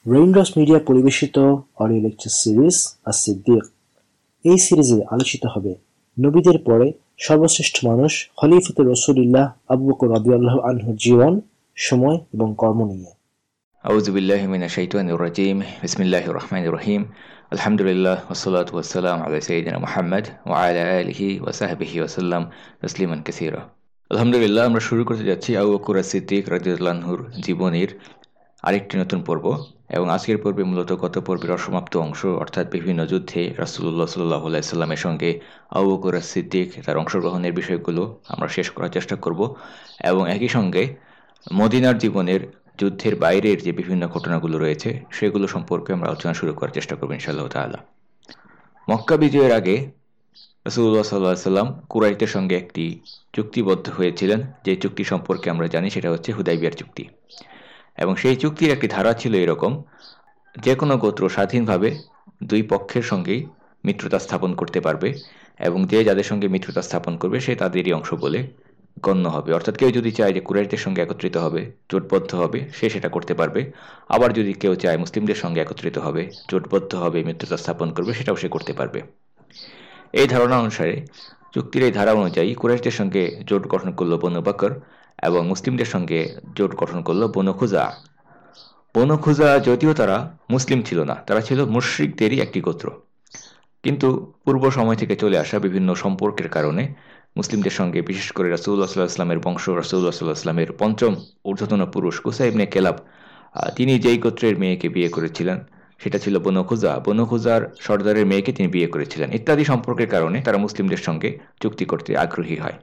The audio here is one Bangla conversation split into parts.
রেইনড্রপস মিডিয়া পরিবেশিত অডিও লেকচার সিরিজ আস-সিদ্দিক। এই সিরিজে আলোচিত হবে নবীদের পরে সর্বশ্রেষ্ঠ মানুষ খলিফাতুর রাসূলুল্লাহ আবু বকর রাদিয়াল্লাহু আনহুর জীবন, সময় এবং কর্ম নিয়ে। আউযু বিল্লাহি মিনাশ শাইতানির রাজীম। বিসমিল্লাহির রহমানির রহিম। আলহামদুলিল্লাহ ওয়াসসালাতু ওয়াসসালামু আলা সাইয়্যিদিনা মুহাম্মদ ওয়া আলা আলিহি ওয়া সাহবিহি ওয়া সাল্লাম তাসলিমান কাসীরা। আলহামদুলিল্লাহ, আমরা শুরু করতে যাচ্ছি আবু বকর as-সিদ্দিক রাদিয়াল্লাহু আনহুর জীবনীর আরেকটি নতুন পর্ব। এবং আজকের পর্বে মূলত গত পর্বের অসমাপ্ত অংশ, অর্থাৎ বিভিন্ন যুদ্ধে রাসূলুল্লাহ সাল্লাল্লাহু আলাইহি সাল্লামের সঙ্গে আবু বকর as-সিদ্দিক তার অংশগ্রহণের বিষয়গুলো আমরা শেষ করার চেষ্টা করব, এবং একই সঙ্গে মদিনার জীবনের যুদ্ধের বাইরের যে বিভিন্ন ঘটনাগুলো রয়েছে সেগুলো সম্পর্কে আমরা আলোচনা শুরু করার চেষ্টা করব ইনশাআল্লাহ তাআলা। মক্কা বিজয়ের আগে রাসূলুল্লাহ সাল্লাল্লাহু আলাইহি সাল্লাম কুরাইশদের সঙ্গে একটি চুক্তিবদ্ধ হয়েছিলেন। যে চুক্তি সম্পর্কে আমরা জানি সেটা হচ্ছে হুদাইবিয়ার চুক্তি। এবং সেই চুক্তির একটি ধারা ছিল এরকম: যে কোনো গোত্র স্বাধীনভাবে দুই পক্ষের সঙ্গেই মিত্রতা স্থাপন করতে পারবে, এবং যে যাদের সঙ্গে মিত্রতা স্থাপন করবে সে তাদেরই অংশ বলে গণ্য হবে। অর্থাৎ কেউ যদি চায় যে কুরাইশদের সঙ্গে একত্রিত হবে, জোটবদ্ধ হবে, সে সেটা করতে পারবে। আবার যদি কেউ চায় মুসলিমদের সঙ্গে একত্রিত হবে, জোটবদ্ধ হবে, মিত্রতা স্থাপন করবে, সেটাও সে করতে পারবে। এই ধারণা অনুসারে, চুক্তির এই ধারা অনুযায়ী কুরাইশদের সঙ্গে জোট গঠন করল বনু বকর, এবং মুসলিমদের সঙ্গে জোট গঠন করল বনু খুজা। বনু খুজা যদিও তারা মুসলিম ছিল না, তারা ছিল মুশরিকদেরই একটি গোত্র, কিন্তু পূর্ব সময় থেকে চলে আসা বিভিন্ন সম্পর্কের কারণে মুসলিমদের সঙ্গে, বিশেষ করে রাসূলুল্লাহ সাল্লাল্লাহু আলাইহি ওয়াসাল্লামের বংশ, রাসূলুল্লাহ সাল্লাল্লাহু আলাইহি ওয়াসাল্লামের পঞ্চম ঊর্ধ্বতন পুরুষ কুসা ইবনে কেলাব, তিনি যেই গোত্রের মেয়েকে বিয়ে করেছিলেন সেটা ছিল বনু খুজা। বনু খুজার সর্দারের মেয়েকে তিনি বিয়ে করেছিলেন। ইত্যাদি সম্পর্কের কারণে তারা মুসলিমদের সঙ্গে চুক্তি করতে আগ্রহী হয়।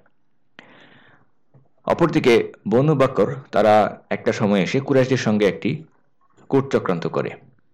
অপরদিকে বনু বকর তারা একটা সময় এসে কুরাইশদের সঙ্গে একটি কূট চক্রান্ত করে।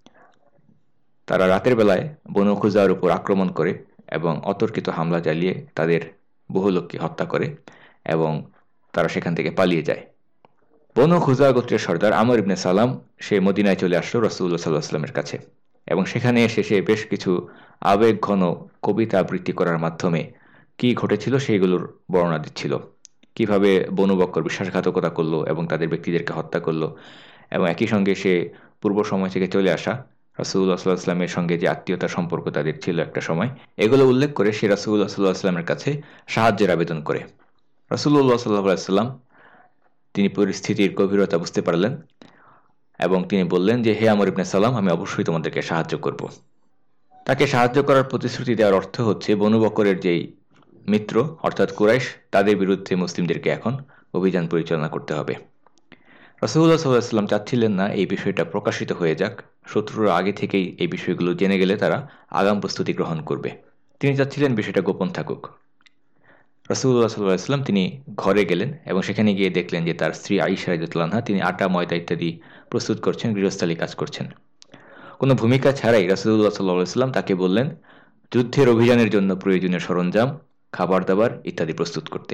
তারা রাতের বেলায় বনু খুজার উপর আক্রমণ করে এবং অতর্কিত হামলা চালিয়ে তাদের বহু লোককে হত্যা করে, এবং তারা সেখান থেকে পালিয়ে যায়। বনু খুজা গোত্রের সর্দার আমর ইবনে সালাম সে মদিনায় চলে আসলো রাসূলুল্লাহ সাল্লাল্লাহু আলাইহি ওয়াসাল্লামের কাছে, এবং সেখানে এসে সে বেশ কিছু আবেগঘন কবিতা আবৃত্তি করার মাধ্যমে কি ঘটেছিল সেইগুলোর বর্ণনা দিচ্ছিল। কিভাবে বনু বকর বিশ্বাসঘাতকতা করলো এবং তাদের ব্যক্তিদেরকে হত্যা করলো, এবং একই সঙ্গে সে পূর্ব সময় থেকে চলে আসা রাসূলুল্লাহ সাল্লাল্লাহু আলাইহি ওয়াসাল্লামের সঙ্গে যে আত্মীয়তার সম্পর্ক তাদের ছিল একটা সময়, এগুলো উল্লেখ করে সে রাসূলুল্লাহ সাল্লাল্লাহু আলাইহি ওয়াসাল্লামের কাছে সাহায্যের আবেদন করে। রাসূলুল্লাহ সাল্লাল্লাহু আলাইহি ওয়াসাল্লাম তিনি পরিস্থিতির গভীরতা বুঝতে পারলেন, এবং তিনি বললেন যে, হে আমর ইবনে সালাম, আমি অবশ্যই তোমাদেরকে সাহায্য করব। তাকে সাহায্য করার প্রতিশ্রুতি দেওয়ার অর্থ হচ্ছে বনু বকরের যেই মিত্র অর্থাৎ কুরাইশ, তাদের বিরুদ্ধে মুসলিমদেরকে এখন অভিযান পরিচালনা করতে হবে। রাসূলুল্লাহ সাল্লাল্লাহু আলাইহি ওয়াসাল্লাম চাচ্ছিলেন না এই বিষয়টা প্রকাশিত হয়ে যাক, শত্রুরা আগে থেকেই এই বিষয়গুলো জেনে গেলে তারা আগাম প্রস্তুতি গ্রহণ করবে। তিনি চাচ্ছিলেন বিষয়টা গোপন থাকুক। রাসূলুল্লাহ সাল্লাল্লাহু আলাইহি ওয়াসাল্লাম তিনি ঘরে গেলেন এবং সেখানে গিয়ে দেখলেন যে তার স্ত্রী আয়েশা রাদিয়াল্লাহু আনহা তিনি আটা, ময়দা ইত্যাদি প্রস্তুত করছেন, গৃহস্থালী কাজ করছেন। কোনো ভূমিকা ছাড়াই রাসূলুল্লাহ সাল্লাল্লাহু আলাইহি ওয়াসাল্লাম তাকে বললেন যুদ্ধের অভিযানের জন্য প্রয়োজনীয় সরঞ্জাম, খাবার দাবার ইত্যাদি প্রস্তুত করতে।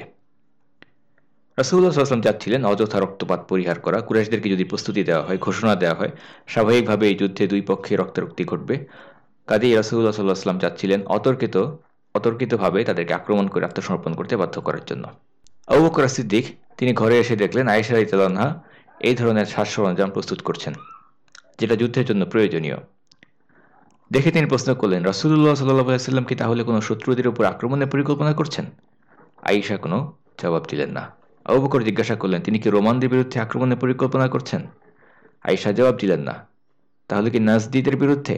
রাসূলুল্লাহ সাল্লাল্লাহু আলাইহি ওয়াসাল্লাম চাচ্ছিলেন অযথা রক্তপাত পরিহার করা। কুরাইশদেরকে যদি প্রস্তুতি দেওয়া হয়, ঘোষণা দেওয়া হয়, স্বাভাবিকভাবে এই যুদ্ধে দুই পক্ষে রক্তারক্তি ঘটবে। কাজেই রাসূলুল্লাহ সাল্লাল্লাহু আলাইহি ওয়াসাল্লাম চাচ্ছিলেন অতর্কিতভাবে তাদেরকে আক্রমণ করে আত্মসমর্পণ করতে বাধ্য করার জন্য। আবু বকর as-সিদ্দিক তিনি ঘরে এসে দেখলেন আয়েশা রাদিয়াল্লাহু আনহা এই ধরনের সাজ সরঞ্জাম প্রস্তুত করছেন, যেটা যুদ্ধের জন্য প্রয়োজনীয়। দেখে তিনি প্রশ্ন করলেন, রাসূলুল্লাহ সাল্লাল্লাহু আলাইহি ওয়াসাল্লাম কি তাহলে কোনো শত্রুদের উপর আক্রমণের পরিকল্পনা করছেন? আয়েশা কোনো জবাব দিলেন না। আবু বকর জিজ্ঞাসা করলেন, তিনি কি রোমানদের বিরুদ্ধে আক্রমণের পরিকল্পনা করছেন? আয়েশা জবাব দিলেন না। তাহলে কি নাজদীদের বিরুদ্ধে?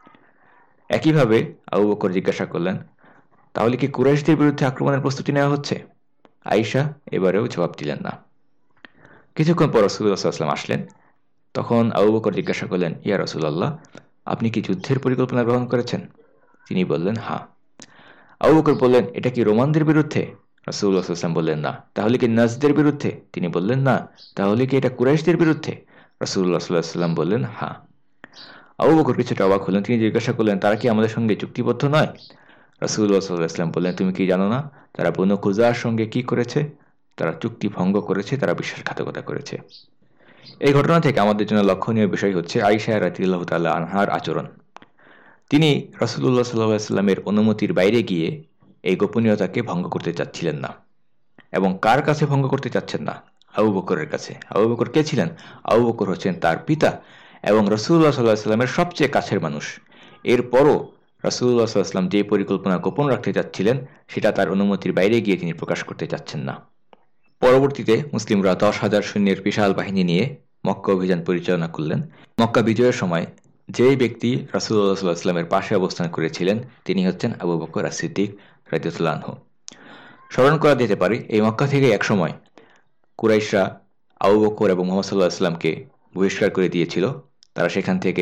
একইভাবে আবু বকর জিজ্ঞাসা করলেন, তাহলে কি কুরাইশদের বিরুদ্ধে আক্রমণের প্রস্তুতি নেওয়া হচ্ছে? আয়েশা এবারেও জবাব দিলেন না। কিছুক্ষণ পর রাসূলুল্লাহ সাল্লাল্লাহু আলাইহি ওয়াসাল্লাম আসলেন। তখন আবু বকর জিজ্ঞাসা করলেন, ইয়া রাসূলুল্লাহ, আপনি কি যুদ্ধের পরিকল্পনা গ্রহণ করেছেন? তিনি বললেন, হ্যাঁ। আবু বকর বললেন, এটা কি রোমানদের বিরুদ্ধে? রাসূলুল্লাহ সাল্লাল্লাহু আলাইহি ওয়াসাল্লাম বললেন, না। তাহলে কি নাজদের বিরুদ্ধে? তিনি বললেন, না। তাহলে কি এটা কুরাইশদের বিরুদ্ধে? রাসূলুল্লাহ সাল্লাল্লাহু আলাইহি ওয়াসাল্লাম বললেন, হ্যাঁ। আবু বকর কিছুটা অবাক হলেন। তিনি জিজ্ঞাসা করলেন, তারা কি আমাদের সঙ্গে চুক্তিবদ্ধ নয়? রাসূলুল্লাহ সাল্লাল্লাহু আলাইহি ওয়াসাল্লাম বললেন, তুমি কি জানো না তারা বনু খুজার সঙ্গে কি করেছে? তারা চুক্তি ভঙ্গ করেছে, তারা বিশ্বাসঘাতকতা করেছে। এই ঘটনা থেকে আমাদের জন্য লক্ষণীয় বিষয় হচ্ছে আয়েশা রাদিয়াল্লাহু তাআলা আনহার আচরণ। তিনি রাসূলুল্লাহ সাল্লাল্লাহু আলাইহি ওয়াসাল্লামের অনুমতির বাইরে গিয়ে এই গোপনীয়তাকে ভঙ্গ করতে চাচ্ছিলেন না। এবং কার কাছে ভঙ্গ করতে চাচ্ছেন না? আবু বকরের কাছে। আবু বকর কে ছিলেন? আবু বকর হচ্ছেন তার পিতা, এবং রাসূলুল্লাহ সাল্লাল্লাহু আলাইহি ওয়াসাল্লামের সবচেয়ে কাছের মানুষ। এরপরও রাসূলুল্লাহ সাল্লাল্লাহু আলাইহি ওয়াসাল্লাম যে পরিকল্পনা গোপন রাখতে চাচ্ছিলেন সেটা তার অনুমতির বাইরে গিয়ে তিনি প্রকাশ করতে চাচ্ছেন না। পরবর্তীতে মুসলিমরা 10,000 সৈন্যের বিশাল বাহিনী নিয়ে মক্কা অভিযান পরিচালনা করলেন। মক্কা বিজয়ের সময় যে ব্যক্তি রাসূলুল্লাহ সাল্লাল্লাহু আলাইহি ওয়াসাল্লামের পাশে অবস্থান করেছিলেন তিনি হচ্ছেন আবু বকর as-সিদ্দিক রাদিয়াল্লাহু আনহু। স্মরণ করা যেতে পারে এই মক্কা থেকে একসময় কুরাইশরা আবু বকর এবং মুহাম্মদ সাল্লাল্লাহু আলাইহি ওয়াসাল্লামকে বহিষ্কার করে দিয়েছিল। তারা সেখান থেকে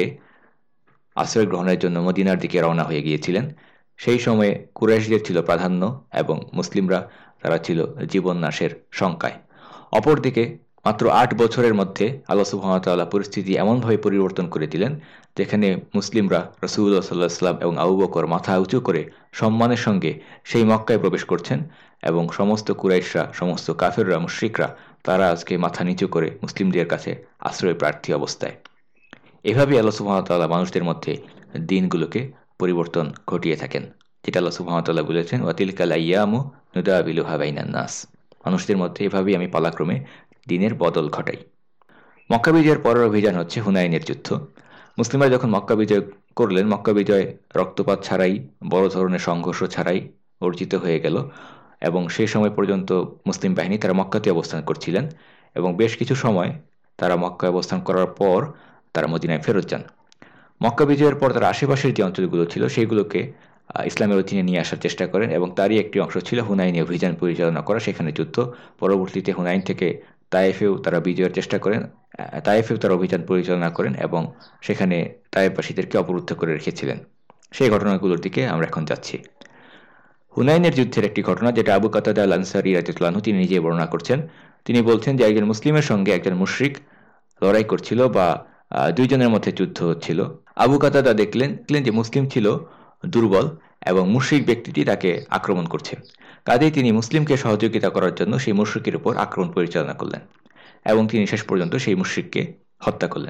আশ্রয় গ্রহণের জন্য মদিনার দিকে রওনা হয়ে গিয়েছিলেন। সেই সময়ে কুরাইশদের ছিল প্রাধান্য এবং মুসলিমরা তারা ছিল জীবন নাশের শঙ্কায়। অপরদিকে মাত্র 8 বছরের মধ্যে আল্লাহ সুবহানাহু ওয়া তাআলা পরিস্থিতি এমনভাবে পরিবর্তন করে দিলেন যেখানে মুসলিমরা রাসূলুল্লাহ সাল্লাল্লাহু আলাইহি ওয়াসাল্লাম এবং আবু বকর মাথা উঁচু করে সম্মানের সঙ্গে সেই মক্কায় প্রবেশ করছেন এবং সমস্ত কুরাইশরা, সমস্ত কাফেররা, মুশরিকরা তারা আজকে মাথা নিচু করে মুসলিমদের কাছে আশ্রয় প্রার্থী অবস্থায়। এভাবেই আল্লাহ সুবহানাহু ওয়া তাআলা মানুষদের মধ্যে দিনগুলোকে পরিবর্তন ঘটিয়ে থাকেন, যেটা আল্লাহ সুবহানাহু ওয়া তাআলা বলেছেন ওয়া তিলকাল আইয়ামু নুদাবিলুহা বাইনান নাস। মানুষদের মধ্যে এভাবেই আমি পালাক্রমে দিনের বদল ঘটাই। মক্কা বিজয়ের পরের অভিযান হচ্ছে হুনাইনের যুদ্ধ। মুসলিমরা যখন মক্কা বিজয় করলেন, মক্কা বিজয় রক্তপাত ছাড়াই, বড় ধরনের সংঘর্ষ ছাড়াই অর্জিত হয়ে গেল এবং সেই সময় পর্যন্ত মুসলিম বাহিনী তারা মক্কাতে অবস্থান করছিলেন এবং বেশ কিছু সময় তারা মক্কায় অবস্থান করার পর তারা মদিনায় ফেরত যান। মক্কা বিজয়ের পর তারা আশেপাশের যে অঞ্চলগুলো ছিল সেইগুলোকে ইসলামের অধীনে নিয়ে আসার চেষ্টা করেন এবং তারই একটি অংশ ছিল হুনাইনে অভিযান পরিচালনা করা, সেখানে যুদ্ধ। পরবর্তীতে হুনাইন থেকে তায়েফেও তারা বিজয়ের চেষ্টা করেন, তায়েফেও তারা অভিযান পরিচালনা করেন এবং সেখানে তায়েফবাসীদেরকে অবরুদ্ধ করে রেখেছিলেন। সেই ঘটনাগুলোর দিকে আমরা এখন যাচ্ছি। হুনাইনের যুদ্ধের একটি ঘটনা যেটা আবু কাতাদা আল আনসারী রাদিয়াল্লাহু আনহু তিনি নিজে বর্ণনা করছেন। তিনি বলছেন যে একজন মুসলিমের সঙ্গে একজন মুশরিক লড়াই করছিল বা দুইজনের মধ্যে যুদ্ধ হচ্ছিল। আবু কাতাদা দেখলেন যে মুসলিম ছিল দুর্বল এবং মুশরিক ব্যক্তিটি তাকে আক্রমণ করছে। কাজেই তিনি মুসলিমকে সহযোগিতা করার জন্য সেই মুশরিকের উপর আক্রমণ পরিচালনা করলেন এবং তিনি শেষ পর্যন্ত সেই মুশরিককে হত্যা করলেন।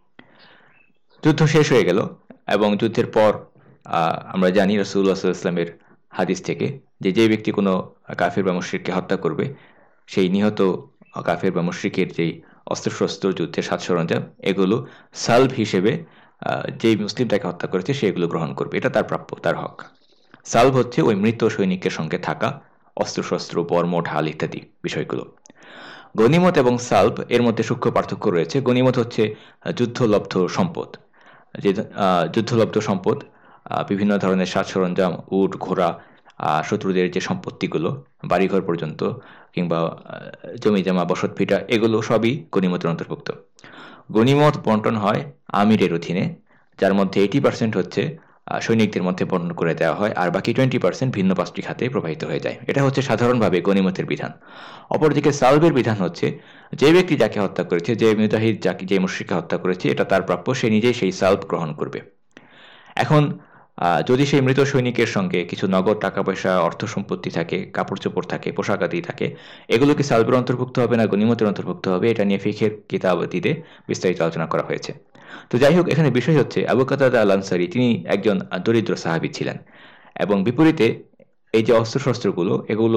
যুদ্ধ শেষ হয়ে গেল এবং যুদ্ধের পর আমরা জানি রাসূলুল্লাহ সাল্লাল্লাহু আলাইহি ওয়াসাল্লামের হাদিস থেকে যে ব্যক্তি কোনো কাফির বা মুশরিককে হত্যা করবে সেই নিহত কাফির বা মুশরিকের যেই অস্ত্রশস্ত্র, যুদ্ধের সাজ সরঞ্জাম, এগুলো সালভ হিসেবে যেই মুসলিম তাকে হত্যা করেছে সেগুলো গ্রহণ করবে। এটা তার প্রাপ্য, তার হক। সালভ হচ্ছে ওই মৃত সৈনিকের সঙ্গে থাকা অস্ত্রশস্ত্র, বর্ম, ঢাল ইত্যাদি বিষয়গুলো। গনিমত এবং সালভ এর মধ্যে সূক্ষ্ম পার্থক্য রয়েছে। গনিমত হচ্ছে যুদ্ধলব্ধ সম্পদ। যে যুদ্ধলব্ধ সম্পদ বিভিন্ন ধরনের সাজ সরঞ্জাম, উট, ঘোড়া, শত্রুদের যে সম্পত্তিগুলো, বাড়িঘর পর্যন্ত কিংবা জমিজমা, বসত ভিটা, এগুলো সবই গনিমতের অন্তর্ভুক্ত। গনিমত বন্টন হয় আমিরের অধীনে, যার মধ্যে 80% হচ্ছে সৈনিকদের মধ্যে বন্টন করে দেওয়া হয় আর বাকি 20% ভিন্ন 5টি খাতে প্রবাহিত হয়ে যায়। এটা হচ্ছে সাধারণভাবে গনিমতের বিধান। অপরদিকে সালবের বিধান হচ্ছে যে ব্যক্তি যাকে হত্যা করেছে, যে মুজাহিদ যে মুশরিককে হত্যা করেছে, এটা তার প্রাপ্য, সে নিজেই সেই সালব গ্রহণ করবে। এখন যদি সেই মৃত সৈনিকের সঙ্গে কিছু নগদ টাকা পয়সা, অর্থ সম্পত্তি থাকে, কাপড় চোপড় থাকে, পোশাক আদি থাকে, এগুলো কি সালবের অন্তর্ভুক্ত হবে না গনিমতের অন্তর্ভুক্ত হবে, এটা নিয়ে ফিকহের কিতাবাদিতে বিস্তারিত আলোচনা করা হয়েছে। তো যাই হোক, এখানে বিষয় হচ্ছে আবু কাতাদা আল আনসারী তিনি একজন দরিদ্র সাহাবী ছিলেন এবং বিপরীতে এই যে অস্ত্রশস্ত্রগুলো, এগুলো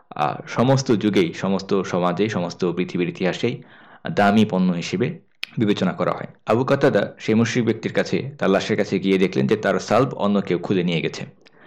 সমস্ত যুগেই, সমস্ত সমাজেই, সমস্ত পৃথিবীর ইতিহাসেই দামি পণ্য হিসেবে বিবেচনা করা হয়। আবু কাতাদা সেই মুশরিক ব্যক্তির কাছে, তার লাশের কাছে গিয়ে দেখলেন যে তার সালব অন্য কেউ খুলে নিয়ে গেছে।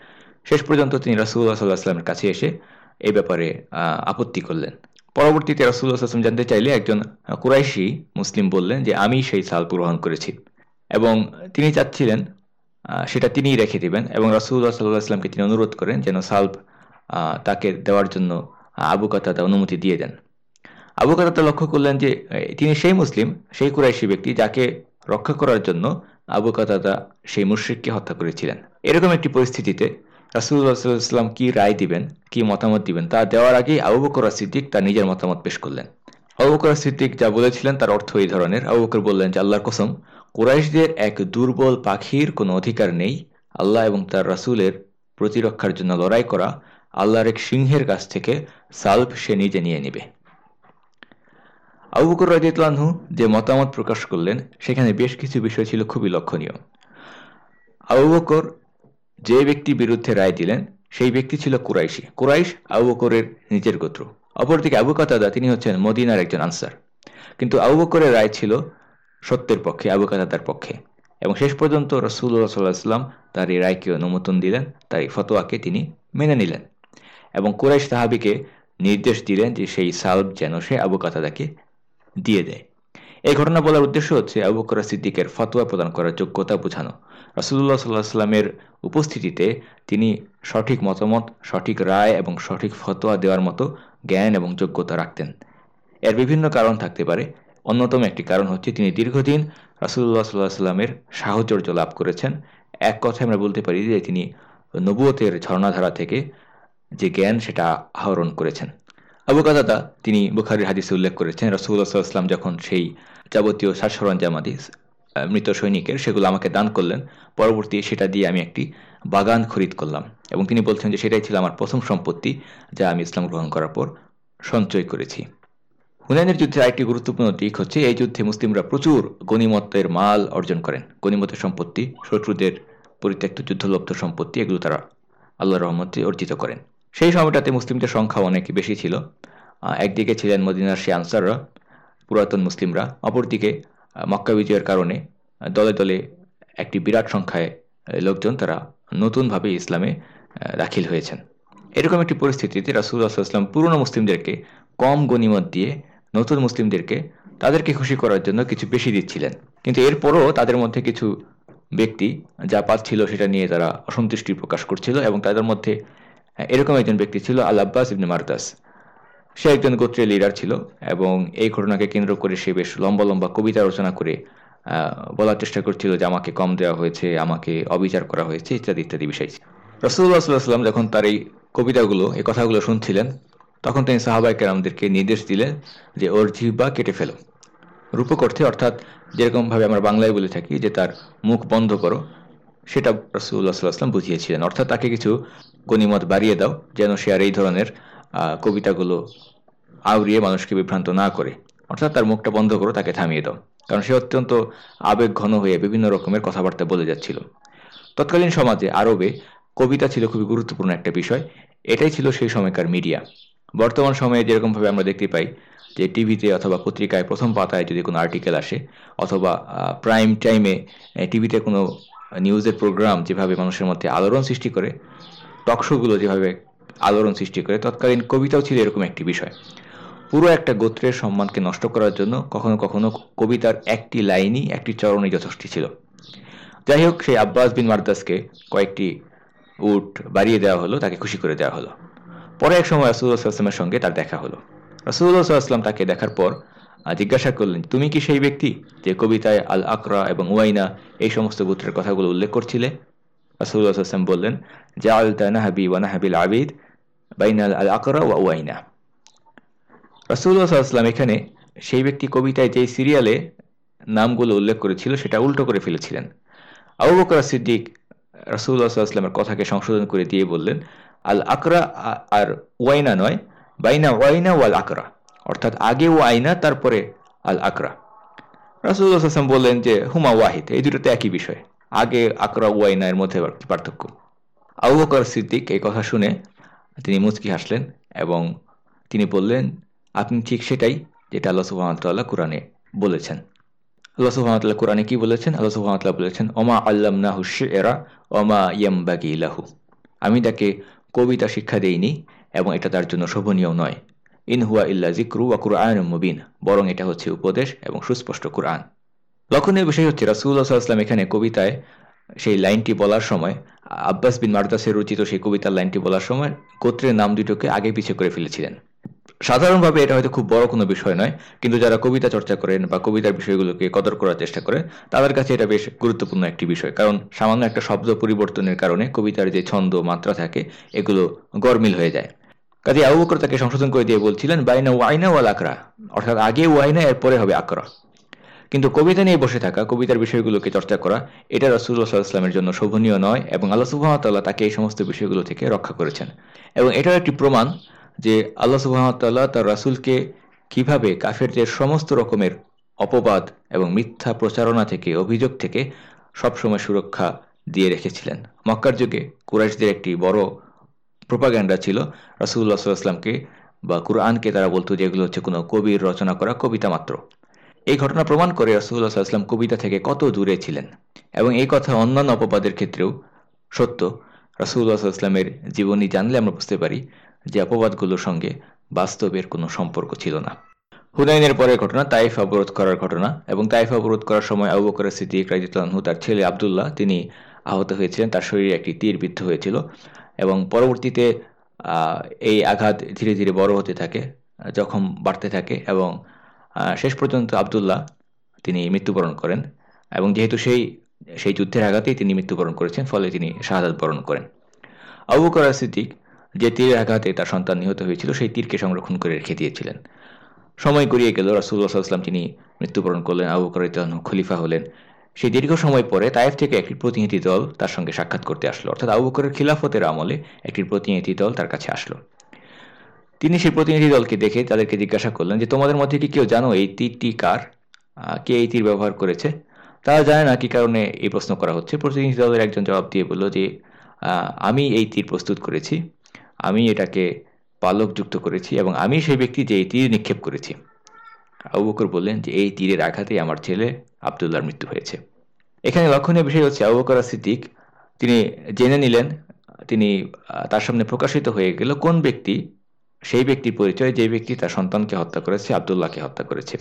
শেষ পর্যন্ত তিনি রাসূলুল্লাহ সাল্লাল্লাহু আলাইহি ওয়াসাল্লামের কাছে এসে এই ব্যাপারে আপত্তি করলেন। পরবর্তীতে রাসূলুল্লাহ সাল্লাল্লাহু আলাইহি ওয়াসাল্লাম জানতে চাইলে একজন কুরাইশি মুসলিম বললেন যে আমি সেই সালব গ্রহণ করেছি এবং তিনি চাচ্ছিলেন সেটা তিনিই রেখে দিবেন এবং রাসূলুল্লাহ সাল্লাল্লাহু আলাইহি ওয়াসাল্লামকে তিনি অনুরোধ করেন যেন সালব তাকে দেওয়ার জন্য আবু কাতাদা অনুমতি দিয়ে দেন। আবু কাতাদা লক্ষ্য করলেন যে তিনি সেই মুসলিম, সেই কুরাইশি ব্যক্তি যাকে রক্ষা করার জন্য আবু কাতাদা সেই মুশরিককে হত্যা করেছিলেন। এরকম একটি পরিস্থিতিতে রাসূলুল্লাহ সাল্লাল্লাহু আলাইহি ওয়াসাল্লাম কি রায় দিবেন, কি মতামত দিবেন, তা দেওয়ার আগেই আবু বকর as-সিদ্দিক তার নিজের মতামত পেশ করলেন। আবু বকর as-সিদ্দিক যা বলেছিলেন তার অর্থ এই ধরনের। আবু বকর বললেন যে আল্লাহর কসম, কুরাইশদের এক দুর্বল পাখির কোনো অধিকার নেই আল্লাহ এবং তার রাসূলের প্রতিরক্ষার জন্য লড়াই করা। আল্লাহর এক সিংহের কাছ থেকে সালব সে নিজে নিয়ে নেবে। আবু বকর রাদিয়াল্লাহু আনহু যে মতামত প্রকাশ করলেন সেখানে বেশ কিছু বিষয় ছিল খুবই লক্ষণীয়। আবু বকর যে ব্যক্তি বিরুদ্ধে রায় দিলেন সেই ব্যক্তি ছিল কুরাইশি। কুরাইশ আবু বকরের নিজের গোত্র। অপরদিকে আবু কাতাদা তিনি হচ্ছেন মদিনার একজন আনসার। কিন্তু আবু বকরের রায় ছিল সত্যের পক্ষে, আবু কাতাদার পক্ষে। এবং শেষ পর্যন্ত রাসূলুল্লাহ সাল্লাল্লাহু আলাইহি ওয়াসাল্লাম তার এই রায়কে অনুমোদন দিলেন, তার এই ফতোয়াকে তিনি মেনে নিলেন এবং কুরাইশ সাহাবীকে নির্দেশ দিলেন যে সেই সালব যেন সে আবু কাতাদাকে দিয়ে দেয়। এই ঘটনা বলার উদ্দেশ্য হচ্ছে আবু বকর সিদ্দিকের ফতোয়া প্রদান করার যোগ্যতা বোঝানো। রাসূলুল্লাহ সাল্লাল্লাহু আলাইহি ওয়াসাল্লামের উপস্থিতিতে তিনি সঠিক মতামত, সঠিক রায় এবং সঠিক ফতোয়া দেওয়ার মতো জ্ঞান এবং যোগ্যতা রাখতেন। এর বিভিন্ন কারণ থাকতে পারে। অন্যতম একটি কারণ হচ্ছে তিনি দীর্ঘদিন রাসূলুল্লাহ সাল্লাল্লাহু আলাইহি ওয়াসাল্লামের সাহচর্য লাভ করেছেন। এক কথায় আমরা বলতে পারি যে তিনি নবুয়তের ঝর্ণাধারা থেকে যে জ্ঞান সেটা আহরণ করেছেন। আবু কাতাদা তিনি বুখারীর হাদিসে উল্লেখ করেছেন, রাসূলুল্লাহ সাল্লাল্লাহু আলাইহি ওয়াসাল্লাম যখন সেই যাবতীয় সাজ সরঞ্জাম আদি মৃত সৈনিকের সেগুলো আমাকে দান করলেন, পরবর্তী সেটা দিয়ে আমি একটি বাগান খরিদ করলাম এবং তিনি বলছেন যে সেটাই ছিল আমার প্রথম সম্পত্তি যা আমি ইসলাম গ্রহণ করার পর সঞ্চয় করেছি। হুনাইনের যুদ্ধের আরেকটি গুরুত্বপূর্ণ দিক হচ্ছে এই যুদ্ধে মুসলিমরা প্রচুর গনিমতের মাল অর্জন করেন। গনিমতের সম্পত্তি, শত্রুদের পরিত্যক্ত যুদ্ধলব্ধ সম্পত্তি, এগুলো তারা আল্লাহর রহমতে অর্জিত করেন। সেই সময়টাতে মুসলিমদের সংখ্যা অনেক বেশি ছিল। একদিকে ছিলেন মদিনার সেই আনসাররা, পুরাতন মুসলিমরা, অপরদিকে মক্কা বিজয়ের কারণে দলে দলে একটি বিরাট সংখ্যায় লোকজন তারা নতুনভাবে ইসলামে দাখিল হয়েছেন। এরকম একটি পরিস্থিতিতে রাসূলুল্লাহ সাল্লাল্লাহু আলাইহি ওয়াসাল্লাম পুরনো মুসলিমদেরকে কম গনিমত দিয়ে নতুন মুসলিমদেরকে তাদেরকে খুশি করার জন্য কিছু বেশি দিচ্ছিলেন। কিন্তু এরপরও তাদের মধ্যে কিছু ব্যক্তি যা পাচ্ছিল সেটা নিয়ে তারা অসন্তুষ্টি প্রকাশ করছিল এবং তাদের মধ্যে এরকম একজন ব্যক্তি ছিল আল আব্বাস ইবনে মারদাস। সে একজন গোত্রের লিডার ছিল এবং এই ঘটনাকে কেন্দ্র করে সে বেশ লম্বা লম্বা কবিতা রচনা করে বলার চেষ্টা করছিল যে আমাকে কম দেওয়া হয়েছে, আমাকে অবিচার করা হয়েছে, ইত্যাদি ইত্যাদি বিষয়। রাসূলুল্লাহ সাল্লাল্লাহু আলাইহি ওয়াসাল্লাম যখন তার এই কবিতাগুলো, এই কথাগুলো শুনছিলেন, তখন তিনি সাহাবায়ে কেরামদেরকে নির্দেশ দিলেন যে ওর জিহ্বা কেটে ফেলো। রূপক অর্থে, অর্থাৎ যেরকমভাবে আমরা বাংলায় বলে থাকি যে তার মুখ বন্ধ করো, সেটা রাসূলুল্লাহ সাল্লাল্লাহু আলাইহি ওয়াসাল্লাম বুঝিয়েছিলেন। অর্থাৎ তাকে কিছু গনিমত বাড়িয়ে দাও যেন সে আর এই ধরনের কবিতাগুলো আওড়িয়ে মানুষকে বিভ্রান্ত না করে। অর্থাৎ তার মুখটা বন্ধ করো, তাকে থামিয়ে দাও, কারণ সে অত্যন্ত আবেগ ঘন হয়ে বিভিন্ন রকমের কথাবার্তা বলে যাচ্ছিল। তৎকালীন সমাজে আরবে কবিতা ছিল খুবই গুরুত্বপূর্ণ একটা বিষয়। এটাই ছিল সেই সময়কার মিডিয়া। বর্তমান সময়ে যেরকমভাবে আমরা দেখতে পাই যে টিভিতে অথবা পত্রিকায় প্রথম পাতায় যদি কোনো আর্টিকেল আসে, অথবা প্রাইম টাইমে টিভিতে কোনো নিউজের প্রোগ্রাম যেভাবে মানুষের মধ্যে আলোড়ন সৃষ্টি করে, টকশোগুলো যেভাবে আলোড়ন সৃষ্টি করে, তৎকালীন কবিতাও ছিল এরকম একটি বিষয়। পুরো একটা গোত্রের সম্মানকে নষ্ট করার জন্য কখনো কখনো কবিতার একটি লাইনই, একটি চরণই যথেষ্ট ছিল। যাই হোক, সেই আব্বাস বিন মারদাসকে কয়েকটি উট বাড়িয়ে দেওয়া হলো, তাকে খুশি করে দেওয়া হলো। পরে এক সময় রাসূলুল্লাহ সাল্লাল্লাহু আলাইহি ওয়াসাল্লামের সঙ্গে তার দেখা হলো। রাসূলুল্লাহ সাল্লাল্লাহু আলাইহি ওয়াসাল্লাম তাকে দেখার পর জিজ্ঞাসা করলেন, তুমি কি সেই ব্যক্তি যে কবিতায় আল আকরা এবং উয়াইনা এই সমস্ত গোত্রের কথাগুলো উল্লেখ করছিলে? রাসূলুল্লাহ সাল্লাল্লাহু আলাইহি ওয়াসাল্লাম বললেন, জাআলতা নাহবি ওয়া নাহবিল আবিদ বাইনাল আল আকরা ওয়া উয়াইনা। রাসূলুল্লাহ সাল্লাল্লাহু আলাইহি ওয়াসাল্লাম এখানে সেই ব্যক্তি কবিতায় যেই সিরিয়ালে নামগুলো উল্লেখ করেছিল সেটা উল্টো করে ফেলেছিলেন। আবু বকর সিদ্দিক রাসূলুল্লাহ সাল্লাল্লাহু আলাইহি ওয়াসাল্লামের কথাকে সংশোধন করে দিয়ে বললেন, আল আকরা আর ওয়াইনা নয়, বাইনা ওয়াইনা ওয়াল আকরা, অর্থাৎ আগে ওয়াইনা তারপরে আল আকরা। রাসূলুল্লাহ সাল্লাল্লাহু আলাইহি ওয়াসাল্লাম বললেন যে হুমা ওয়াহিদ, এই দুটোতে একই বিষয়, আগে আকরা ওয়াইনা এর মধ্যে পার্থক্য। আবু বকর সিদ্দিক এই কথা শুনে তিনি মুচকি হাসলেন এবং তিনি বললেন, আপনি ঠিক সেটাই যেটা আল্লাহ সুবহানাহু ওয়া তাআলা কোরআনে বলেছেন। আল্লাহ সুবহানাহু ওয়া তাআলা কোরআনে কি বলেছেন? আল্লাহ সুবহানাহু ওয়া তাআলা বলেছেন, ওমা আল্লামনাহু শি'রা ওমা ইয়ামবাগি লাহু, আমি তাকে কবিতা শিক্ষা দেইনি এবং এটা তার জন্য শোভনীয় নয়। ইন হুয়া ইল্লা যিকরু ওয়া কুরআনুম মুবিন, বরং এটা হচ্ছে উপদেশ এবং সুস্পষ্ট কুরআন। লক্ষণীয় বিষয় হচ্ছে রাসূলুল্লাহ সাল্লাল্লাহু আলাইহি ওয়াসাল্লাম এখানে কবিতায় সেই লাইনটি বলার সময়, আব্বাস বিন মারদাসের রচিত সেই কবিতার লাইনটি বলার সময় গোত্রের নাম দুটোকে আগে পিছে করে ফেলেছিলেন। সাধারণভাবে এটা হয়তো খুব বড় কোনো বিষয় নয়, কিন্তু যারা কবিতা চর্চা করেন বা কবিতার বিষয়গুলোকে কদর করার চেষ্টা করেন, তাদের কাছে এটা বেশ গুরুত্বপূর্ণ একটি বিষয়। কারণ সামান্য একটা শব্দ পরিবর্তনের কারণে কবিতার যে ছন্দ, মাত্রা থাকে, এগুলো গরমিল হয়ে যায়। কাজে আবু বকর তাকে সংশোধন করে দিয়ে বলছিলেন, বাইনা ওয়াইনা ওয়াল আকরা, অর্থাৎ আগে ওয়াইনা এরপরে হবে আকরা। কিন্তু কবিতা নিয়ে বসে থাকা, কবিতার বিষয়গুলোকে চর্চা করা, এটা রাসূলুল্লাহ সাল্লাল্লাহু আলাইহি ওয়াসাল্লামের জন্য শোভনীয় নয় এবং আল্লাহ সুবহানাহু ওয়া তাআলা তাকে এই সমস্ত বিষয়গুলো থেকে রক্ষা করেছেন। এবং এটাও একটি প্রমাণ যে আল্লাহ সুবহানাহু ওয়া তাআলা তার রাসূলকে কিভাবে কাফেরদের সমস্ত রকমের অপবাদ এবং মিথ্যা প্রচারণা থেকে, অভিযোগ থেকে সবসময় সুরক্ষা দিয়ে রেখেছিলেন। মক্কার যুগে কুরাইশদের একটি বড় প্রোপাগ্যান্ডা ছিল রাসূলুল্লাহ সাল্লাল্লাহু আলাইহি ওয়াসাল্লামকে বা কুরআনকে তারা বলতো যে এগুলো হচ্ছে কোনো কবির রচনা করা কবিতা মাত্র। এই ঘটনা প্রমাণ করে রাসূলুল্লাহ সাল্লাল্লাহু আলাইহি ওয়াসাল্লাম কবিতা থেকে কত দূরে ছিলেন, এবং এই কথা অন্যান্য অপবাদের ক্ষেত্রেও সত্য। রাসূলুল্লাহ সাল্লাল্লাহু আলাইহি ওয়াসাল্লামের জীবনী জানলে আমরা বুঝতে পারি যে অপবাদগুলোর সঙ্গে বাস্তবের কোনো সম্পর্ক ছিল না। হুনাইনের পরের ঘটনা তাইফ অবরোধ করার ঘটনা, এবং তাইফ অবরোধ করার সময় আবু বকর সিদ্দিক রাদিয়াল্লাহু আনহু তার ছেলে আব্দুল্লাহ তিনি আহত হয়েছিলেন, তার শরীরে একটি তীর বিদ্ধ হয়েছিল, এবং পরবর্তীতে এই আঘাত ধীরে ধীরে বড় হতে থাকে, জখম বাড়তে থাকে, এবং শেষ পর্যন্ত আব্দুল্লাহ তিনি মৃত্যুবরণ করেন, এবং যেহেতু সেই সেই যুদ্ধের আঘাতেই তিনি মৃত্যুবরণ করেছেন, ফলে তিনি শাহাদাত বরণ করেন। আবু বকর সিদ্দিক যে তীরের আঘাতে তার সন্তান নিহত হয়েছিল সেই তীরকে সংরক্ষণ করে রেখে দিয়েছিলেন। সময় গড়িয়ে গেল, রাসূলুল্লাহ সাল্লাল্লাহু আলাইহি ওয়াসাল্লাম তিনি মৃত্যুবরণ করলেন, আবু বকর রাদিয়াল্লাহু আনহু খলিফা হলেন। সেই দীর্ঘ সময় পরে তায়েফ থেকে একটি প্রতিনিধি দল তার সঙ্গে সাক্ষাৎ করতে আসলো, অর্থাৎ আবু বকরের খিলাফতের আমলে একটি প্রতিনিধি দল তার কাছে আসলো। তিনি সেই প্রতিনিধি দলকে দেখে তাদেরকে জিজ্ঞাসা করলেন যে তোমাদের মধ্যে কি কেউ জানো এই তীরটি কার, কে এই তীর ব্যবহার করেছে? তারা জানে না কি কারণে এই প্রশ্ন করা হচ্ছে। প্রতিনিধি দলের একজন জবাব দিয়ে বলল যে আমি এই তীর প্রস্তুত করেছি, আমি এটাকে পালকযুক্ত করেছি, এবং আমি সেই ব্যক্তি যে এই তীর নিক্ষেপ করেছি। আবু বকর বললেন যে এই তীরের আঘাতেই আমার ছেলে আব্দুল্লাহর মৃত্যু হয়েছে। এখানে লক্ষণীয় বিষয় হচ্ছে আবু বকর সিদ্দিক তিনি জেনে নিলেন, তিনি তার সামনে প্রকাশিত হয়ে গেল কোন ব্যক্তি সেই ব্যক্তির পরিচয় যে ব্যক্তি তার সন্তানকে হত্যা করেছে, আব্দুল্লাহকে হত্যা করেছে।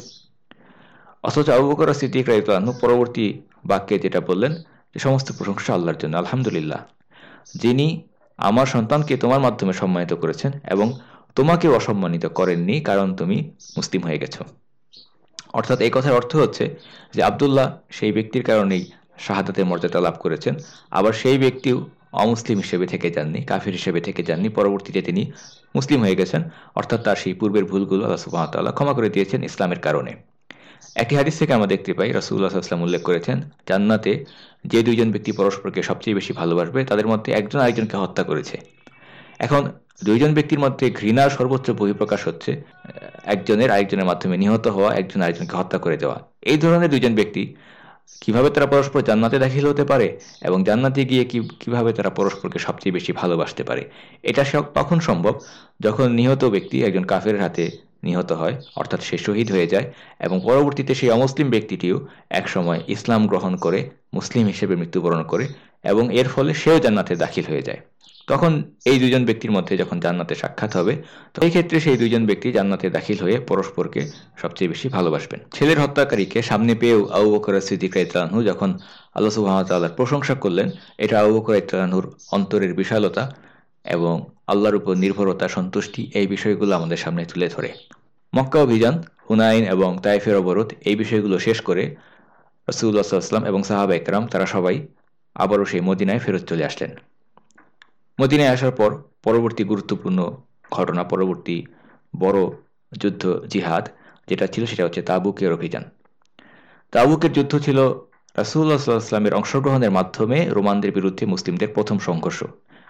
অথচ আবু বকর সিদ্দিক রাদিয়াল্লাহু আনহু পরবর্তী বাক্যে যেটা বললেন যে সমস্ত প্রশংসা আল্লাহর জন্য, আলহামদুলিল্লাহ, যিনি আমার সন্তানকে তোমার মাধ্যমে সম্মানিত করেছেন এবং তোমাকেও অসম্মানিত করেননি কারণ তুমি মুসলিম হয়ে গেছো। অর্থাৎ এই কথার অর্থ হচ্ছে যে আব্দুল্লাহ সেই ব্যক্তির কারণেই শাহাদাতের মর্যাদা লাভ করেছেন, আবার সেই ব্যক্তিও অমুসলিম হিসেবে থেকে যাননি, কাফির হিসেবে থেকে যাননি, পরবর্তীতে তিনি মুসলিম হয়ে গেছেন, অর্থাৎ তার সেই পূর্বের ভুলগুলো আল্লাহ সুবহানাহু ওয়া তাআলা ক্ষমা করে দিয়েছেন ইসলামের কারণে। একটি হাদিস থেকে আমরা দেখতে পাই রাসূলুল্লাহ সাল্লাল্লাহু আলাইহি ওয়াসাল্লাম উল্লেখ করেছেন জান্নাতে যে দুইজন ব্যক্তি পরস্পরকে সবচেয়ে বেশি ভালোবাসবে তাদের মধ্যে একজন আরেকজনকে হত্যা করেছে। এখন দুইজন ব্যক্তির মধ্যে ঘৃণার সর্বোচ্চ বহিঃপ্রকাশ হচ্ছে একজনের আরেকজনের মাধ্যমে নিহত হওয়া, একজন আরেকজনকে হত্যা করে দেওয়া। এই ধরনের দুইজন ব্যক্তি কিভাবে তারা পরস্পর জান্নাতে দাখিল হতে পারে এবং জান্নাতে গিয়ে কিভাবে তারা পরস্পরকে সবচেয়ে বেশি ভালোবাসতে পারে, এটা তখন সম্ভব যখন নিহত ব্যক্তি একজন কাফের হাতে নিহত হয়, অর্থাৎ সে শহীদ হয়ে যায়, এবং পরবর্তীতে সেই অমুসলিম ব্যক্তিটিও একসময় ইসলাম গ্রহণ করে মুসলিম হিসেবে মৃত্যুবরণ করে এবং এর ফলে সেও জান্নাতে দাখিল হয়ে যায়। তখন এই দুইজন ব্যক্তির মধ্যে যখন জান্নাতে সাক্ষাৎ হবে, তো এই ক্ষেত্রে সেই দুইজন ব্যক্তি জান্নাতে দাখিল হয়ে পরস্পরকে সবচেয়ে বেশি ভালোবাসবেন। ছেলের হত্যাকারীকে সামনে পেয়েও আবু বকর সিদ্দিক রাদিয়াল্লাহু আনহু যখন আল্লাহ সুবহানাহু ওয়া তাআলার প্রশংসা করলেন, এটা আবু বকর রাদিয়াল্লাহু আনহুর অন্তরের বিশালতা এবং আল্লাহর উপর নির্ভরতা, সন্তুষ্টি, এই বিষয়গুলো আমাদের সামনে তুলে ধরে। মক্কা অভিযান, হুনাইন এবং তায়েফের অবরোধ, এই বিষয়গুলো শেষ করে রাসূলুল্লাহ সাল্লাল্লাহু আলাইহি ওয়াসাল্লাম এবং সাহাবায়ে কেরাম তারা সবাই আবারও সেই মদিনায় ফেরত চলে আসলেন। মদিনায় আসার পর পরবর্তী গুরুত্বপূর্ণ ঘটনা, পরবর্তী বড় যুদ্ধ জিহাদ যেটা ছিল সেটা হচ্ছে তাবুকের অভিযান। তাবুকের যুদ্ধ ছিল রাসূলুল্লাহ সাল্লাল্লাহু আলাইহি ওয়াসাল্লামের অংশগ্রহণের মাধ্যমে রোমানদের বিরুদ্ধে মুসলিমদের প্রথম সংঘর্ষ।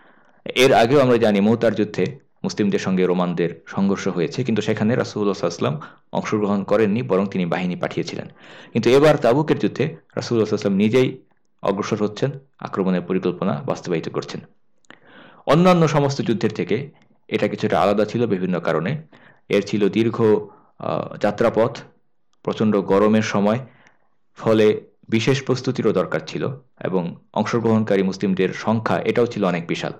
এর আগেও আমরা জানি মুতার যুদ্ধে মুসলিমদের সঙ্গে রোমানদের সংঘর্ষ হয়েছে, কিন্তু সেখানে রাসূলুল্লাহ সাল্লাল্লাহু আলাইহি ওয়াসাল্লাম অংশগ্রহণ করেননি, বরং তিনি বাহিনী পাঠিয়েছিলেন। কিন্তু এবার তাবুকের যুদ্ধে রাসূলুল্লাহ সাল্লাল্লাহু আলাইহি ওয়াসাল্লাম নিজেই অগ্রসর হচ্ছেন, আক্রমণের পরিকল্পনা বাস্তবায়িত করছেন। অন্যান্য সমস্ত যুদ্ধের থেকে এটা কিছুটা আলাদা ছিল বিভিন্ন কারণে। এর ছিল দীর্ঘ যাত্রাপথ, প্রচণ্ড গরমের সময়, ফলে বিশেষ প্রস্তুতিরও দরকার ছিল, এবং অংশগ্রহণকারী মুসলিমদের সংখ্যা এটাও ছিল অনেক বিশাল।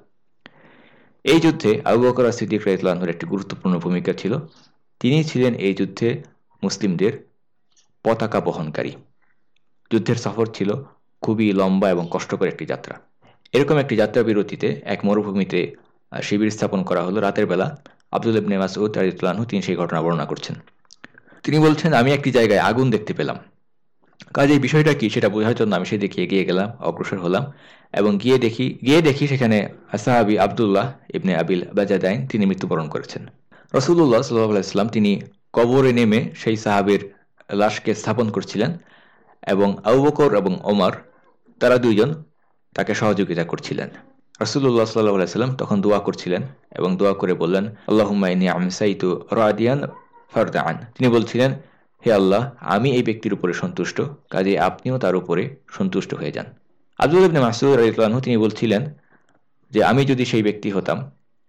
এই যুদ্ধে আবু বকর সিদ্দিক রাদিয়াল্লাহু আনহুর একটি গুরুত্বপূর্ণ ভূমিকা ছিল। তিনি ছিলেন এই যুদ্ধে মুসলিমদের পতাকা বহনকারী। যুদ্ধের সফর ছিল খুবই লম্বা এবং কষ্টকর একটি যাত্রা। এরকম একটি যাত্রা বিরতিতে এক মরুভূমিতে শিবির স্থাপন করা হলো রাতের বেলা। আব্দুল্লাহ ইবনে মাসউদ রাদিয়াল্লাহু আনহু তিনি সেই ঘটনা বর্ণনা করছেন। তিনি বলছেন, আমি একটি জায়গায় আগুন দেখতে পেলাম, কাজেই বিষয়টা কি সেটা বোঝার জন্য আমি সেদিকে এগিয়ে গেলাম, অগ্রসর হলাম, এবং গিয়ে দেখি সেখানে সাহাবী আব্দুল্লাহ ইবনে আবিল বাজাদাইন তিনি মৃত্যুবরণ করেছেন। রাসূলুল্লাহ সাল্লাল্লাহু আলাইহি ওয়াসাল্লাম তিনি কবরে নেমে সেই সাহাবীর লাশকে স্থাপন করছিলেন, এবং আবু বকর এবং ওমর তারা দুইজন তাকে সহযোগিতা করছিলেন। রাসূলুল্লাহ সাল্লাল্লাহু আলাইহি ওয়াসাল্লাম তখন দোয়া করছিলেন এবং দোয়া করে বললেন, আল্লাহুম্মা ইন্নী আমসাইতু রাদিয়ান ফারদান। তিনি বলছিলেন, হে আল্লাহ, আমি এই ব্যক্তির উপরে সন্তুষ্ট, কাজে আপনিও তার উপরে সন্তুষ্ট হয়ে যান। আব্দুল্লাহ ইবনে মাসউদ রাদিয়াল্লাহু আনহু তিনি বলছিলেন যে আমি যদি সেই ব্যক্তি হতাম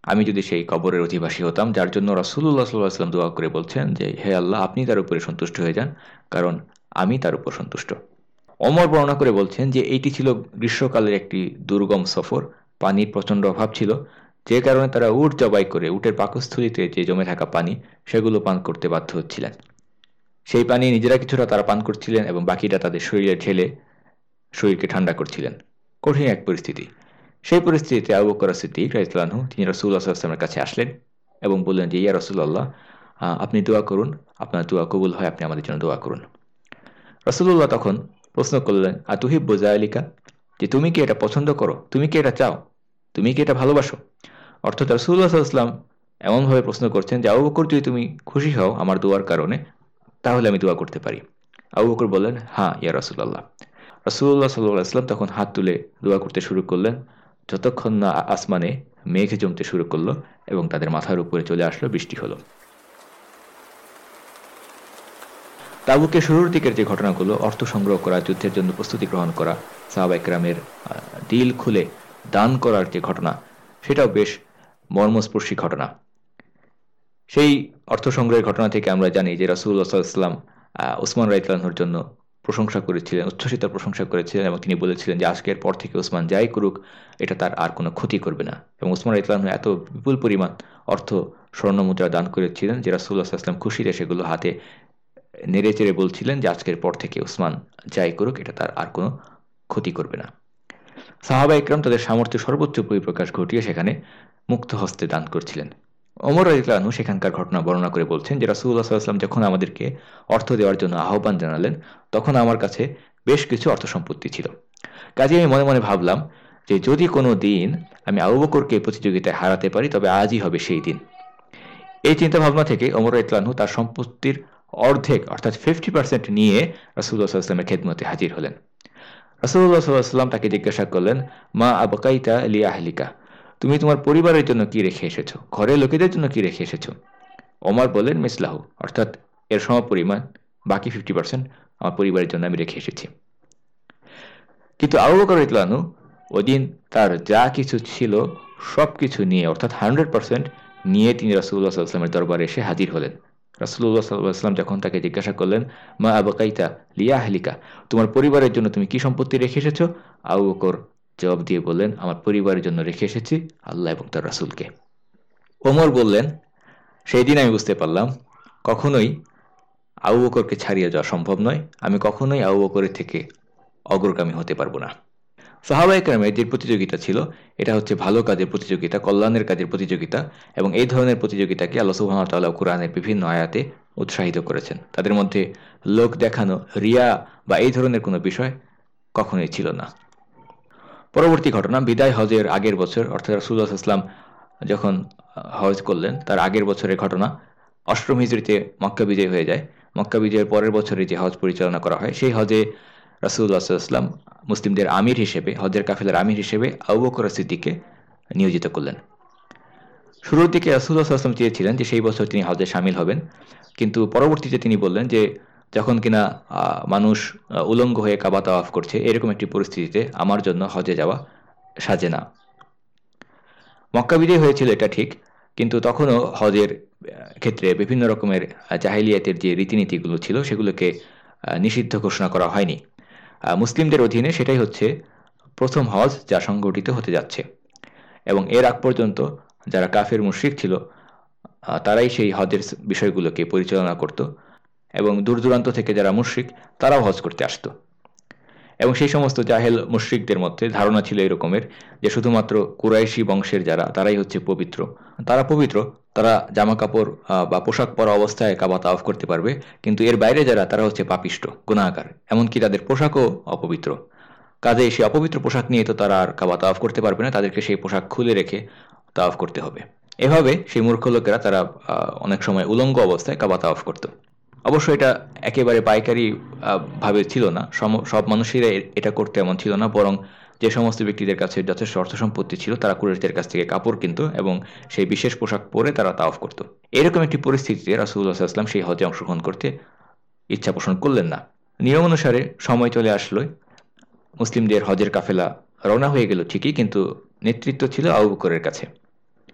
আমি যদি সেই কবরের অধিবাসী হতাম, যার জন্য রাসূলুল্লাহ সাল্লাল্লাহু আলাইহি ওয়াসাল্লাম দোয়া করে বলছেন যে হে আল্লাহ, আপনি তার উপরে সন্তুষ্ট হয়ে যান, কারণ আমি তার উপর সন্তুষ্ট। ওমর বর্ণনা করে বলছেন যে এইটি ছিল গ্রীষ্মকালের একটি দুর্গম সফর। পানির প্রচণ্ড অভাব ছিল, যে কারণে তারা উট জবাই করে উটের পাকস্থলীতে যে জমে থাকা পানি সেগুলো পান করতে বাধ্য হচ্ছিলেন। সেই পানি নিজেরা কিছুটা তারা পান করছিলেন এবং বাকিটা তাদের শরীরে ঢেলে শরীরকে ঠান্ডা করছিলেন। কঠিন এক পরিস্থিতি। সেই পরিস্থিতিতে আবু বকর সিদ্দিক রাদিয়াল্লাহু আনহু তিনি রাসূলুল্লাহ সাল্লাল্লাহু আলাইহি ওয়াসাল্লামের কাছে আসলেন এবং বললেন যে ইয়া রাসূলুল্লাহ, আপনি দোয়া করুন, আপনার দোয়া কবুল হয়, আপনি আমাদের জন্য দোয়া করুন। রাসূলুল্লাহ তখন প্রশ্ন করলেন, আতুহিব্বু যালিকা, যে তুমি কি এটা পছন্দ করো, তুমি কি এটা চাও, তুমি কি এটা ভালোবাসো? অর্থাৎ রাসূলুল্লাহ সাল্লাল্লাহু আলাইহি ওয়াসাল্লাম এমনভাবে প্রশ্ন করছেন যে আবু বকর, যদি তুমি খুশি হও আমার দোয়ার কারণে, তাহলে আমি দোয়া করতে পারি। আবু বকর বললেন, হ্যাঁ ইয়া রাসূলুল্লাহ। রাসূলুল্লাহ সাল্লাল্লাহু আলাইহি ওয়াসাল্লাম তখন হাত তুলে দোয়া করতে শুরু করলেন, যতক্ষণ না আসমানে মেঘ জমতে শুরু করলো এবং তাদের মাথার উপরে চলে আসলো, বৃষ্টি হলো। তাবুকের শুরুর দিকের যে ঘটনাগুলো, অর্থ সংগ্রহ করা, যুদ্ধের জন্য প্রস্তুতি গ্রহণ করা, সাহাবা ইকরামের দিল খুলে দান করার যে ঘটনা, সেটাও বেশ মর্মস্পর্শী ঘটনা। সেই অর্থ সংগ্রহের ঘটনা থেকে আমরা জানি যে রাসূলুল্লাহ সাল্লাল্লাহু আলাইহি ওয়াসাল্লাম ওসমান রাদিয়াল্লাহু আনহুর জন্য প্রশংসা করেছিলেন, উচ্ছ্বসিত প্রশংসা করেছিলেন এবং তিনি বলেছিলেন যে আজকের পর থেকে ওসমান যাই করুক এটা তার আর কোনো ক্ষতি করবে না। এবং ওসমান রাদিয়াল্লাহু আনহু এত বিপুল পরিমাণ অর্থ স্বর্ণ মুদ্রা দান করেছিলেন যে রাসূলুল্লাহ সাল্লাল্লাহু আলাইহি ওয়াসাল্লাম খুশিতে সেগুলো হাতে নেড়ে চেড়ে বলছিলেন যে আজকের পর থেকে ওসমান যাই করুক এটা তার আর কোনো ক্ষতি করবে না। সাহাবা ইকরাম তাদের সামর্থ্যের সর্বোচ্চ পরিপ্রকাশ ঘটিয়ে সেখানে মুক্ত হস্তে দান করছিলেন। ওমর রাদিয়াল্লাহু আনহু সেখানকার ঘটনা বর্ণনা করে বলছেন যে রাসূলুল্লাহ সাল্লাল্লাহু আলাইহি ওয়াসাল্লাম যখন আমাদেরকে অর্থ দেওয়ার জন্য আহ্বান জানালেন, তখন আমার কাছে বেশ কিছু অর্থ সম্পত্তি ছিল। কাজে আমি মনে মনে ভাবলাম যে যদি কোনো দিন আমি আবু বকরকে প্রতিযোগিতায় হারাতে পারি, তবে আজই হবে সেই দিন। এই চিন্তাভাবনা থেকে ওমর রাদিয়াল্লাহু আনহু তার সম্পত্তির অর্ধেক অর্থাৎ 50% নিয়ে রাসূলুল্লাহ সাল্লাল্লাহু আলাইহি ওয়াসাল্লামের খেদমতে হাজির হলেন। রাসূলুল্লাহ সাল্লাল্লাহু আলাইহি ওয়াসাল্লাম তাকে জিজ্ঞাসা করলেন, মা আবকাইতা লি আহলিকা, তুমি তোমার পরিবারের জন্য কি রেখে এসেছো, ঘরের লোকেদের জন্য কি রেখে এসেছো? ওমর বললেন, মিসলাহু, অর্থাৎ এর সমপরিমাণ, বাকি 50% আমার পরিবারের জন্য আমি রেখে এসেছি। কিন্তু আবু বকর রাদিয়াল্লাহু আনহু ওই দিন তার যা কিছু ছিল সব কিছু নিয়ে অর্থাৎ 100% নিয়ে তিনি রাসূলুল্লাহ সাল্লাল্লাহু আলাইহি ওয়াসাল্লামের দরবারে এসে হাজির হলেন। রাসূলুল্লাহ সাল্লাল্লাহু আলাইহি ওয়াসাল্লাম যখন তাকে জিজ্ঞাসা করলেন, মা আবকাইতা লিয়া আহলিকা, তোমার পরিবারের জন্য তুমি কি সম্পত্তি রেখে এসেছো? আবু বকর জবাব দিয়ে বললেন, আমার পরিবারের জন্য রেখে এসেছি আল্লাহ এবং তার রাসূলকে। ওমর বললেন, সেই দিন আমি বুঝতে পারলাম কখনোই আবু বকরকে ছাড়িয়ে যাওয়া সম্ভব নয়, আমি কখনোই আবু বকরের থেকে অগ্রগামী হতে পারবো না। সাহাবা ইকরামের যে প্রতিযোগিতা ছিল এটা হচ্ছে ভালো কাজের প্রতিযোগিতা, কল্যাণের কাজের প্রতিযোগিতা, এবং এই ধরনের প্রতিযোগিতাকে আল্লাহ সুবহানাহু ওয়া তাআলা কুরআনের বিভিন্ন আয়াতে উৎসাহিত করেছেন। তাদের মধ্যে লোক দেখানো, রিয়া বা এই ধরনের কোনো বিষয় কখনোই ছিল না। পরবর্তী ঘটনা, বিদায় হজের আগের বছর অর্থাৎ রাসূলুল্লাহ সাল্লাল্লাহু আলাইহি ওয়াসাল্লাম যখন হজ করলেন তার আগের বছরের ঘটনা। অষ্টম হিজরিতে মক্কা বিজয় হয়ে যায়। মক্কা বিজয়ের পরের বছরে যে হজ পরিচালনা করা হয়, সেই হজে রাসূলুল্লাহ সাল্লাল্লাহু আলাইহি ওয়াসাল্লাম মুসলিমদের আমির হিসেবে, হজের কাফেলার আমির হিসেবে আবু বকর সিদ্দিককে নিয়োজিত করলেন। শুরুর দিকে রাসূলুল্লাহ সাল্লাল্লাহু আলাইহি ওয়াসাল্লাম চেয়েছিলেন যে সেই বছর তিনি হজে শামিল হবেন, কিন্তু পরবর্তীতে তিনি বললেন যে যখন কিনা মানুষ উলঙ্গ হয়ে কাবা তাওয়াফ করছে, এরকম একটি পরিস্থিতিতে আমার জন্য হজে যাওয়া সাজে না। মক্কা বিজয় হয়েছিল এটা ঠিক, কিন্তু তখনও হজের ক্ষেত্রে বিভিন্ন রকমের জাহিলিয়াতের যে রীতিনীতিগুলো ছিল সেগুলোকে নিষিদ্ধ ঘোষণা করা হয়নি। মুসলিমদের অধীনে সেটাই হচ্ছে প্রথম হজ যা সংগঠিত হতে যাচ্ছে, এবং এর আগ পর্যন্ত যারা কাফের মুশরিক ছিল তারাই সেই হজের বিষয়গুলোকে পরিচালনা করত, এবং দূর দূরান্ত থেকে যারা মুশরিক তারাও হজ করতে আসতো। এবং সেই সমস্ত জাহেল মুশরিকদের মধ্যে ধারণা ছিল এরকমের যে শুধুমাত্র কুরাইশি বংশের যারা, তারাই হচ্ছে পবিত্র, তারা জামা কাপড় বা পোশাক পরা অবস্থায় কাবা তাওয়াফ করতে পারবে, কিন্তু এর বাইরে যারা তারা হচ্ছে পাপিষ্ট, গুনাহগার, এমনকি তাদের পোশাকও অপবিত্র। কাজে সেই অপবিত্র পোশাক নিয়ে তো তারা আর কাবা তাওয়াফ করতে পারবে না, তাদেরকে সেই পোশাক খুলে রেখে তাওয়াফ করতে হবে। এভাবে সেই মূর্খ লোকেরা তারা অনেক সময় উলঙ্গ অবস্থায় কাবা তাওয়াফ করত। অবশ্য এটা একেবারে পাইকারি ভাবে ছিল না, সব মানুষেরা এটা করতে এমন ছিল না, বরং যে সমস্ত ব্যক্তিদের কাছে যথেষ্ট অর্থ সম্পত্তি ছিল তারা কুরাইশদের কাছ থেকে কাপড় কিনত এবং সেই বিশেষ পোশাক পরে তারা তাওয়াফ করত। এরকম একটি পরিস্থিতিতে রাসূলুল্লাহ সাল্লাল্লাহু আলাইহি ওয়াসাল্লাম সেই হজে অংশগ্রহণ করতে ইচ্ছা পোষণ করলেন না। নিয়ম অনুসারে সময় চলে আসলো, মুসলিমদের হজের কাফেলা রওনা হয়ে গেল ঠিকই, কিন্তু নেতৃত্ব ছিল আবু বকরের কাছে।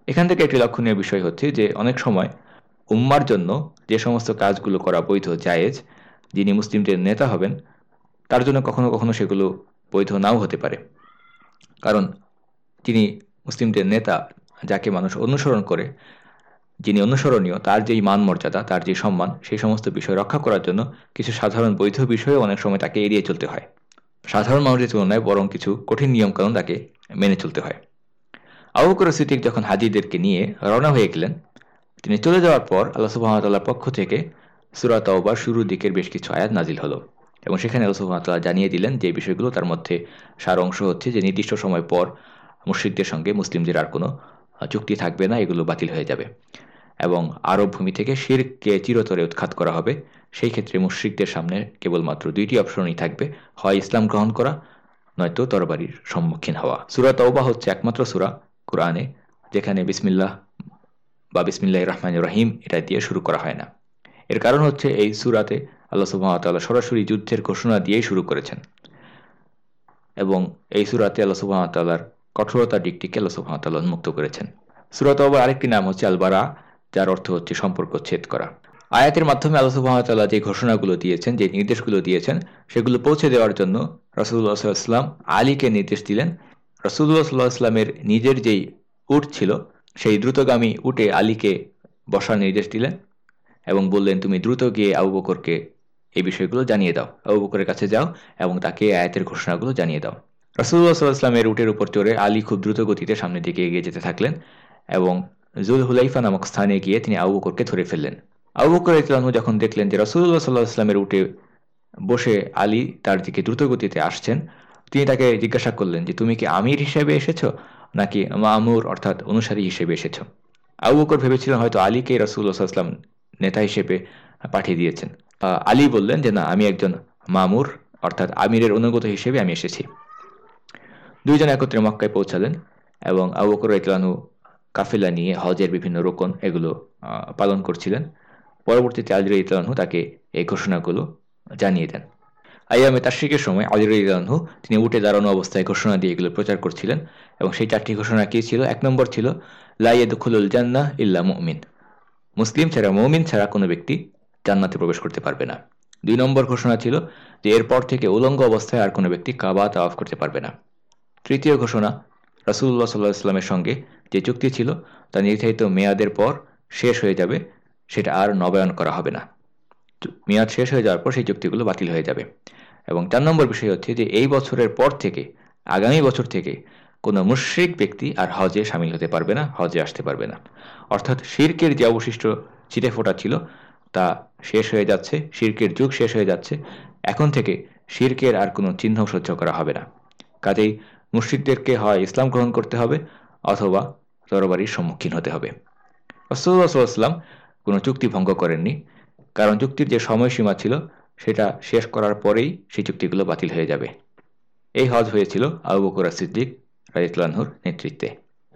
এখান থেকে একটি লক্ষণীয় বিষয় হচ্ছে যে অনেক সময় উম্মার জন্য যে সমস্ত কাজগুলো করা বৈধ জায়েজ, যিনি মুসলিমদের নেতা হবেন তার জন্য কখনো কখনো সেগুলো বৈধ নাও হতে পারে। কারণ যিনি মুসলিমদের নেতা, যাকে মানুষ অনুসরণ করে, যিনি অনুসরণীয়, তার যেই মান মর্যাদা, তার যে সম্মান, সেই সমস্ত বিষয় রক্ষা করার জন্য কিছু সাধারণ বৈধ বিষয়ে অনেক সময় তাকে এড়িয়ে চলতে হয়। সাধারণ মানুষের তুলনায় বরং কিছু কঠিন নিয়মকানুন তাকে মেনে চলতে হয়। আবু বকর সিদ্দিক যখন হাজিদেরকে নিয়ে রওনা হয়ে গেলেন, তিনি চলে যাওয়ার পর আল্লাহ সুবহানাহু ওয়া তাআলার পক্ষ থেকে সূরা তাওবার শুরুর দিকের বেশ কিছু আয়াত নাজিল হলো এবং সেখানে আল্লাহ সুবহানাহু ওয়া তাআলা জানিয়ে দিলেন যে বিষয়গুলো, তার মধ্যে সার অংশ হচ্ছে যে নির্দিষ্ট সময় পর মুশরিকদের সঙ্গে মুসলিমদের আর কোনো চুক্তি থাকবে না, এগুলো বাতিল হয়ে যাবে এবং আরব ভূমি থেকে শিরককে চিরতরে উৎখাত করা হবে। সেই ক্ষেত্রে মুশরিকদের সামনে কেবলমাত্র দুইটি অপশনই থাকবে, হয় ইসলাম গ্রহণ করা, নয়তো তরবারির সম্মুখীন হওয়া। সূরা তাওবা হচ্ছে একমাত্র সূরা কুরআনে যেখানে বিসমিল্লাহ বা বিসমিল্লাহির রহমানির রহিম এটা দিয়ে শুরু করা হয় না। এর কারণ হচ্ছে এই সূরাতে আল্লাহ সুবহানাহু ওয়া তাআলা সরাসরি যুদ্ধের ঘোষণা দিয়েই শুরু করেছেন এবং এই সূরাতে আল্লাহ সুবহানাহু ওয়া তাআলার কঠোরতার দিকটিকে আল্লাহ সুবহানাহু ওয়া তাআলা উন্মুক্ত করেছেন। সূরা তাওবার আরেকটি নাম হচ্ছে আল বারা, যার অর্থ হচ্ছে সম্পর্ক ছেদ করা। আয়াতের মাধ্যমে আল্লাহ সুবহানাহু ওয়া তাআলা যে ঘোষণাগুলো দিয়েছেন, যে নির্দেশগুলো দিয়েছেন, সেগুলো পৌঁছে দেওয়ার জন্য রাসূলুল্লাহ সাল্লাল্লাহু আলাইহি ওয়াসাল্লাম আলীকে নির্দেশ দিলেন। রাসূলুল্লাহ সাল্লাল্লাহু আলাইহি ওয়াসাল্লামের নিজের যেই উট ছিল, সেই দ্রুতগামী উটে আলীকে বসার নির্দেশ দিলেন এবং বললেন, তুমি দ্রুত গিয়ে আবু বকরকে এই বিষয়গুলো জানিয়ে দাও, আবু বকরের কাছে যাও এবং তাকে আয়াতের ঘোষণাগুলো জানিয়ে দাও। রাসূলুল্লাহ সাল্লাল্লাহু আলাইহি ওয়াসাল্লামের উটের উপর চড়ে আলী খুব দ্রুত গতিতে সামনের দিকে এগিয়ে যেতে থাকলেন এবং যুল হুলাইফা নামক স্থানে গিয়ে তিনি আবু বকরকে ধরে ফেললেন। আবু বকর রাদিয়াল্লাহু আনহু যখন দেখলেন যে রাসূলুল্লাহ সাল্লাল্লাহু আলাইহি ওয়াসাল্লামের উটে বসে আলী তার দিকে দ্রুত গতিতে আসছেন, তিনি তাকে জিজ্ঞাসা করলেন যে তুমি কি আমির হিসেবে এসেছো নাকি মামুর অর্থাৎ অনুসারী হিসেবে এসেছো। আবু বকর ভেবেছিলেন হয়তো আলীকে রাসূলুল্লাহ সাল্লাল্লাহু আলাইহি ওয়াসাল্লাম নেতা হিসেবে পাঠিয়ে দিয়েছেন। আলী বললেন যে না, আমি একজন মামুর অর্থাৎ আমিরের অনুগত হিসেবে আমি এসেছি। দুইজন একত্রে মক্কায় পৌঁছালেন এবং আবু বকর রাদিয়াল্লাহু আনহু কাফেলা নিয়ে হজের বিভিন্ন রোকন এগুলো পালন করছিলেন। পরবর্তীতে আলী রাদিয়াল্লাহু আনহু তাকে এই ঘোষণাগুলো জানিয়ে দেন। আইয়ামে তাশরিকের সময় আলী রাদিয়াল্লাহু আনহু তিনি উঠে দাঁড়ানো অবস্থায় ঘোষণা দিয়ে এগুলো প্রচার করছিলেন এবং সেই চারটি ঘোষণা কি ছিল? এক নম্বর ছিল লা ইয়াদখুলুল জান্নাহ ইল্লা মুমিন, মুসলিম ছাড়া, মুমিন ছাড়া কোনো ব্যক্তি জান্নাতে প্রবেশ করতে পারবে না। দুই নম্বর ঘোষণা ছিল যে এরপর থেকে উলঙ্গ অবস্থায় আর কোনো ব্যক্তি কাবা তাওয়াফ করতে পারবে না। তৃতীয় ঘোষণা, রাসূলুল্লাহ সাল্লাল্লাহু আলাইহি ওয়াসাল্লামের সঙ্গে যে চুক্তি ছিল তা নির্ধারিত মেয়াদের পর শেষ হয়ে যাবে, সেটা আর নবায়ন করা হবে না। মেয়াদ শেষ হয়ে যাওয়ার পর সেই চুক্তিগুলো বাতিল হয়ে যাবে। এবং ৪ নম্বর বিষয় হচ্ছে যে এই বছরের পর থেকে, আগামী বছর থেকে কোনো মুশরিক ব্যক্তি আর হজে শামিল হতে পারবে না, হজে আসতে পারবে না। অর্থাৎ শিরকের যে অবশিষ্ট ছিটেফোঁটা ছিল তা শেষ হয়ে যাচ্ছে, শিরকের যুগ শেষ হয়ে যাচ্ছে। এখন থেকে শিরকের আর কোনো চিহ্ন সহ্য করা হবে না। কাজেই মুশরিকদেরকে হয় ইসলাম গ্রহণ করতে হবে অথবা তরবারির সম্মুখীন হতে হবে। রাসূলুল্লাহ সাল্লাল্লাহু আলাইহি ওয়াসাল্লাম কোনো চুক্তি ভঙ্গ করেননি, কারণ চুক্তির যে সময়সীমা ছিল সেটা শেষ করার পরেই সেই চুক্তিগুলো বাতিল হয়ে যাবে। এই হজ হয়েছিল আবু বকর সিদ্দিক রাদিয়াল্লাহু আনহুর নেতৃত্বে।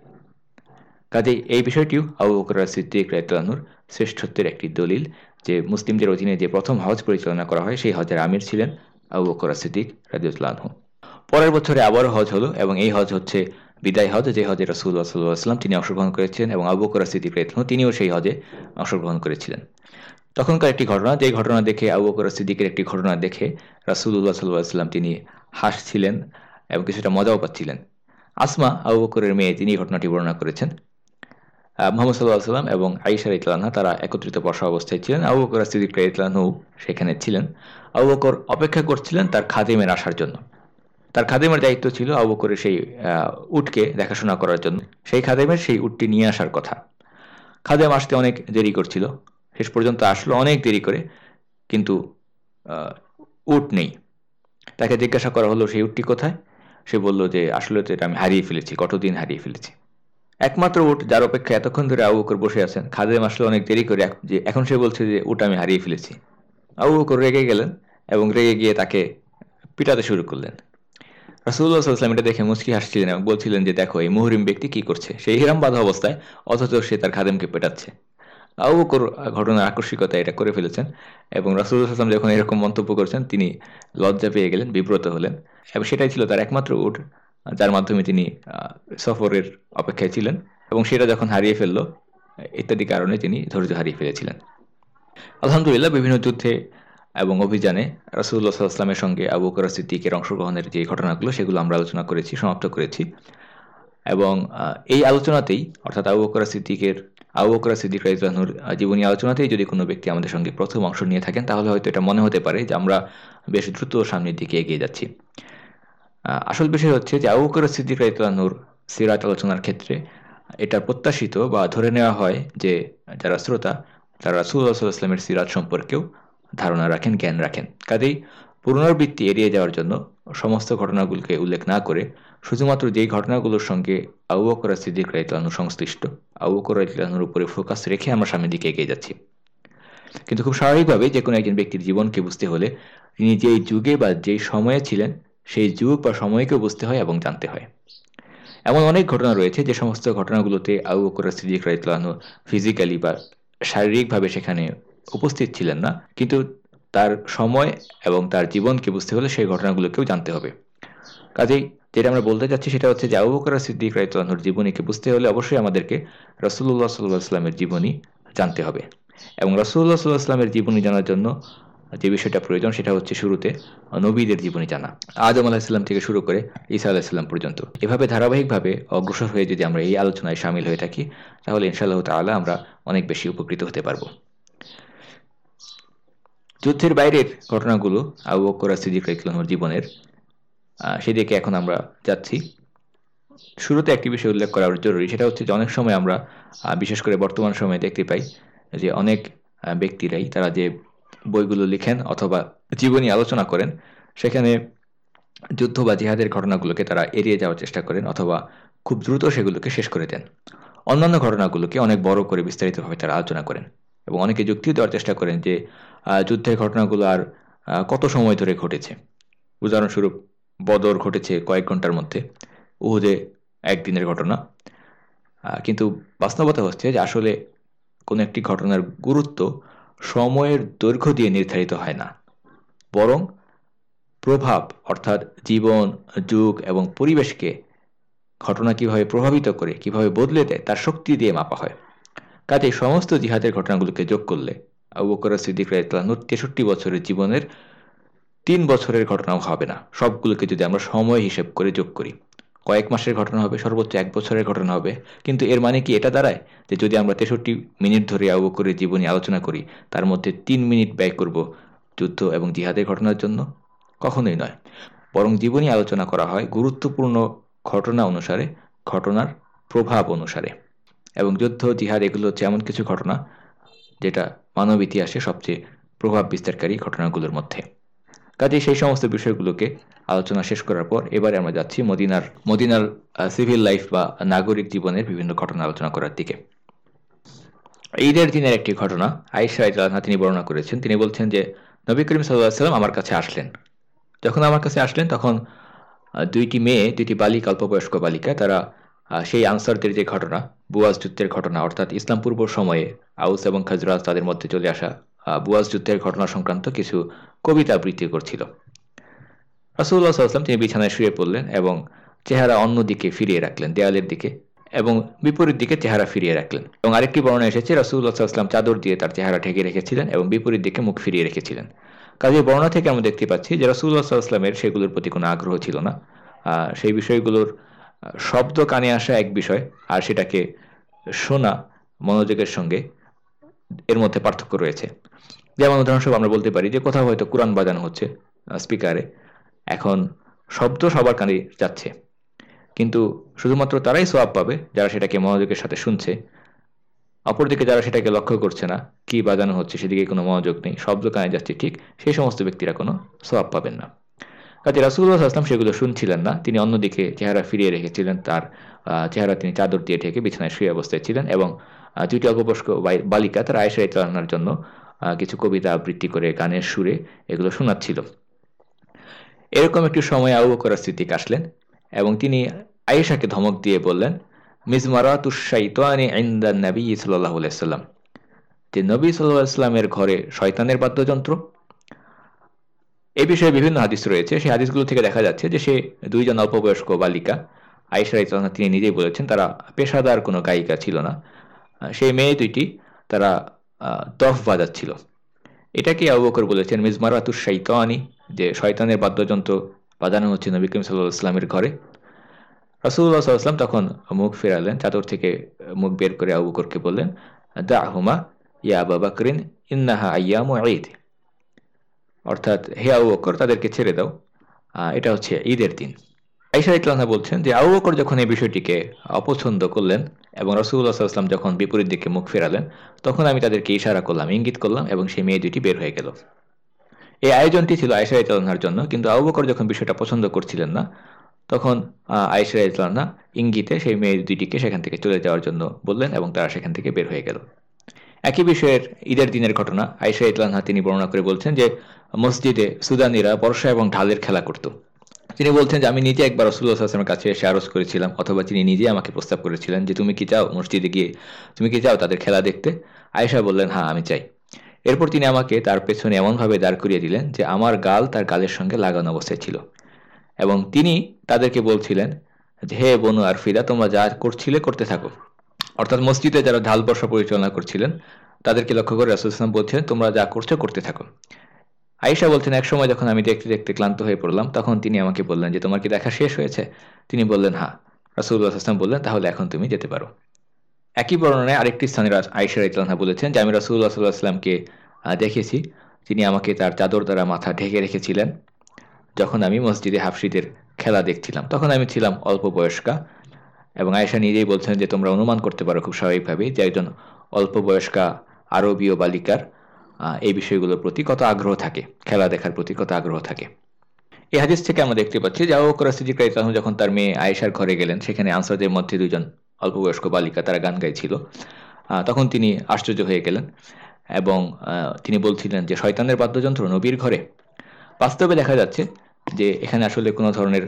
কাজেই এই বিষয়টিও আবু বকর সিদ্দিক রাদিয়াল্লাহু আনহুর শ্রেষ্ঠত্বের একটি দলিল যে মুসলিমদের অধীনে যে প্রথম হজ পরিচালনা করা হয় সেই হজের আমির ছিলেন আবু বকর সিদ্দিক রাদিয়াল্লাহু আনহু। পরের বছরে আবারও হজ হলো এবং এই হজ হচ্ছে বিদায় হজ, যে হজে রাসূলুল্লাহ সাল্লাল্লাহু আলাইহি ওয়াসাল্লাম তিনি অংশগ্রহণ করেছিলেন এবং আবু বকর সিদ্দিক রাদিয়াল্লাহু আনহু তিনিও সেই হজে অংশগ্রহণ করেছিলেন। তখনকার একটি ঘটনা, যে ঘটনা দেখে আবু বকর সিদ্দিকের একটি ঘটনা দেখে রাসূলুল্লাহ সাল্লাল্লাহু আলাইহি ওয়াসাল্লাম তিনি হাসছিলেন এবং কিছুটা মজাও পাচ্ছিলেন। আসমা আবু বকরের মেয়ে, তিনি এই ঘটনাটি বর্ণনা করেছেন। মুহাম্মদ সাল্লাল্লাহু আলাইহি ওয়াসাল্লাম এবং আয়েশা রাদিয়াল্লাহু আনহা তারা একত্রিত বসা অবস্থায় ছিলেন। আবু বকর সিদ্দিক রাদিয়াল্লাহু আনহু সেখানে ছিলেন। আবু বকর অপেক্ষা করছিলেন তার খাদেমের আসার জন্য। তার খাদেমের দায়িত্ব ছিল আবু বকরের সেই উটকে দেখাশোনা করার জন্য। সেই খাদেমের সেই উটটি নিয়ে আসার কথা। খাদেম আসতে অনেক দেরি করছিল, শেষ পর্যন্ত আসলো অনেক দেরি করে, কিন্তু উট নেই। তাকে জিজ্ঞাসা করা হলো সেই উটটি কোথায়। সে বলল যে আসলে তো এটা আমি হারিয়ে ফেলেছি, কতদিন হারিয়ে ফেলেছি। একমাত্র উট যার অপেক্ষা এতক্ষণ ধরে আবু বকর বসে আছেন, খাদেম আসলে অনেক দেরি করে, যে এখন সে বলছে যে উট আমি হারিয়ে ফেলেছি। আবু বকর রেগে গেলেন এবং রেগে গিয়ে তাকে পিটাতে শুরু করলেন। রাসূলুল্লাহ সাল্লাল্লাহু আলাইহি ওয়াসাল্লাম এটা দেখে মুচকি হাসছিলেন এবং বলছিলেন যে দেখো এই মুহরিম ব্যক্তি কি করছে, সেই হিরাম বাঁধা অবস্থায়, অথচ সে তার খাদেমকে পেটাচ্ছে। আবু বকর ঘটনার আকস্মিকতা এটা করে ফেলেছেন এবং রাসূলুল্লাহ সাল্লাল্লাহু আলাইহি ওয়াসাল্লাম যখন এরকম মন্তব্য করছেন তিনি লজ্জা পেয়ে গেলেন, বিব্রত হলেন এবং সেটাই ছিল তার একমাত্র উট যার মাধ্যমে তিনি সফরের অপেক্ষায় ছিলেন। এবং সেটা যখন হারিয়ে ফেলল ইত্যাদি কারণে তিনি ধৈর্য হারিয়ে ফেলেছিলেন। আলহামদুলিল্লাহ, বিভিন্ন যুদ্ধে এবং অভিযানে রাসূলুল্লাহ সাল্লাল্লাহু আলাইহি ওয়াসাল্লামের সঙ্গে আবু বকর সিদ্দিকের অংশগ্রহণের যে ঘটনাগুলো, সেগুলো আমরা আলোচনা করেছি, সমাপ্ত করেছি। এবং এই আলোচনাতেই, অর্থাৎ আবু বকর সিদ্দিক রাদিয়াল্লাহু আনহুর জীবনী আলোচনাতেই যদি কোনো ব্যক্তি আমাদের সঙ্গে প্রথম অংশ নিয়ে থাকেন, তাহলে হয়তো এটা মনে হতে পারে যে আমরা বেশ দ্রুত সামনের দিকে এগিয়ে যাচ্ছি। আসল বিষয় হচ্ছে যে আবু বকর সিদ্দিক রাদিয়াল্লাহু আনহুর সিরাত আলোচনার ক্ষেত্রে এটা প্রত্যাশিত বা ধরে নেওয়া হয় যে যারা শ্রোতা তারা রাসূলুল্লাহ সাল্লাল্লাহু আলাইহি ওয়াসাল্লামের সিরাত সম্পর্কেও ধারণা রাখেন, জ্ঞান রাখেন। কাজেই পুনরাবৃত্তি এড়িয়ে যাওয়ার জন্য সমস্ত ঘটনাগুলোকে উল্লেখ না করে শুধুমাত্র যেই ঘটনাগুলোর সঙ্গে আবু বকর সিদ্দিক রাদিয়াল্লাহু আনহু সংশ্লিষ্ট, আবু বকর রাদিয়াল্লাহু আনহুর উপরে ফোকাস রেখে আমরা সামনের দিকে এগিয়ে যাচ্ছি। কিন্তু খুব স্বাভাবিকভাবে যে কোনো একজন ব্যক্তির জীবনকে বুঝতে হলে তিনি যেই যুগে বা যেই সময়ে ছিলেন সেই যুগ বা সময়কেও বুঝতে হয় এবং জানতে হয়। এমন অনেক ঘটনা রয়েছে যে সমস্ত ঘটনাগুলোতে আবু বকর সিদ্দিক রাদিয়াল্লাহু আনহু ফিজিক্যালি বা শারীরিকভাবে সেখানে উপস্থিত ছিলেন না, কিন্তু তার সময় এবং তার জীবনকে বুঝতে হলে সেই ঘটনাগুলোকেও জানতে হবে। কাজেই যেটা আমরা বলতে চাচ্ছি সেটা হচ্ছে যে আবু বকর সিদ্দিক রাদিয়াল্লাহু আনহুর জীবনীকে বুঝতে হলে অবশ্যই আমাদেরকে রাসূলুল্লাহ সাল্লাল্লাহু আলাইহি ওয়াসাল্লামের জীবনী জানতে হবে। এবং রাসূলুল্লাহ সাল্লাল্লাহু আলাইহি ওয়াসাল্লামের জীবনী জানার জন্য যে বিষয়টা প্রয়োজন সেটা হচ্ছে শুরুতে নবীদের জীবনী জানা, আদম আলাইহিস সালাম থেকে শুরু করে ঈসা আলাইহিস সালাম পর্যন্ত। এভাবে ধারাবাহিকভাবে অগ্রসর হয়ে যদি আমরা এই আলোচনায় শামিল হয়ে থাকি, তাহলে ইনশাআল্লাহ তাআলা আমরা অনেক বেশি উপকৃত হতে পারবো। যুদ্ধের বাইরের ঘটনাগুলো আবু বকর সিদ্দিক রাদিয়াল্লাহু আনহুর জীবনের, সেদিকে এখন আমরা যাচ্ছি। শুরুতে একটি বিষয় উল্লেখ করা জরুরি, সেটা হচ্ছে যে অনেক সময় আমরা বিশেষ করে বর্তমান সময়ে দেখতে পাই যে অনেক ব্যক্তিরাই তারা যে বইগুলো লিখেন অথবা জীবনী আলোচনা করেন, সেখানে যুদ্ধ বা জিহাদের ঘটনাগুলোকে তারা এড়িয়ে যাওয়ার চেষ্টা করেন অথবা খুব দ্রুত সেগুলোকে শেষ করে দেন। অন্যান্য ঘটনাগুলোকে অনেক বড় করে বিস্তারিতভাবে তারা আলোচনা করেন এবং অনেকে যুক্তিও দেওয়ার চেষ্টা করেন যে যুদ্ধের ঘটনাগুলো আর কত সময় ধরে ঘটেছে। উদাহরণস্বরূপ বদর ঘটেছে কয়েক ঘন্টার মধ্যে, উহুদে একদিনের ঘটনা। কিন্তু বাস্তবতা হচ্ছে যে আসলে কোনো একটি ঘটনার গুরুত্ব সময়ের দৈর্ঘ্য দিয়ে নির্ধারিত হয় না, বরং প্রভাব, অর্থাৎ জীবন, যুগ এবং পরিবেশকে ঘটনা কিভাবে প্রভাবিত করে, কিভাবে বদলে দেয়, তার শক্তি দিয়ে মাপা হয়। কাজে সমস্ত জিহাদের ঘটনাগুলোকে যোগ করলে আবু বকর সিদ্দিক রাদিয়াল্লাহু আনহুর 63 বছরের জীবনের 3 বছরের ঘটনাও হবে না। সবগুলোকে যদি আমরা সময় হিসেব করে যোগ করি, কয়েক মাসের ঘটনা হবে, সর্বোচ্চ 1 বছরের ঘটনা হবে। কিন্তু এর মানে কি এটা দাঁড়ায় যে যদি আমরা 63 মিনিট ধরে আবু বকরের জীবনী আলোচনা করি, তার মধ্যে 3 মিনিট ব্যয় করব যুদ্ধ এবং জিহাদের ঘটনার জন্য? কখনোই নয়। বরং জীবনী আলোচনা করা হয় গুরুত্বপূর্ণ ঘটনা অনুসারে, ঘটনার প্রভাব অনুসারে। এবং যুদ্ধ, জিহাদ এগুলো হচ্ছে এমন কিছু ঘটনা যেটা মানব ইতিহাসে সবচেয়ে প্রভাব বিস্তারকারী ঘটনাগুলোর মধ্যে। কাজে সেই সমস্ত বিষয়গুলোকে আলোচনা শেষ করার পর এবারে আমরা যাচ্ছি মদিনার সিভিল লাইফ বা নাগরিক জীবনের বিভিন্ন ঘটনা আলোচনা করার দিকে। ঈদের দিনের একটি ঘটনা আয়েশা রাদিয়াল্লাহু আনহা তিনি বর্ণনা করেছেন। তিনি বলছেন যে নবী করিম সাল্লাল্লাহু আলাইহি ওয়াসাল্লাম আমার কাছে আসলেন। যখন আমার কাছে আসলেন তখন দুইটি বালিকা, অল্পবয়স্ক বালিকা, তারা সেই আনসারদের যে ঘটনা, বুয়াজ যুদ্ধের ঘটনা, অর্থাৎ ইসলাম পূর্ব সময়ে আউস এবং খাজরাজ তাদের মধ্যে চলে আসা বুয়াজ যুদ্ধের ঘটনা সংক্রান্ত কিছু কবিতা আবৃত্তি করছিল। রাসূলুল্লাহ সাল্লাল্লাহু আলাইহি ওয়াসাল্লাম তিনি বিছানায় শুয়ে পড়লেন এবং চেহারা অন্যদিকে ফিরিয়ে রাখলেন, দেয়ালের দিকে, এবং বিপরীত দিকে চেহারা ফিরিয়ে রাখলেন। এবং আরেকটি বর্ণনা এসেছে রাসূলুল্লাহ সাল্লাল্লাহু আলাইহি ওয়াসাল্লাম চাদর দিয়ে তার চেহারা ঢেকে রেখেছিলেন এবং বিপরীত দিকে মুখ ফিরিয়ে রেখেছিলেন। কাজেই বর্ণনা থেকে আমরা দেখতে পাচ্ছি যে রাসূলুল্লাহ সাল্লাল্লাহু আলাইহি ওয়াসাল্লামের সেগুলোর প্রতি কোনো আগ্রহ ছিল না। সেই বিষয়গুলোর শব্দ কানে আসা এক বিষয়, আর সেটাকে শোনা মনোযোগের সঙ্গে এর মধ্যে পার্থক্য রয়েছে। যেমন উদাহরণস্বরূপ আমরা বলতে পারি যে কোথাও হয়তো কোরআন বাজানো হচ্ছে স্পিকারে, এখন শব্দ সবার কানে যাচ্ছে, কিন্তু শুধুমাত্র তারাই সওয়াব পাবে যারা সেটাকে মনোযোগের সাথে শুনছে। অপরদিকে যারা সেটাকে লক্ষ্য করছে না, কি বাজানো হচ্ছে সেদিকে কোনো মনোযোগ নেই, শব্দ কানে যাচ্ছে ঠিক, সেই সমস্ত ব্যক্তিরা কোনো সওয়াব পাবেন না। কাজে রাসূলুল্লাহ সাল্লাল্লাহু আলাইহি ওয়াসাল্লাম সেগুলো শুনছিলেন না, তিনি অন্যদিকে চেহারা ফিরিয়ে রেখেছিলেন, তার চেহারা তিনি চাদর দিয়ে ঢেকে বিছানায় শুয়ে অবস্থায় ছিলেন। এবং দুইটি অল্পবয়স্ক বালিকা তারা আয়েশা রাদিয়াল্লাহু আনহার জন্য কিছু কবিতা আবৃত্তি করে গানের সুরে এগুলো শোনাচ্ছিল। এরকম একটি সময় আবু বকর সিদ্দিক আসলেন এবং তিনি আয়েশাকে ধমক দিয়ে বললেন, মিজমারাতুশ শাইতানি ইনদান নবী সাল্লাল্লাহু আলাইহি ওয়াসাল্লাম, যে নবী সাল্লাল্লাহু আলাইহি ওয়াসাল্লামের ঘরে শয়তানের বাদ্যযন্ত্র। এই বিষয়ে বিভিন্ন হাদিস রয়েছে, সেই হাদিসগুলো থেকে দেখা যাচ্ছে যে সে দুইজন অল্পবয়স্ক বালিকা আয়েশা রাদিয়াল্লাহু আনহা তিনি নিজেই বলেছেন তারা পেশাদার কোনো গায়িকা ছিল না। সেই মেয়ে দুইটি তারা দফ বাজাচ্ছিল। এটাকে আবু বকর বলেছেন মিজমারাতুশ শাইতানি, যে শয়তানের বাদ্যযন্ত্র বাজানো হচ্ছে নবী করিম সাল্লাল্লাহু আলাইহি ওয়াসাল্লামের ঘরে। রাসূলুল্লাহ সাল্লাল্লাহু আলাইহি ওয়াসাল্লাম তখন মুখ ফেরালেন, চাদর থেকে মুখ বের করে আবু বকরকে বললেন, দাহুমা ইয়া আবা বকরিন ইন্নাহা আইয়ামু ঈদ, অর্থাৎ হে আবু বকর তাদেরকে ছেড়ে দাও, এটা হচ্ছে ঈদের দিন। আয়েশা রাদিয়াল্লাহু আনহা বলছেন যে আবু বকর যখন এই বিষয়টিকে অপছন্দ করলেন এবং রাসূলুল্লাহ সাল্লাল্লাহু আলাইহি ওয়াসাল্লাম যখন বিপরীত দিকে মুখ ফেরালেন, তখন আমি তাদেরকে ইশারা করলাম, ইঙ্গিত করলাম এবং সেই মেয়ে দুটি বের হয়ে গেল। এই আয়োজনটি ছিল আয়েশা রাদিয়াল্লাহু আনহার জন্য, কিন্তু আবু বকর যখন বিষয়টা পছন্দ করছিলেন না, তখন আয়েশা রাদিয়াল্লাহু আনহা ইঙ্গিতে সেই মেয়ে দুটিকে সেখান থেকে চলে যাওয়ার জন্য বললেন এবং তারা সেখান থেকে বের হয়ে গেল। একই বিষয়ের ঈদের দিনের ঘটনা আয়েশা রাদিয়াল্লাহু আনহা তিনি বর্ণনা করে বলছেন যে মসজিদে সুদানিরা বর্ষা এবং ঢালের খেলা করত। তিনি বলছেন যে আমি নিজে একবার রাসূলুল্লাহ সাল্লাল্লাহু আলাইহি ওয়াসাল্লামের কাছে এসে আরজ করেছিলাম, অথবা তিনি নিজেই আমাকে প্রস্তাব করেছিলেন যে তুমি কি চাও মসজিদে গিয়ে তুমি কি চাও তাদের খেলা দেখতে? আয়েশা বললেন হ্যাঁ আমি চাই। এরপর তিনি আমাকে তার পেছনে এমনভাবে দাঁড় করিয়ে দিলেন যে আমার গাল তার গালের সঙ্গে লাগানো অবস্থায় ছিল, এবং তিনি তাদেরকে বলছিলেন যে হে বনু আরফিদা তোমরা যা করছিলে করতে থাকো। অর্থাৎ মসজিদে যারা ঢাল বর্ষা পরিচালনা করছিলেন তাদেরকে লক্ষ্য করে রাসূল সাল্লাল্লাহু আলাইহি ওয়াসাল্লাম বলছিলেন তোমরা যা করছো করতে থাকো। আয়েশা বলছেন এক সময় যখন আমি দেখতে দেখতে ক্লান্ত হয়ে পড়লাম, তখন তিনি আমাকে বললেন যে তোমার কি দেখা শেষ হয়েছে? তিনি বললেন হ্যাঁ। রাসূলুল্লাহ সাল্লাল্লাহু আলাইহি ওয়াসাল্লাম বললেন তাহলে এখন তুমি যেতে পারো। একই বর্ণনায় আরেকটি স্থানে আয়েশা রাদিয়াল্লাহু আনহা বলেছেন যে আমি রাসূলুল্লাহ সাল্লাল্লাহু আলাইহি ওয়াসাল্লামকে দেখেছি তিনি আমাকে তার চাদর দ্বারা মাথা ঢেকে রেখেছিলেন যখন আমি মসজিদে হাফসিদের খেলা দেখছিলাম। তখন আমি ছিলাম অল্প বয়স্কা, এবং আয়েশা নিজেই বলছেন যে তোমরা অনুমান করতে পারো খুব স্বাভাবিকভাবেই যে একজন অল্প বয়স্কা আরবীয় বালিকার এই বিষয়গুলোর প্রতি কত আগ্রহ থাকে, খেলা দেখার প্রতি কত আগ্রহ থাকে। এই হাদিস থেকে আমরা দেখতে পাচ্ছি যে আবু বকর সিদ্দিক রাদিয়াল্লাহু আনহু যখন তার মেয়ে আয়েশার ঘরে গেলেন, সেখানে আনসারদের মধ্যে দুইজন অল্প বয়স্ক বালিকা তারা গান গাইছিল, তখন তিনি আশ্চর্য হয়ে গেলেন এবং তিনি বলছিলেন যে শয়তানের বাদ্যযন্ত্র নবীর ঘরে। বাস্তবে দেখা যাচ্ছে যে এখানে আসলে কোনো ধরনের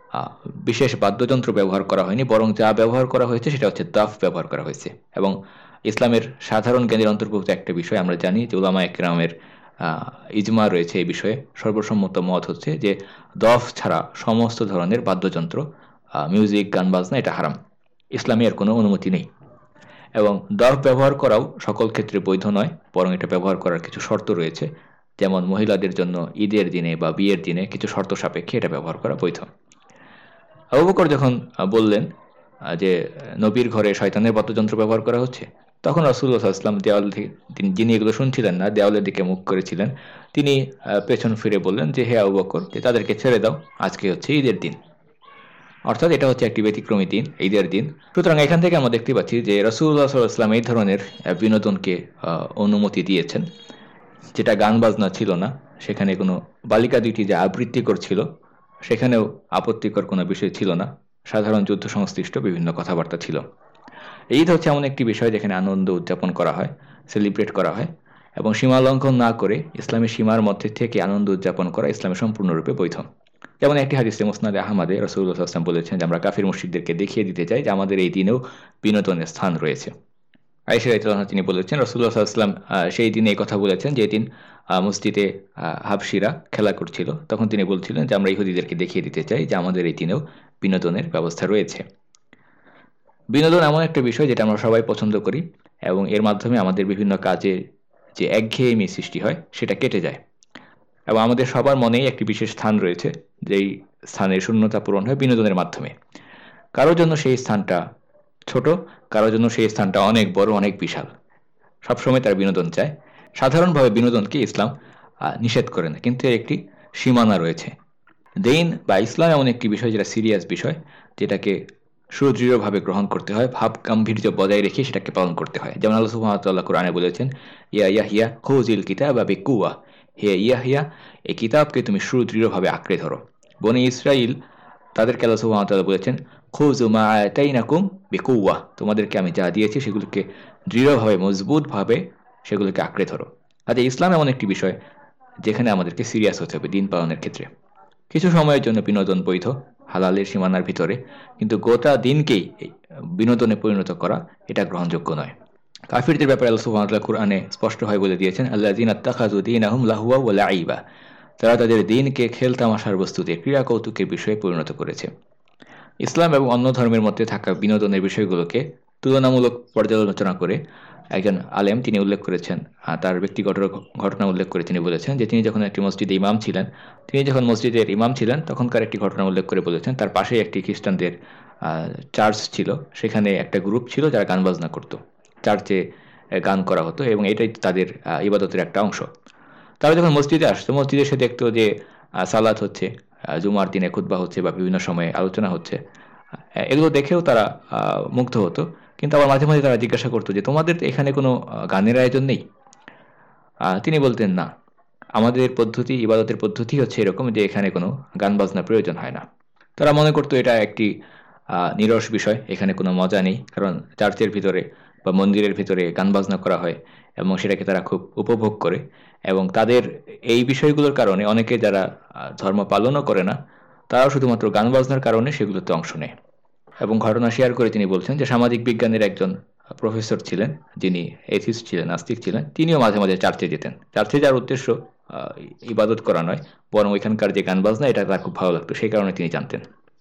বিশেষ বাদ্যযন্ত্র ব্যবহার করা হয়নি, বরং যা ব্যবহার করা হয়েছে সেটা হচ্ছে দাফ ব্যবহার করা হয়েছে। এবং ইসলামের সাধারণ জ্ঞানের অন্তর্ভুক্ত একটা বিষয় আমরা জানি যে উলামায়ে কেরামের ইজমা রয়েছে এই বিষয়ে, সর্বসম্মত মত হচ্ছে যে দফ ছাড়া সমস্ত ধরনের বাদ্যযন্ত্র মিউজিক গান বাজনা এটা হারাম, ইসলামে এর কোনো অনুমতি নেই। এবং দফ ব্যবহার করাও সকল ক্ষেত্রে বৈধ নয়, বরং এটা ব্যবহার করার কিছু শর্ত রয়েছে, যেমন মহিলাদের জন্য ঈদের দিনে বা বিয়ের দিনে কিছু শর্ত সাপেক্ষে এটা ব্যবহার করা বৈধ। আবু বকর যখন বললেন যে নবীর ঘরে শয়তানের বাদ্যযন্ত্র ব্যবহার করা হচ্ছে, তখন রাসূলুল্লাহ সাল্লাল্লাহু আলাইহি ওয়াসাল্লাম দেওয়াল থেকে যিনি এগুলো শুনছিলেন না, দেওয়ালের দিকে মুখ করেছিলেন, তিনি পেছন ফিরে বললেন যে হে আবু বকর যে তাদেরকে ছেড়ে দাও, আজকে হচ্ছে ঈদের দিন। অর্থাৎ এটা হচ্ছে একটি ব্যতিক্রমী দিন, ঈদের দিন। সুতরাং এখান থেকে আমরা দেখতে পাচ্ছি যে রাসূলুল্লাহ সাল্লাল্লাহু আলাইহি ওয়াসাল্লাম এই ধরনের বিনোদনকে অনুমতি দিয়েছেন, যেটা গান বাজনা ছিল না, সেখানে কোনো বালিকা দুইটি যে আবৃত্তি করছিল সেখানেও আপত্তিকর কোনো বিষয় ছিল না, সাধারণ যুদ্ধ সংশ্লিষ্ট বিভিন্ন কথাবার্তা ছিল। ঈদ হচ্ছে এমন একটি বিষয় যেখানে আনন্দ উদযাপন করা হয়, সেলিব্রেট করা হয়, এবং সীমা লঙ্ঘন না করে ইসলামের সীমার মধ্যে থেকে আনন্দ উদযাপন করা ইসলামে সম্পূর্ণরূপে বৈধ। যেমন একটি হাদিসে মুসনাদে আহমদে রাসূলুল্লাহ সাল্লাল্লাহু আলাইহি ওয়াসাল্লাম বলেছেন যে আমরা কাফির মুশরিকদেরকে দেখিয়ে দিতে চাই যে আমাদের এই দিনেও বিনোদনের স্থান রয়েছে। আয়েশা রাদিয়াল্লাহু আনহা তিনি বলেছেন রাসূলুল্লাহ সাল্লাল্লাহু আলাইহি ওয়াসাল্লাম সেই দিনে এই কথা বলেছেন যেদিন মসজিদে হাবশিরা খেলা করছিল, তখন তিনি বলছিলেন যে আমরা ইহুদিদেরকে দেখিয়ে দিতে চাই যে আমাদের এই দিনেও বিনোদনের ব্যবস্থা রয়েছে। বিনোদন এমন একটা বিষয় যেটা আমরা সবাই পছন্দ করি, এবং এর মাধ্যমে আমাদের বিভিন্ন কাজে যে একঘেয়েমি সৃষ্টি হয় সেটা কেটে যায়, এবং আমাদের সবার মনেই একটি বিশেষ স্থান রয়েছে যেই স্থানের শূন্যতা পূরণ হয় বিনোদনের মাধ্যমে। কারোর জন্য সেই স্থানটা ছোট, কারোর জন্য সেই স্থানটা অনেক বড়, অনেক বিশাল, সবসময় তার বিনোদন চায়। সাধারণভাবে বিনোদনকে ইসলাম নিষেধ করে না, কিন্তু এর একটি সীমানা রয়েছে। দিন বা ইসলাম এমন একটি বিষয় যেটা সিরিয়াস বিষয়, যেটাকে সুদৃঢ়ভাবে গ্রহণ করতে হয়, ভাব গাম্ভীর্য বজায় রেখে সেটাকে পালন করতে হয়। যেমন আল্লাহ সুবহানাহু ওয়া তাআলা কোরআনে বলেছেন ইয়া ইয়াহিয়া খুযিল কিতাবা বিকুওয়া, হে ইয়াহিয়া এই কিতাবকে তুমি সুদৃঢ়ভাবে আঁকড়ে ধরো। বনি ইসরাইল তাদেরকে আল্লাহ সুবহানাহু ওয়া তাআলা বলেছেন খুযু মা আতাইনাকুম বিকুওয়া, তোমাদেরকে আমি যা দিয়েছি সেগুলোকে দৃঢ়ভাবে মজবুতভাবে সেগুলোকে আঁকড়ে ধরো। কাজে ইসলাম এমন একটি বিষয় যেখানে আমাদেরকে সিরিয়াস হতে হবে দিন পালনের ক্ষেত্রে। কিছু সময়ের জন্য বিনোদন বৈধ হালালের সীমানার ভিতরে, কিন্তু গোটা দিনকেই বিনোদনে পরিণত করা এটা গ্রহণযোগ্য নয়। কাফিরদের ব্যাপারে আল্লাহ সুবহানাহু ওয়া তাআলা কুরআনে স্পষ্টভাবে বলে দিয়েছেন আল্লাযীনা ইত্তাখাযু দীনাহুম লাহওয়া ওয়া লাঈবা, তারা তাদের দিনকে খেলতামাশার বস্তুতে ক্রীড়া কৌতুকের বিষয়ে পরিণত করেছে। ইসলাম এবং অন্য ধর্মের মধ্যে থাকা বিনোদনের বিষয়গুলোকে তুলনামূলক পর্যালোচনা করে একজন আলেম তিনি উল্লেখ করেছেন, তার ব্যক্তিগত ঘটনা উল্লেখ করে তিনি বলেছেন যে তিনি যখন একটি মসজিদে ইমাম ছিলেন, তিনি যখন মসজিদের ইমাম ছিলেন তখনকার একটি ঘটনা উল্লেখ করে বলেছেন তার পাশেই একটি খ্রিস্টানদের চার্চ ছিল। সেখানে একটা গ্রুপ ছিল যারা গান বাজনা করতো, চার্চে গান করা হতো এবং এটাই তাদের ইবাদতের একটা অংশ। তারা যখন মসজিদে আসতো, মসজিদে এসে দেখতো যে সালাত হচ্ছে, জুমার দিনে খুতবা হচ্ছে বা বিভিন্ন সময়ে আলোচনা হচ্ছে, এগুলো দেখেও তারা মুগ্ধ হতো। কিন্তু আবার মাঝে মাঝে তারা জিজ্ঞাসা করতো যে তোমাদের তো এখানে কোনো গানের আয়োজন নেই? তিনি বলতেন না, আমাদের পদ্ধতি, ইবাদতের পদ্ধতি হচ্ছে এরকম যে এখানে কোনো গান বাজনা প্রয়োজন হয় না। তারা মনে করতো এটা একটি নিরস বিষয়, এখানে কোনো মজা নেই, কারণ চার্চের ভিতরে বা মন্দিরের ভিতরে গান বাজনা করা হয় এবং সেটাকে তারা খুব উপভোগ করে। এবং তাদের এই বিষয়গুলোর কারণে অনেকে যারা ধর্ম পালনও করে না, তারাও শুধুমাত্র গান বাজনার কারণে সেগুলোতে অংশ নেয়। এবং ঘটনা শেয়ার করে তিনি বলছেন যে সামাজিক বিজ্ঞানের একজন প্রফেসর ছিলেন, যিনি এথিস্ট ছিলেন, নাস্তিক ছিলেন, তিনিও মাঝে মাঝে চার্চে যেতেন। চার্চে যাওয়ার উদ্দেশ্য ইবাদত করা নয়, বরং ওইখানকার যে গান বাজনা এটা তার খুব ভালো লাগতো, সেই কারণে তিনি জানতেন।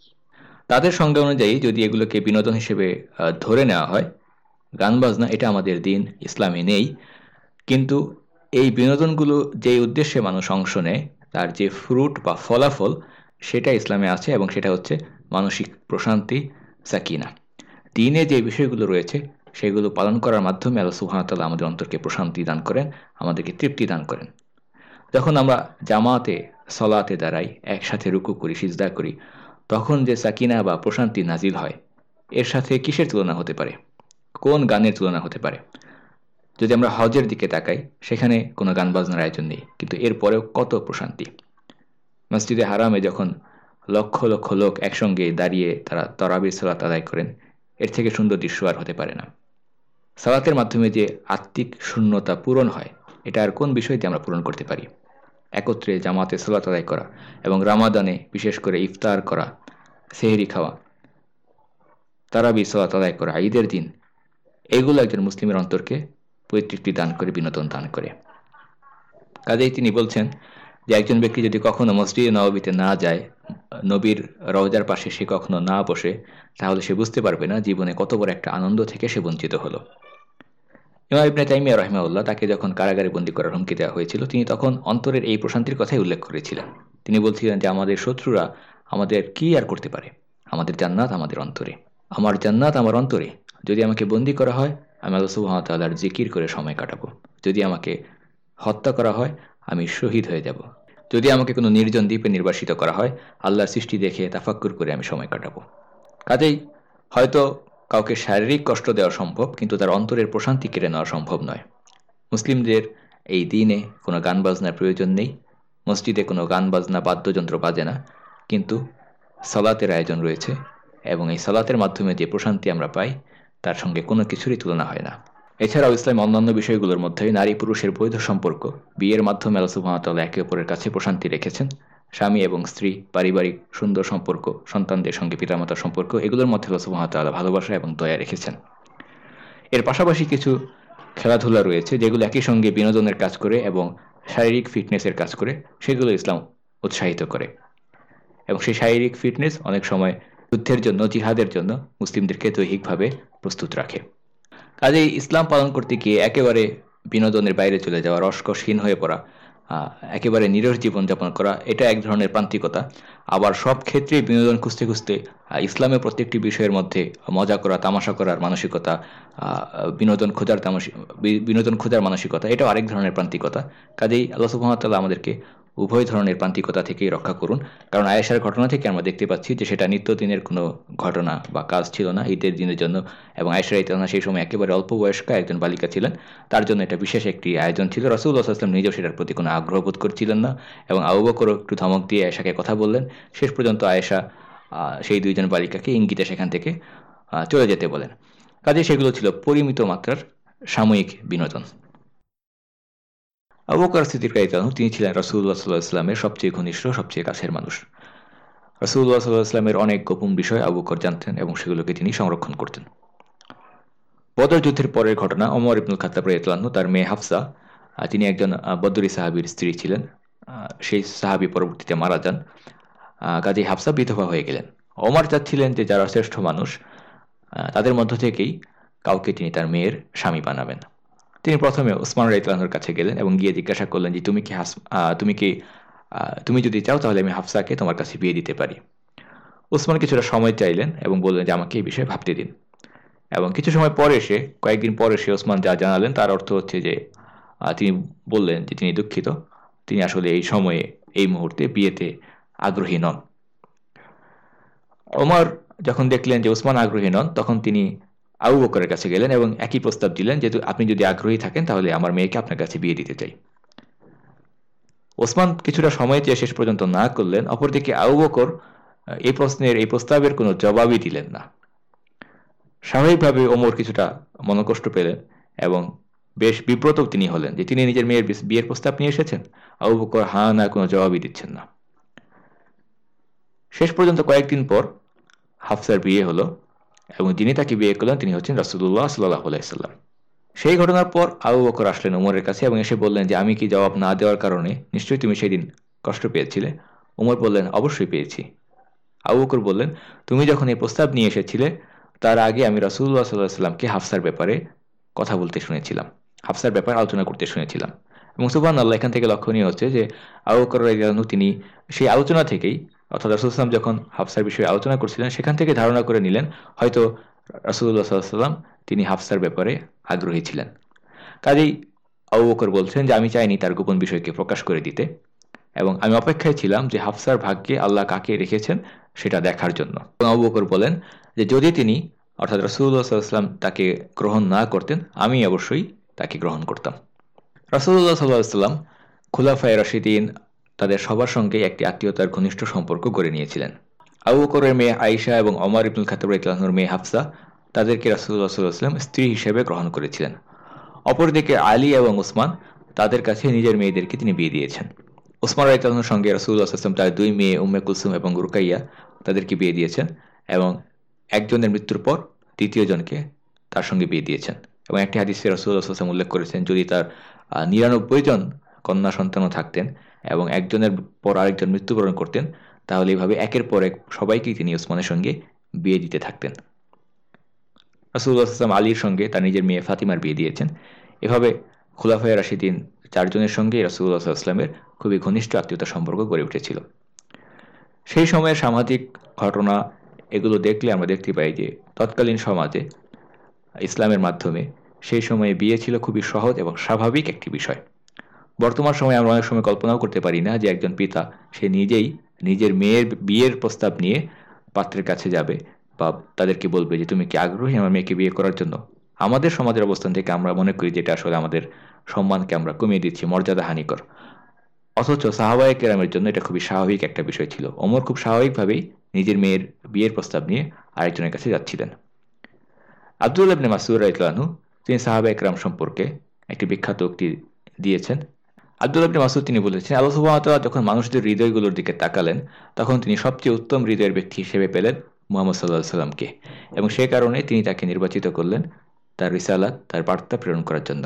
তাদের সংজ্ঞা অনুযায়ী যদি এগুলোকে বিনোদন হিসেবে ধরে নেওয়া হয়, গান বাজনা এটা আমাদের দিন ইসলামে নেই। কিন্তু এই বিনোদনগুলো যে উদ্দেশ্যে মানুষ অংশ নেয়, তার যে ফ্রুট বা ফলাফল, সেটা ইসলামে আছে এবং সেটা হচ্ছে মানসিক প্রশান্তি, সাকিনা। দিনে যে বিষয়গুলো রয়েছে সেগুলো পালন করার মাধ্যমে আল্লাহ সুবহানাহু ওয়া তাআলা আমাদের অন্তরকে প্রশান্তি দান করেন, আমাদেরকে তৃপ্তি দান করেন। যখন আমরা জামাতে সলাতে দাঁড়াই, একসাথে রুকু করি, সিজদা করি, তখন যে সাকিনা বা প্রশান্তি নাজিল হয়, এর সাথে কিসের তুলনা হতে পারে? কোন গানের তুলনা হতে পারে? যদি আমরা হজের দিকে তাকাই, সেখানে কোনো গান বাজনার আয়োজন নেই, কিন্তু এরপরেও কত প্রশান্তি। মসজিদে হারামে যখন লক্ষ লক্ষ লোক একসঙ্গে দাঁড়িয়ে তারা তারাবির সালাত আদায় করেন, এর থেকে সুন্দর দৃশ্য আর হতে পারে না। সালাতের মাধ্যমে যে আত্মিক শূন্যতা পূরণ হয়, এটা আর কোন বিষয় দিয়ে আমরা পূরণ করতে পারি? একত্রে জামাতে সালাত আদায় করা এবং রামাদানে বিশেষ করে ইফতার করা, সেহরি খাওয়া, তারাবি সালাত আদায় করা ঈদের দিন, এগুলো একজন মুসলিমের অন্তরকে পরিতৃপ্তি দান করে, বিনোদন দান করে। কাজেই তিনি বলছেন যে একজন ব্যক্তি যদি কখনো মসজিদে নববীতে না যায়, নবীর রওজার পাশে সে কখনো না বসে, তাহলে সে বুঝতে পারবে না জীবনে কত বড় একটা আনন্দ থেকে সে বঞ্চিত হলো। ইমাম ইবনে তাইমিয়া রাহিমাহুল্লাহ, তাকে যখন কারাগারে বন্দী করার হুমকি দেওয়া হয়েছিল, তিনি তখন অন্তরের এই প্রশান্তির কথাই উল্লেখ করেছিলেন। তিনি বলছিলেন যে আমাদের শত্রুরা আমাদের কি আর করতে পারে, আমাদের জান্নাত আমাদের অন্তরে, আমার জান্নাত আমার অন্তরে। যদি আমাকে বন্দী করা হয়, আমি আল্লাহ সুবহানাহু ওয়া তাআলার জিকির করে সময় কাটাবো। যদি আমাকে হত্যা করা হয়, আমি শহীদ হয়ে যাব। যদি আমাকে কোনো নির্জন দ্বীপে নির্বাসিত করা হয়, আল্লাহর সৃষ্টি দেখে তাফাক্কুর করে আমি সময় কাটাবো। কাজেই হয়তো কাউকে শারীরিক কষ্ট দেওয়া সম্ভব, কিন্তু তার অন্তরের প্রশান্তি কেড়ে নেওয়া সম্ভব নয়। মুসলিমদের এই দিনে কোনো গান বাজনার প্রয়োজন নেই, মসজিদে কোনো গান বাজনা বাদ্যযন্ত্র বাজে না, কিন্তু সালাতের আয়োজন রয়েছে এবং এই সালাতের মাধ্যমে যে প্রশান্তি আমরা পাই, তার সঙ্গে কোনো কিছুরই তুলনা হয় না। এছাড়াও ইসলাম অন্যান্য বিষয়গুলোর মধ্যে নারী পুরুষের বৈধ সম্পর্ক, বিয়ের মাধ্যমে আল্লাহ সুবহানাহু ওয়া তাআলা একে অপরের কাছে প্রশান্তি রেখেছেন। স্বামী এবং স্ত্রী, পারিবারিক সুন্দর সম্পর্ক, সন্তানদের সঙ্গে পিতামাতার সম্পর্ক, এগুলোর মধ্যে আল্লাহ সুবহানাহু ওয়া তাআলা ভালোবাসা এবং দয়া রেখেছেন। এর পাশাপাশি কিছু খেলাধুলা রয়েছে যেগুলো একই সঙ্গে বিনোদনের কাজ করে এবং শারীরিক ফিটনেসের কাজ করে, সেগুলো ইসলাম উৎসাহিত করে। এবং সেই শারীরিক ফিটনেস অনেক সময় যুদ্ধের জন্য, জিহাদের জন্য মুসলিমদেরকে দৈহিকভাবে প্রস্তুত রাখে। কাজেই ইসলাম পালন করতে গিয়ে একেবারে বিনোদনের বাইরে চলে যাওয়া, রসকসহীন হয়ে পড়া, একেবারে নিরস জীবনযাপন করা, এটা এক ধরনের প্রান্তিকতা। আবার সব ক্ষেত্রেই বিনোদন খুঁজতে খুঁজতে ইসলামের প্রত্যেকটি বিষয়ের মধ্যে মজা করা, তামাশা করার মানসিকতা, বিনোদন খোঁজার মানসিকতা, এটাও আরেক ধরনের প্রান্তিকতা। কাজেই আল্লাহ সুবহানাহু ওয়া তাআলা আমাদেরকে উভয় ধরনের প্রান্তিকতা থেকেই রক্ষা করুন। কারণ আয়েশার ঘটনা থেকে আমরা দেখতে পাচ্ছি যে সেটা নিত্যদিনের কোনো ঘটনা বা কাজ ছিল না, ঈদের দিনের জন্য। এবং আয়েশা রাদিয়াল্লাহু আনহা সেই সময় একেবারে অল্প বয়স্কা একজন বালিকা ছিলেন, তার জন্য এটা বিশেষ একটি আয়োজন ছিল। রাসূলুল্লাহ সাল্লাল্লাহু আলাইহি ওয়াসাল্লাম নিজেও সেটার প্রতি কোনো আগ্রহ বোধ করছিলেন না এবং আবু বকরও একটু ধমক দিয়ে আয়েশাকে কথা বললেন। শেষ পর্যন্ত আয়েশা সেই দুইজন বালিকাকে ইঙ্গিতে সেখান থেকে চলে যেতে বলেন। কাজে সেগুলো ছিল পরিমিত মাত্রার সাময়িক বিনোদন। আবু বকর সিদ্দিক রাদিয়াল্লাহু আনহু, তিনি ছিলেন রাসূলুল্লাহ সাল্লাল্লাহু আলাইহি ওয়াসাল্লামের সবচেয়ে ঘনিষ্ঠ, সবচেয়ে কাছের মানুষ। রাসূলুল্লাহ সাল্লাল্লাহু আলাইহি ওয়াসাল্লামের অনেক গোপন বিষয় আবু বকর জানতেন এবং সেগুলোকে তিনি সংরক্ষণ করতেন। বদর যুদ্ধের পরের ঘটনা, ওমর ইবনুল খাত্তাব রাদিয়াল্লাহু আনহু, তার মেয়ে হাফসা, তিনি একজন বদরি সাহাবীর স্ত্রী ছিলেন। সেই সাহাবী পরবর্তীতে মারা যান। কাজী হাফসা বিধবা হয়ে গেলেন। ওমর চাচ্ছিলেন যে যারা শ্রেষ্ঠ মানুষ তাদের মধ্য থেকেই কাউকে তিনি তার মেয়ের স্বামী বানাবেন। তিনি প্রথমে ওসমান রাদিয়াল্লাহু আনহুর কাছে গেলেন এবং গিয়ে জিজ্ঞাসা করলেন যে তুমি যদি চাও তাহলে আমি হাফসাকে তোমার কাছে বিয়ে দিতে পারি। ওসমান কিছুটা সময় চাইলেন এবং বললেন যে আমাকে এই বিষয়ে ভাবতে দিন। এবং কিছু সময় পরে কয়েকদিন পরে ওসমান যা জানালেন তার অর্থ হচ্ছে যে তিনি বললেন যে তিনি দুঃখিত, তিনি আসলে এই সময়ে এই মুহূর্তে বিয়েতে আগ্রহী নন। ওমর যখন দেখলেন যে ওসমান আগ্রহী নন, তখন তিনি আবু বকরের কাছে গেলেন এবং একই প্রস্তাব দিলেন যে আপনি যদি আগ্রহী থাকেন তাহলে আমার মেয়েকে আপনার কাছে বিয়ে দিতে চাই। ওসমান কিছুটা সময় চেয়ে শেষ পর্যন্ত না করলেন। অপরদিকে আবু বকর এই প্রস্তাবের কোনো জবাবই দিলেন না। স্বাভাবিকভাবে ওমর কিছুটা মনকষ্ট পেলেন এবং বেশ বিব্রত তিনি হলেন যে তিনি নিজের মেয়ের বিয়ের প্রস্তাব নিয়ে এসেছেন, আবু বকর হা না কোনো জবাবই দিচ্ছেন না। শেষ পর্যন্ত কয়েকদিন পর হাফসার বিয়ে হলো এবং যিনি তাকে বিয়ে করলেন তিনি হচ্ছেন রাসূলুল্লাহ সাল্লাল্লাহু আলাইহি সাল্লাম। সেই ঘটনার পর আবু বকর আসলেন ওমরের কাছে এবং এসে বললেন যে আমি কি জবাব না দেওয়ার কারণে নিশ্চয়ই তুমি সেদিন কষ্ট পেয়েছিলে? ওমর বললেন অবশ্যই পেয়েছি। আবু বকর বললেন তুমি যখন এই প্রস্তাব নিয়ে এসেছিলে তার আগে আমি রাসূলুল্লাহ সাল্লাল্লাহু আলাইহি সাল্লামকে হাফসার ব্যাপারে কথা বলতে শুনেছিলাম, হাফসার ব্যাপারে আলোচনা করতে শুনেছিলাম। এবং সুবহানাল্লাহ, এখান থেকে লক্ষণীয় হচ্ছে যে আবু বকর রাদিয়াল্লাহু আনহু তিনি সেই আলোচনা থেকেই, অর্থাৎ রাসূল সাল্লাল্লাহু আলাইহি ওয়াসাল্লাম যখন হাফসার বিষয়ে আলোচনা করছিলেন সেখান থেকে ধারণা করে নিলেন হয়তো রাসূলুল্লাহ সাল্লাল্লাহু আলাইহি ওয়াসাল্লাম তিনি হাফসার ব্যাপারে আগ্রহী ছিলেন। কাজেই আবু বকর বলছেন যে আমি চাইনি তার গোপন বিষয়কে প্রকাশ করে দিতে এবং আমি অপেক্ষায় ছিলাম যে হাফসার ভাগ্যে আল্লাহ কাকে রেখেছেন সেটা দেখার জন্য। এবং আবু বকর বলেন যে যদি তিনি অর্থাৎ রাসূলুল্লাহ সাল্লাল্লাহু আলাইহি ওয়াসাল্লাম তাকে গ্রহণ না করতেন আমি অবশ্যই তাকে গ্রহণ করতাম। রাসূলুল্লাহ সাল্লাল্লাহু আলাইহি ওয়াসাল্লাম খুলাফায়ে রাশিদিন তাদের সবার সঙ্গে একটি আত্মীয়তার ঘনিষ্ঠ সম্পর্ক গড়ে নিয়েছিলেন। আবু বকরের মেয়ে আয়েশা এবং ওমর ইবনুল খাত্তাব রাদিয়াল্লাহু আনহুর মেয়ে হাফসা তাদেরকে রাসূলুল্লাহ সাল্লাল্লাহু আলাইহি ওয়াসাল্লাম স্ত্রী হিসেবে গ্রহণ করেছিলেন। অপরদিকে আলী এবং ওসমান তাদের কাছে নিজের মেয়েদেরকে তিনি বিয়ে দিয়েছেন। ওসমান রাদিয়াল্লাহু আনহুর সঙ্গে রাসূলুল্লাহ সাল্লাল্লাহু আলাইহি ওয়াসাল্লাম তার দুই মেয়ে উম্মে কুলসুম এবং রুকাইয়া তাদেরকে বিয়ে দিয়েছেন এবং একজনের মৃত্যুর পর দ্বিতীয় জনকে তার সঙ্গে বিয়ে দিয়েছেন। এবং একটি হাদিসে রাসূলুল্লাহ সাল্লাল্লাহু আলাইহি ওয়াসাল্লাম উল্লেখ করেছেন যদি তার ৯৯ জন কন্যা সন্তানও থাকতেন এবং একজনের পর আরেকজন মৃত্যুবরণ করতেন তাহলে এইভাবে একের পর এক সবাইকেই তিনি ওসমানের সঙ্গে বিয়ে দিতে থাকতেন। রাসূলুল্লাহ সাল্লাল্লাহু আলাইহি ওয়াসাল্লাম আলীর সঙ্গে তার নিজের মেয়ে ফাতিমার বিয়ে দিয়েছেন। এভাবে খুলাফায়ে রাশিদিন চারজনের সঙ্গে রাসূলুল্লাহ সাল্লাল্লাহু আলাইহি ওয়াসাল্লামের খুবই ঘনিষ্ঠ আত্মীয়তার সম্পর্ক গড়ে উঠেছিল। সেই সময়ের সামাজিক ঘটনা এগুলো দেখলে আমরা দেখতে পাই যে তৎকালীন সমাজে ইসলামের মাধ্যমে সেই সময়ে বিয়ে ছিল খুবই সহজ এবং স্বাভাবিক একটি বিষয়। বর্তমান সময়ে আমরা অনেক সময় কল্পনাও করতে পারি না যে একজন পিতা সে নিজেই নিজের মেয়ের বিয়ের প্রস্তাব নিয়ে পাত্রের কাছে যাবে বা তাদেরকে বলবে যে তুমি কি আগ্রহী আমার মেয়েকে বিয়ে করার জন্য। আমাদের সমাজের অবস্থান থেকে আমরা মনে করি যেটা আসলে আমাদের সম্মানকে আমরা কমিয়ে দিচ্ছি, মর্যাদা হানিকর। অথচ সাহাবায়ে কেরামের জন্য এটা খুবই স্বাভাবিক একটা বিষয় ছিল। ওমর খুব স্বাভাবিকভাবেই নিজের মেয়ের বিয়ের প্রস্তাব নিয়ে আরেকজনের কাছে যাচ্ছিলেন। আব্দুল্লাহ ইবনে মাসউদ রাদিয়াল্লাহু আনহু তিনি সাহাবায়ে কেরাম সম্পর্কে একটি বিখ্যাত উক্তি দিয়েছেন। আব্দুল্লাহ ইবনে মাসউদ তিনি বলেছেন আল্লাহ সুবহানাহু ওয়া তাআলা যখন মানুষদের হৃদয়গুলোর দিকে তাকালেন তখন তিনি সবচেয়ে উত্তম হৃদয়ের ব্যক্তি হিসেবে পেলেন মুহাম্মদ সাল্লাল্লাহু আলাইহি ওয়াসাল্লামকে এবং সে কারণে তিনি তাকে নির্বাচিত করলেন তার রিসালাত, তার বার্তা প্রেরণ করার জন্য।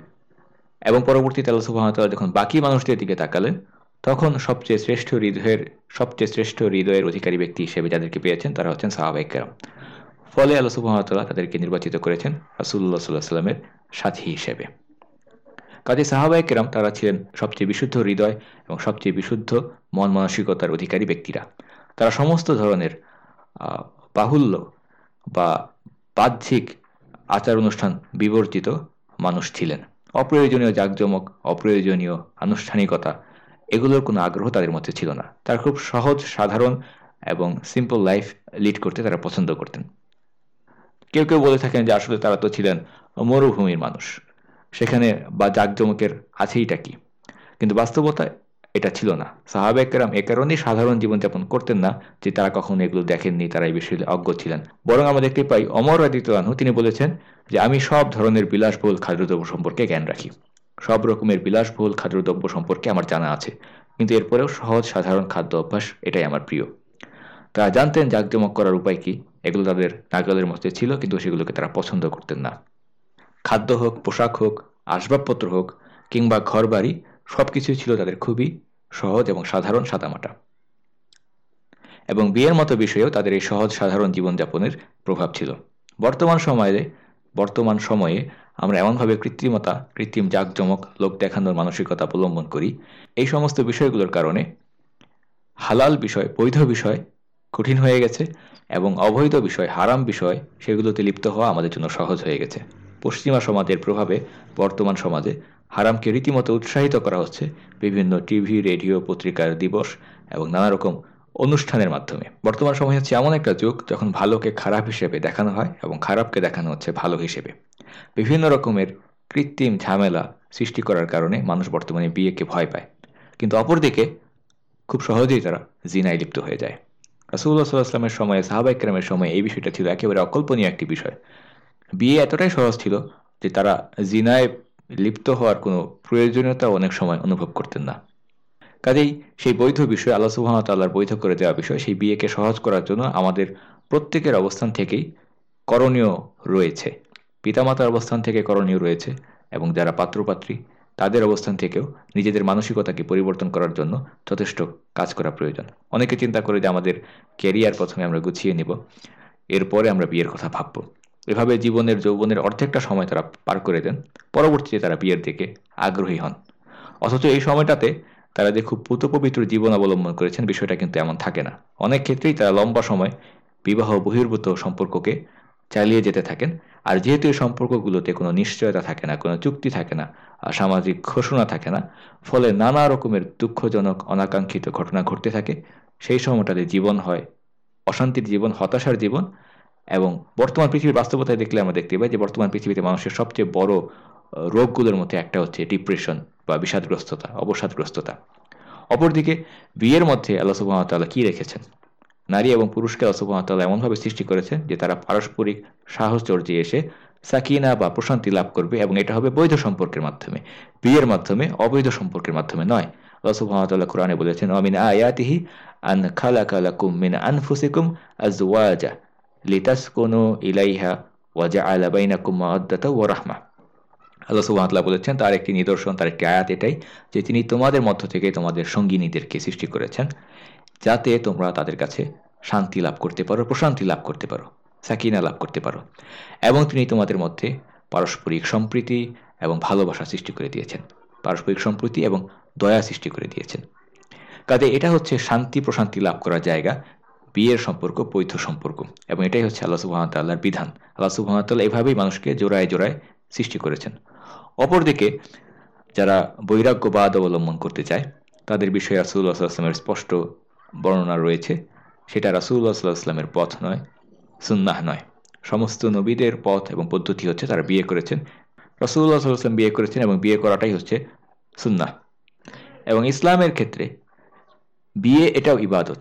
এবং পরবর্তীতে আল্লাহ সুবহানাহু ওয়া তাআলা যখন বাকি মানুষদের দিকে তাকালেন তখন সবচেয়ে শ্রেষ্ঠ হৃদয়ের অধিকারী ব্যক্তি হিসেবে যাদেরকে পেয়েছেন তারা হচ্ছেন সাহাবায়ে কেরাম। ফলে আল্লাহ সুবহানাহু ওয়া তাআলা তাদেরকে নির্বাচিত করেছেন রাসূলুল্লাহ সাল্লাল্লাহু আলাইহি ওয়াসাল্লামের সাথী হিসেবে। কাজে সাহাবায়ে কেরাম তারা ছিলেন সবচেয়ে বিশুদ্ধ হৃদয় এবং সবচেয়ে বিশুদ্ধ মন মানসিকতার অধিকারী ব্যক্তিরা। তারা সমস্ত ধরনের বাহুল্য বা বাহ্যিক আচার অনুষ্ঠান বিবর্জিত মানুষ ছিলেন। অপ্রয়োজনীয় জাঁকজমক, অপ্রয়োজনীয় আনুষ্ঠানিকতা এগুলোর কোনো আগ্রহ তাদের মধ্যে ছিল না। তারা খুব সহজ, সাধারণ এবং সিম্পল লাইফ লিড করতে তারা পছন্দ করতেন। কেউ কেউ বলে থাকেন যে আসলে তারা তো ছিলেন মরুভূমির মানুষ, সেখানে বা জাঁকজমকের আছেইটা কি, কিন্তু বাস্তবতায় এটা ছিল না। সাহাবায়ে কেরাম এ কারণেই সাধারণ জীবনযাপন করতেন না যে তারা কখনো এগুলো দেখেননি, তারা এই বিষয়ে অজ্ঞ ছিলেন। বরং আমরা দেখতে পাই ওমর রাদিয়াল্লাহু আনহু তিনি বলেছেন যে আমি সব ধরনের বিলাসবহুল খাদ্যদ্রব্য সম্পর্কে জ্ঞান রাখি, সব রকমের বিলাসবহুল খাদ্যদ্রব্য সম্পর্কে আমার জানা আছে, কিন্তু এরপরেও সহজ সাধারণ খাদ্য অভ্যাস এটাই আমার প্রিয়। তারা জানতেন জাঁকজমক করার উপায় কি, এগুলো তাদের নাগালের মধ্যে ছিল কিন্তু সেগুলোকে তারা পছন্দ করতেন না। খাদ্য হোক, পোশাক হোক, আসবাবপত্র হোক কিংবা ঘরবাড়ি সবকিছুই ছিল তাদের খুবই সহজ এবং সাধারণ, সাদামাটা। এবং বিয়ের মতো বিষয়েও তাদের এই সহজ সাধারণ জীবনযাপনের প্রভাব ছিল। বর্তমান সময়ে আমরা এমনভাবে কৃত্রিম জাঁকজমক, লোক দেখানোর মানসিকতা অবলম্বন করি, এই সমস্ত বিষয়গুলোর কারণে হালাল বিষয়, বৈধ বিষয় কঠিন হয়ে গেছে এবং অবৈধ বিষয়, হারাম বিষয়, সেগুলোতে লিপ্ত হওয়া আমাদের জন্য সহজ হয়ে গেছে। পশ্চিমা সমাজের প্রভাবে বর্তমান সমাজে হারামকে রীতিমতো উৎসাহিত করা হচ্ছে বিভিন্ন টিভি, রেডিও, পত্রিকার দিবস এবং নানা রকম অনুষ্ঠানের মাধ্যমে। বর্তমান সময় হচ্ছে এমন একটা যুগ যখন ভালোকে খারাপ হিসেবে দেখানো হয় এবং খারাপকে দেখানো হচ্ছে ভালো হিসেবে। বিভিন্ন রকমের কৃত্রিম ঝামেলা সৃষ্টি করার কারণে মানুষ বর্তমানে বিয়েকে ভয় পায়, কিন্তু অপরদিকে খুব সহজেই তারা জিনায় লিপ্ত হয়ে যায়। রাসূলুল্লাহ সাল্লাল্লাহু আলাইহি ওয়াসাল্লামের সময়ে, সাহাবায়ে কেরামের সময়ে এই বিষয়টা ছিল একেবারে অকল্পনীয় একটি বিষয়। বিয়ে এতটাই সহজ ছিল যে তারা জিনায় লিপ্ত হওয়ার কোনো প্রয়োজনীয়তা অনেক সময় অনুভব করতেন না। কাজেই সেই বৈধ বিষয়, আল্লাহ সুবহানাহু ওয়া তাআলার বৈধ করে দেওয়া বিষয়, সেই বিয়েকে সহজ করার জন্য আমাদের প্রত্যেকের অবস্থান থেকেই করণীয় রয়েছে। পিতামাতার অবস্থান থেকে করণীয় রয়েছে এবং যারা পাত্রপাত্রী তাদের অবস্থান থেকেও নিজেদের মানসিকতাকে পরিবর্তন করার জন্য যথেষ্ট কাজ করা প্রয়োজন। অনেকে চিন্তা করে যে আমাদের ক্যারিয়ার প্রথমে আমরা গুছিয়ে নিব, এরপরে আমরা বিয়ের কথা ভাবব। এভাবে যৌবনের অর্ধেকটা সময় তারা পার করে দেন, পরবর্তীতে তারা বিয়ের দিকে আগ্রহী হন। অথচ এই সময়টাতে তারা যে খুব পবিত্র জীবন অবলম্বন করেছেন, বিষয়টা কিন্তু এমন থাকে না। অনেক ক্ষেত্রেই তারা লম্বা সময় বিবাহ বহির্ভূত সম্পর্ককে চালিয়ে যেতে থাকেন। আর যেহেতু এই সম্পর্কগুলোতে কোনো নিশ্চয়তা থাকে না, কোনো চুক্তি থাকে না, সামাজিক ঘোষণা থাকে না, ফলে নানা রকমের দুঃখজনক অনাকাঙ্ক্ষিত ঘটনা ঘটতে থাকে। সেই সময়টাতে জীবন হয় অশান্তির জীবন, হতাশার জীবন। এবং বর্তমান পৃথিবীর বাস্তবতায় দেখলে আমরা দেখতে পাই যে বর্তমান পৃথিবীতে মানুষের সবচেয়ে বড় রোগগুলোর মধ্যে একটা হচ্ছে ডিপ্রেশন বা বিষাদগ্রস্ততা, অবসাদগ্রস্ততা। অপরদিকে বিয়ের মধ্যে আল্লাহ সুবহানাহু ওয়া তাআলা কি রেখেছেন? নারী এবং পুরুষকে আল্লাহ সুবহানাহু ওয়া তাআলা এমনভাবে সৃষ্টি করেছেন যে তারা পারস্পরিক সাহচর্যে এসে সাকিনা বা প্রশান্তি লাভ করবে, এবং এটা হবে বৈধ সম্পর্কের মাধ্যমে, বিয়ের মাধ্যমে, অবৈধ সম্পর্কের মাধ্যমে নয়। আল্লাহ সুবহানাহু ওয়া তাআলা কোরআনে বলেছেন, ওয়া মিন আয়াতিহি আন খালাকা লাকুম মিন আনফুসিকুম আজওয়াজা লিতাসকুনু ইলাইহা ওয়া জাআলা বাইনাকুম মাওয়াদ্দাতা ওয়া রাহমা। আল্লাহ সুবহানাহু ওয়া তাআলা বলেছেন তার একটি নিদর্শন, তার একটি আয়াত এটাই যে তিনি তোমাদের মধ্য থেকে তোমাদের সঙ্গিনীদেরকে সৃষ্টি করেছেন যাতে তোমরা তাদের কাছে শান্তি লাভ করতে পারো, প্রশান্তি লাভ করতে পারো, সাকিনা লাভ করতে পারো, এবং তিনি তোমাদের মধ্যে পারস্পরিক সম্প্রীতি এবং ভালোবাসা সৃষ্টি করে দিয়েছেন, পারস্পরিক সম্প্রীতি এবং দয়া সৃষ্টি করে দিয়েছেন। কাজে এটা হচ্ছে শান্তি প্রশান্তি লাভ করার জায়গা, বিয়ের সম্পর্ক, বৈধ সম্পর্ক, এবং এটাই হচ্ছে আল্লাহ সুবহানাহু ওয়া তাআলার বিধান। আল্লাহ সুবহানাহু ওয়া তাআলা এভাবেই মানুষকে জোড়ায় জোড়ায় সৃষ্টি করেছেন। অপরদিকে যারা বৈরাগ্যবাদ অবলম্বন করতে চায় তাদের বিষয়ে রাসূলুল্লাহ সাল্লাল্লাহু আলাইহি ওয়াসাল্লামের স্পষ্ট বর্ণনা রয়েছে। সেটা রাসূলুল্লাহ সাল্লাল্লাহু আলাইহি ওয়াসাল্লামের পথ নয়, সুন্নাহ নয়। সমস্ত নবীদের পথ এবং পদ্ধতি হচ্ছে তারা বিয়ে করেছেন, রাসূলুল্লাহ সাল্লাল্লাহু আলাইহি ওয়াসাল্লাম বিয়ে করেছেন, এবং বিয়ে করাটাই হচ্ছে সুন্নাহ। এবং ইসলামের ক্ষেত্রে বিয়ে এটাও ইবাদত।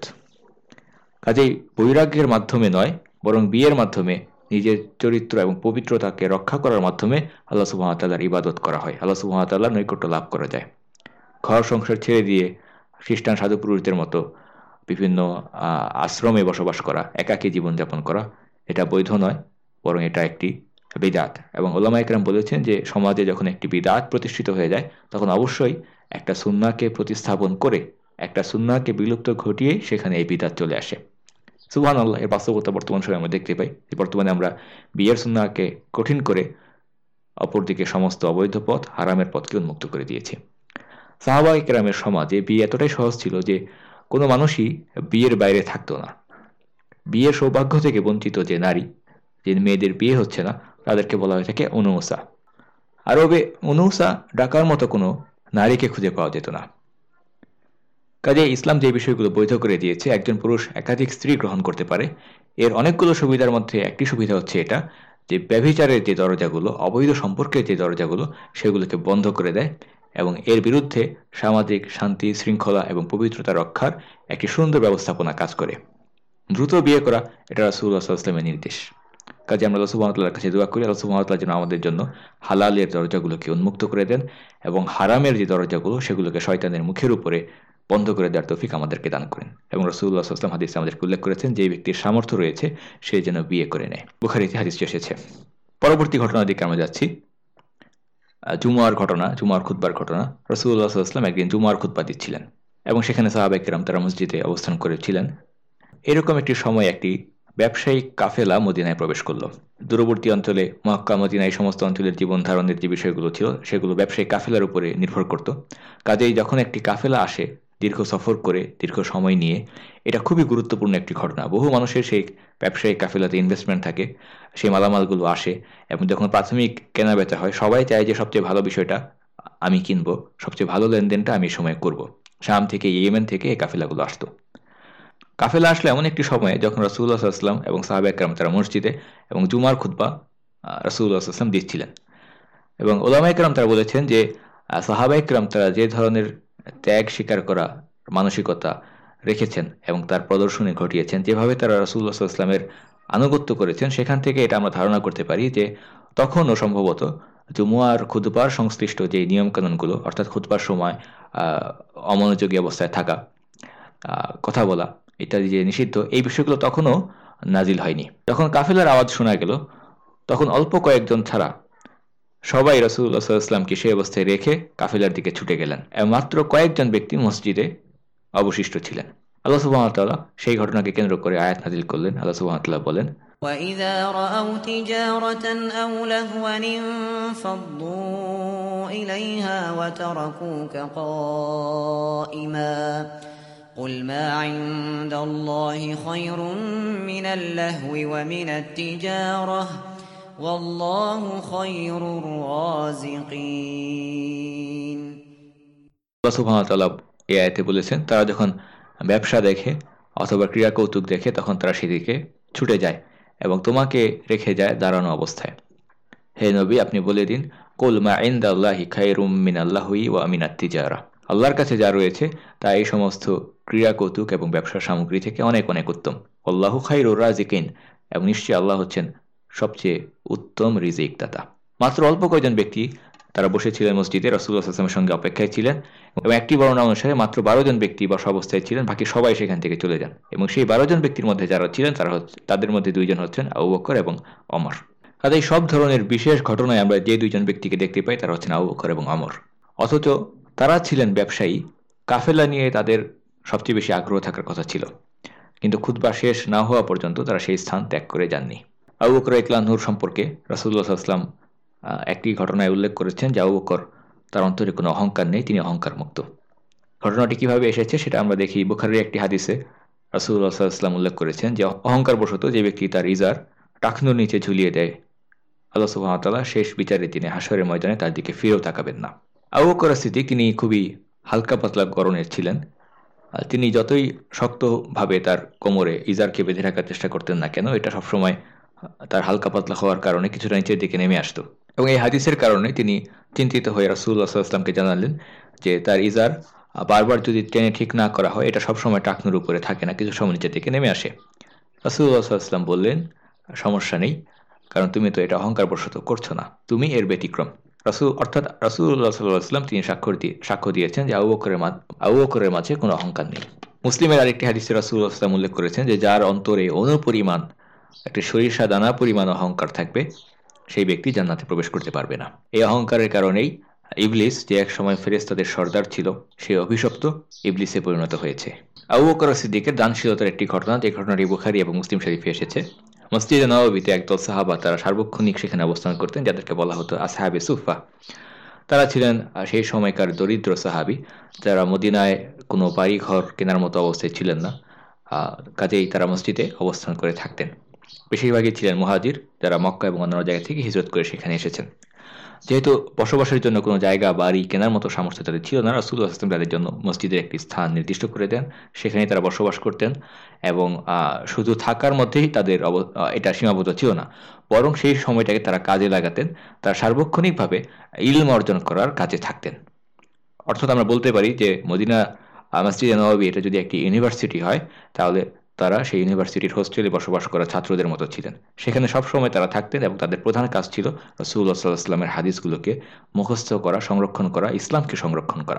কাজেই বৈরাগ্যের মাধ্যমে নয়, বরং বিয়ের মাধ্যমে নিজের চরিত্র এবং পবিত্রতাকে রক্ষা করার মাধ্যমে আল্লাহ সুবহানাহু ওয়া তাআলার ইবাদত করা হয়, আল্লাহ সুবহানাহু ওয়া তাআলার নৈকট্য লাভ করা যায়। ঘর সংসার ছেড়ে দিয়ে খ্রিস্টান সাধু পুরুষদের মতো বিভিন্ন আশ্রমে বসবাস করা, একাকী জীবনযাপন করা, এটা বৈধ নয়, বরং এটা একটি বিদআত। এবং উলামায়ে কেরাম বলেছেন যে সমাজে যখন একটি বিদআত প্রতিষ্ঠিত হয়ে যায় তখন অবশ্যই একটা সুন্নাহকে প্রতিস্থাপন করে, একটা সুন্নাহকে বিলুপ্ত ঘটিয়ে সেখানে এই বিদআত চলে আসে। সুবহানাল্লাহ, এর বাস্তবতা বর্তমান সময়ে আমরা দেখতে পাই যে বর্তমানে আমরা বিয়ের সুন্নাহকে কঠিন করে অপরদিকে সমস্ত অবৈধ পথ, হারামের পথকে উন্মুক্ত করে দিয়েছি। সাহাবায়ে কেরামের সমাজে বিয়ে এতটাই সহজ ছিল যে কোনো মানুষই বিয়ের বাইরে থাকতো না। বিয়ের সৌভাগ্য থেকে বঞ্চিত যে নারী, যে মেয়েদের বিয়ে হচ্ছে না, তাদেরকে বলা হয়ে থাকে উনুসা। আরবে উনুসা ডাকার মতো কোনো নারীকে খুঁজে পাওয়া যেত না। কাজে ইসলাম যে বিষয়গুলো বৈধ করে দিয়েছে, একজন পুরুষ একাধিক স্ত্রী গ্রহণ করতে পারে, এর অনেকগুলো সুবিধার মধ্যে একটি সুবিধা হচ্ছে এটা যে ব্যভিচারের যে দরজাগুলো, অবৈধ সম্পর্কের যে দরজাগুলো, সেগুলোকে বন্ধ করে দেয় এবং এর বিরুদ্ধে সামাজিক শান্তি, শৃঙ্খলা এবং পবিত্রতা রক্ষার একটি সুন্দর ব্যবস্থাপনা কাজ করে। দ্রুত বিয়ে করা এটা রাসূলুল্লাহ সাল্লাল্লাহু আলাইহি ওয়াসাল্লামের নির্দেশ। কাজে আমরা আল্লাহ সুবহানাহু ওয়া তাআলার কাছে দোয়া করি আল্লাহ সুবহানাহু ওয়া তাআলা যেন আমাদের জন্য হালালের দরজাগুলোকে উন্মুক্ত করে দেন এবং হারামের যে দরজাগুলো সেগুলোকে শয়তানের মুখের উপরে বন্ধ করে দেওয়ার তৌফিক আমাদেরকে দান করেন। এবং রাসূলুল্লাহ সাল্লাল্লাহু আলাইহি ওয়াসাল্লাম হাদিসে আমাদেরকে উল্লেখ করেছেন যে ব্যক্তির সামর্থ্য রয়েছে সে যেন বিয়ে করে নেয়। বুখারীতে হাদিসটি এসেছে। পরবর্তী ঘটনার দিকে আমরা যাচ্ছি। জুমার ঘটনা, জুমার খুতবার ঘটনা। রাসূলুল্লাহ সাল্লাল্লাহু আলাইহি ওয়াসাল্লাম একদিন জুমার খুতবা দিচ্ছিলেন এবং সেখানে সাহাবায়ে কেরাম তারা মসজিদে অবস্থান করেছিলেন। এরকম একটি সময় একটি ব্যবসায়িক কাফেলা মদিনায় প্রবেশ করলো। দূরবর্তী অঞ্চলে মক্কা মদিনা এই সমস্ত অঞ্চলের জীবন ধারণের যে বিষয়গুলো ছিল সেগুলো ব্যবসায়িক কাফেলার উপরে নির্ভর করত। কাজেই যখন একটি কাফেলা আসে দীর্ঘ সফর করে দীর্ঘ সময় নিয়ে, এটা খুবই গুরুত্বপূর্ণ একটি ঘটনা। বহু মানুষের সেই ব্যবসায়িক কাফেলাতে ইনভেস্টমেন্ট থাকে, সেই মালামালগুলো আসে এবং যখন প্রাথমিক কেনা বেচা হয় সবাই চায় যে সবচেয়ে ভালো বিষয়টা আমি কিনবো, সবচেয়ে ভালো লেনদেনটা আমি এই সময় করব। শাম থেকে ইয়েমেন থেকে এই কাফেলাগুলো আসতো। কাফেলা আসলে এমন একটি সময়ে যখন রাসূলুল্লাহ সাল্লাল্লাহু আলাইহি ওয়াসাল্লাম এবং সাহাবা একরাম তারা মসজিদে এবং জুমার খুতবা রাসূলুল্লাহ সাল্লাল্লাহু আলাইহি ওয়াসাল্লাম দিচ্ছিলেন। এবং উলামা একরাম তারা বলেছেন যে সাহাবা একরাম তারা যে ধরনের ত্যাগ স্বীকার করা মানসিকতা রেখেছেন এবং তার প্রদর্শনী ঘটিয়েছেন, যেভাবে তারা রাসূলুল্লাহ সাল্লাল্লাহু আলাইহি ওয়াসাল্লামের আনুগত্য করেছেন, সেখান থেকে এটা আমরা ধারণা করতে পারি যে তখনও সম্ভবত জুমুয়ার খুতবার সংশ্লিষ্ট যে নিয়মকানুনগুলো, অর্থাৎ খুতবার সময় অমনোযোগী অবস্থায় থাকা, কথা বলা ইত্যাদি যে নিষিদ্ধ, এই বিষয়গুলো তখনও নাজিল হয়নি। যখন কাফেলার আওয়াজ শোনা গেল তখন অল্প কয়েকজন ছাড়া সবাই রাসূলুল্লাহ সাল্লাল্লাহু আলাইহি ওয়াসাল্লামকে সেই অবস্থায় রেখে কাফেলার দিকে ছুটে গেলেন এবং মাত্র কয়েকজন ব্যক্তি মসজিদে অবশিষ্ট ছিলেন। আল্লাহ সুবহানাহু ওয়া তাআলা সেই ঘটনাকে কেন্দ্র করে আয়াত নাজিল করলেন। আল্লাহ সুবহানাহু ওয়া তাআলা বলেন, وَإِذَا رَأَوْا تِجَارَةً أَوْ لَهْوًا انفَضُّوا إِلَيْهَا وَتَرَكُوكَ قَائِمًا قُلْ مَا عِندَ اللَّهِ خَيْرٌ مِّنَ اللَّهْوِ وَمِنَ التِّجَارَةِ وَاللَّهُ خَيْرُ الرَّازِقِينَ। আল্লাহ সুবহানাহু ওয়া তাআলা এই আয়াতে বলেছেন, তারা যখন ব্যবসা দেখে অথবা ক্রীড়া কৌতুক দেখে তখন তারা সেদিকে ছুটে যায় এবং তোমাকে রেখে যায় দাঁড়ানো অবস্থায়। হে নবী, আপনি বলে দিন, কুল মা ইনদাল্লাহি খায়রুম মিনাল্লাহি ওয়া মিনাত তিজারা, আল্লাহর কাছে যা রয়েছে তা এই সমস্ত ক্রীড়া কৌতুক এবং ব্যবসার সামগ্রী থেকে অনেক অনেক উত্তম। আল্লাহু খায়রুর রাজিকিন, এবং নিশ্চয়ই আল্লাহ হচ্ছেন সবচেয়ে উত্তম রিজিক দাতা। মাত্র অল্প কয়েকজন ব্যক্তি তারা বসেছিলেন মসজিদে, রাসূলুল্লাহ সাল্লাল্লাহু আলাইহি ওয়াসাল্লামের সঙ্গে অপেক্ষায় ছিলেন এবং একটি বর্ণনা অনুসারে মাত্র 12 জন ব্যক্তি বসা অবস্থায় ছিলেন, বাকি সবাই সেখান থেকে চলে যান। এবং সেই 12 জন ব্যক্তির মধ্যে যারা ছিলেন তাদের মধ্যে 2 জন হচ্ছেন আবু বকর এবং ওমর। কাজেই সব ধরনের বিশেষ ঘটনায় আমরা যে 2 জন ব্যক্তিকে দেখতে পাই তারা হচ্ছেন আবু বকর এবং ওমর। অথচ তারা ছিলেন ব্যবসায়ী, কাফেলা নিয়ে তাদের সবচেয়ে বেশি আগ্রহ থাকার কথা ছিল, কিন্তু খুতবা শেষ না হওয়া পর্যন্ত তারা সেই স্থান ত্যাগ করে যাননি। আবু বকর রাদিয়াল্লাহু আনহুর সম্পর্কে রাসূলুল্লাহ সাল্লাল্লাহু আলাইহি ওয়াসাল্লাম একটি ঘটনায় উল্লেখ করেছেন যে আবু বকর, তার অন্তরে কোনো অহংকার নেই, তিনি অহংকার মুক্ত। ঘটনাটি কিভাবে এসেছে সেটা আমরা দেখি বুখারীর একটি হাদিসে। রাসূলুল্লাহ সাল্লাল্লাহু আলাইহি ওয়াসাল্লাম উল্লেখ করেছেন যে অহংকারবশত যে ব্যক্তি তার ইজার টাকনুর নিচে ঝুলিয়ে দেয়, আল্লাহ সুবহানাহু ওয়া তাআলা শেষ বিচারের দিনে হাশরের ময়দানে তার দিকে ফিরেও তাকাবেন না। আবু বকর সিদ্দিক তিনি খুবই হালকা পাতলা গড়নের ছিলেন। তিনি যতই শক্তভাবে তার কোমরে ইজারকে বেঁধে রাখার চেষ্টা করতেন না কেন, এটা সবসময় তার হালকা পাতলা হওয়ার কারণে কিছুটা নিচের দিকে নেমে আসতো। এবং এই হাদিসের কারণে তিনি চিন্তিত হয়ে রাসূলুল্লাহ সাল্লাল্লাহু আলাইহি ওয়াসাল্লামকে জানালেন যে তার ইজার বারবার যদি টেনে ঠিক না করা হয় এটা সবসময় টাকনুর উপরে থাকে না, কিছু সময় নিচের দিকে নেমে আসে। রাসূলুল্লাহ সাল্লাল্লাহু আলাইহি ওয়াসাল্লাম বললেন, সমস্যা নেই, কারণ তুমি তো এটা অহংকারবশত করছো না, তুমি এর ব্যতিক্রম। অর্থাৎ রাসূলুল্লাহ সাল্লাল্লাহু আলাইহি ওয়াসাল্লাম তিনি সাক্ষ্য দিয়েছেন যে আবু বকরের মাঝে কোনো অহংকার নেই। মুসলিমের আরেকটি হাদিসে রাসূলুল্লাহ সাল্লাল্লাহু আলাইহি ওয়াসাল্লাম উল্লেখ করেছেন যে যার অন্তরে অনুপরিমাণ একটা সরিষা দানা পরিমাণ অহংকার থাকবে সেই ব্যক্তি জান্নাতে প্রবেশ করতে পারবে না। এই অহংকারের কারণেই ইবলিস, যে এক সময় ফেরেশতাদের সর্দার ছিল, সে অভিশপ্ত ইবলিসে পরিণত হয়েছে। আবু বকর সিদ্দিকের দানশীলতার একটি ঘটনা, যে ঘটনাটি বুখারী এবং মুসলিম শরীফে এসেছে। মসজিদে নববীতে একদল সাহাবা তারা সার্বক্ষণিক সেখানে অবস্থান করতেন, যাদেরকে বলা হতো আসহাবে সুফা। তারা ছিলেন সেই সময়কার দরিদ্র সাহাবী, যারা মদিনায় কোনো বাড়ি ঘর কেনার মতো অবস্থায় ছিলেন না, কাজেই তারা মসজিদে অবস্থান করে থাকতেন। বেশিরভাগই ছিলেন মুহাজির, যারা মক্কা এবং অন্যান্য জায়গা থেকে হিজরত করে সেখানে এসেছেন। যেহেতু বসবাসের জন্য কোনো জায়গা বাড়ি কেনার মতো সামর্থ্য তাদের ছিল না, রাসূলুল্লাহ সাল্লাল্লাহু আলাইহি ওয়াসাল্লাম তাদের জন্য মসজিদের একটি স্থান নির্দিষ্ট করে দেন, সেখানে তারা বসবাস করতেন। এবং শুধু থাকার মধ্যেই তাদের এটা সীমাবদ্ধ ছিল না, বরং সেই সময়টাকে তারা কাজে লাগাতেন, তারা সার্বক্ষণিকভাবে ইলম অর্জন করার কাজে থাকতেন। অর্থাৎ আমরা বলতে পারি যে মদিনা মসজিদে নববী এটা যদি একটি ইউনিভার্সিটি হয়, তাহলে তারা সেই ইউনিভার্সিটির হোস্টেলে বসবাস করা ছাত্রদের মতো ছিলেন। সেখানে সবসময় তারা থাকতেন এবং তাদের প্রধান কাজ ছিল রাসূলুল্লাহ সাল্লাল্লাহু আলাইহি ওয়াসাল্লামের হাদিসগুলোকে মুখস্থ করা, সংরক্ষণ করা, ইসলামকে সংরক্ষণ করা।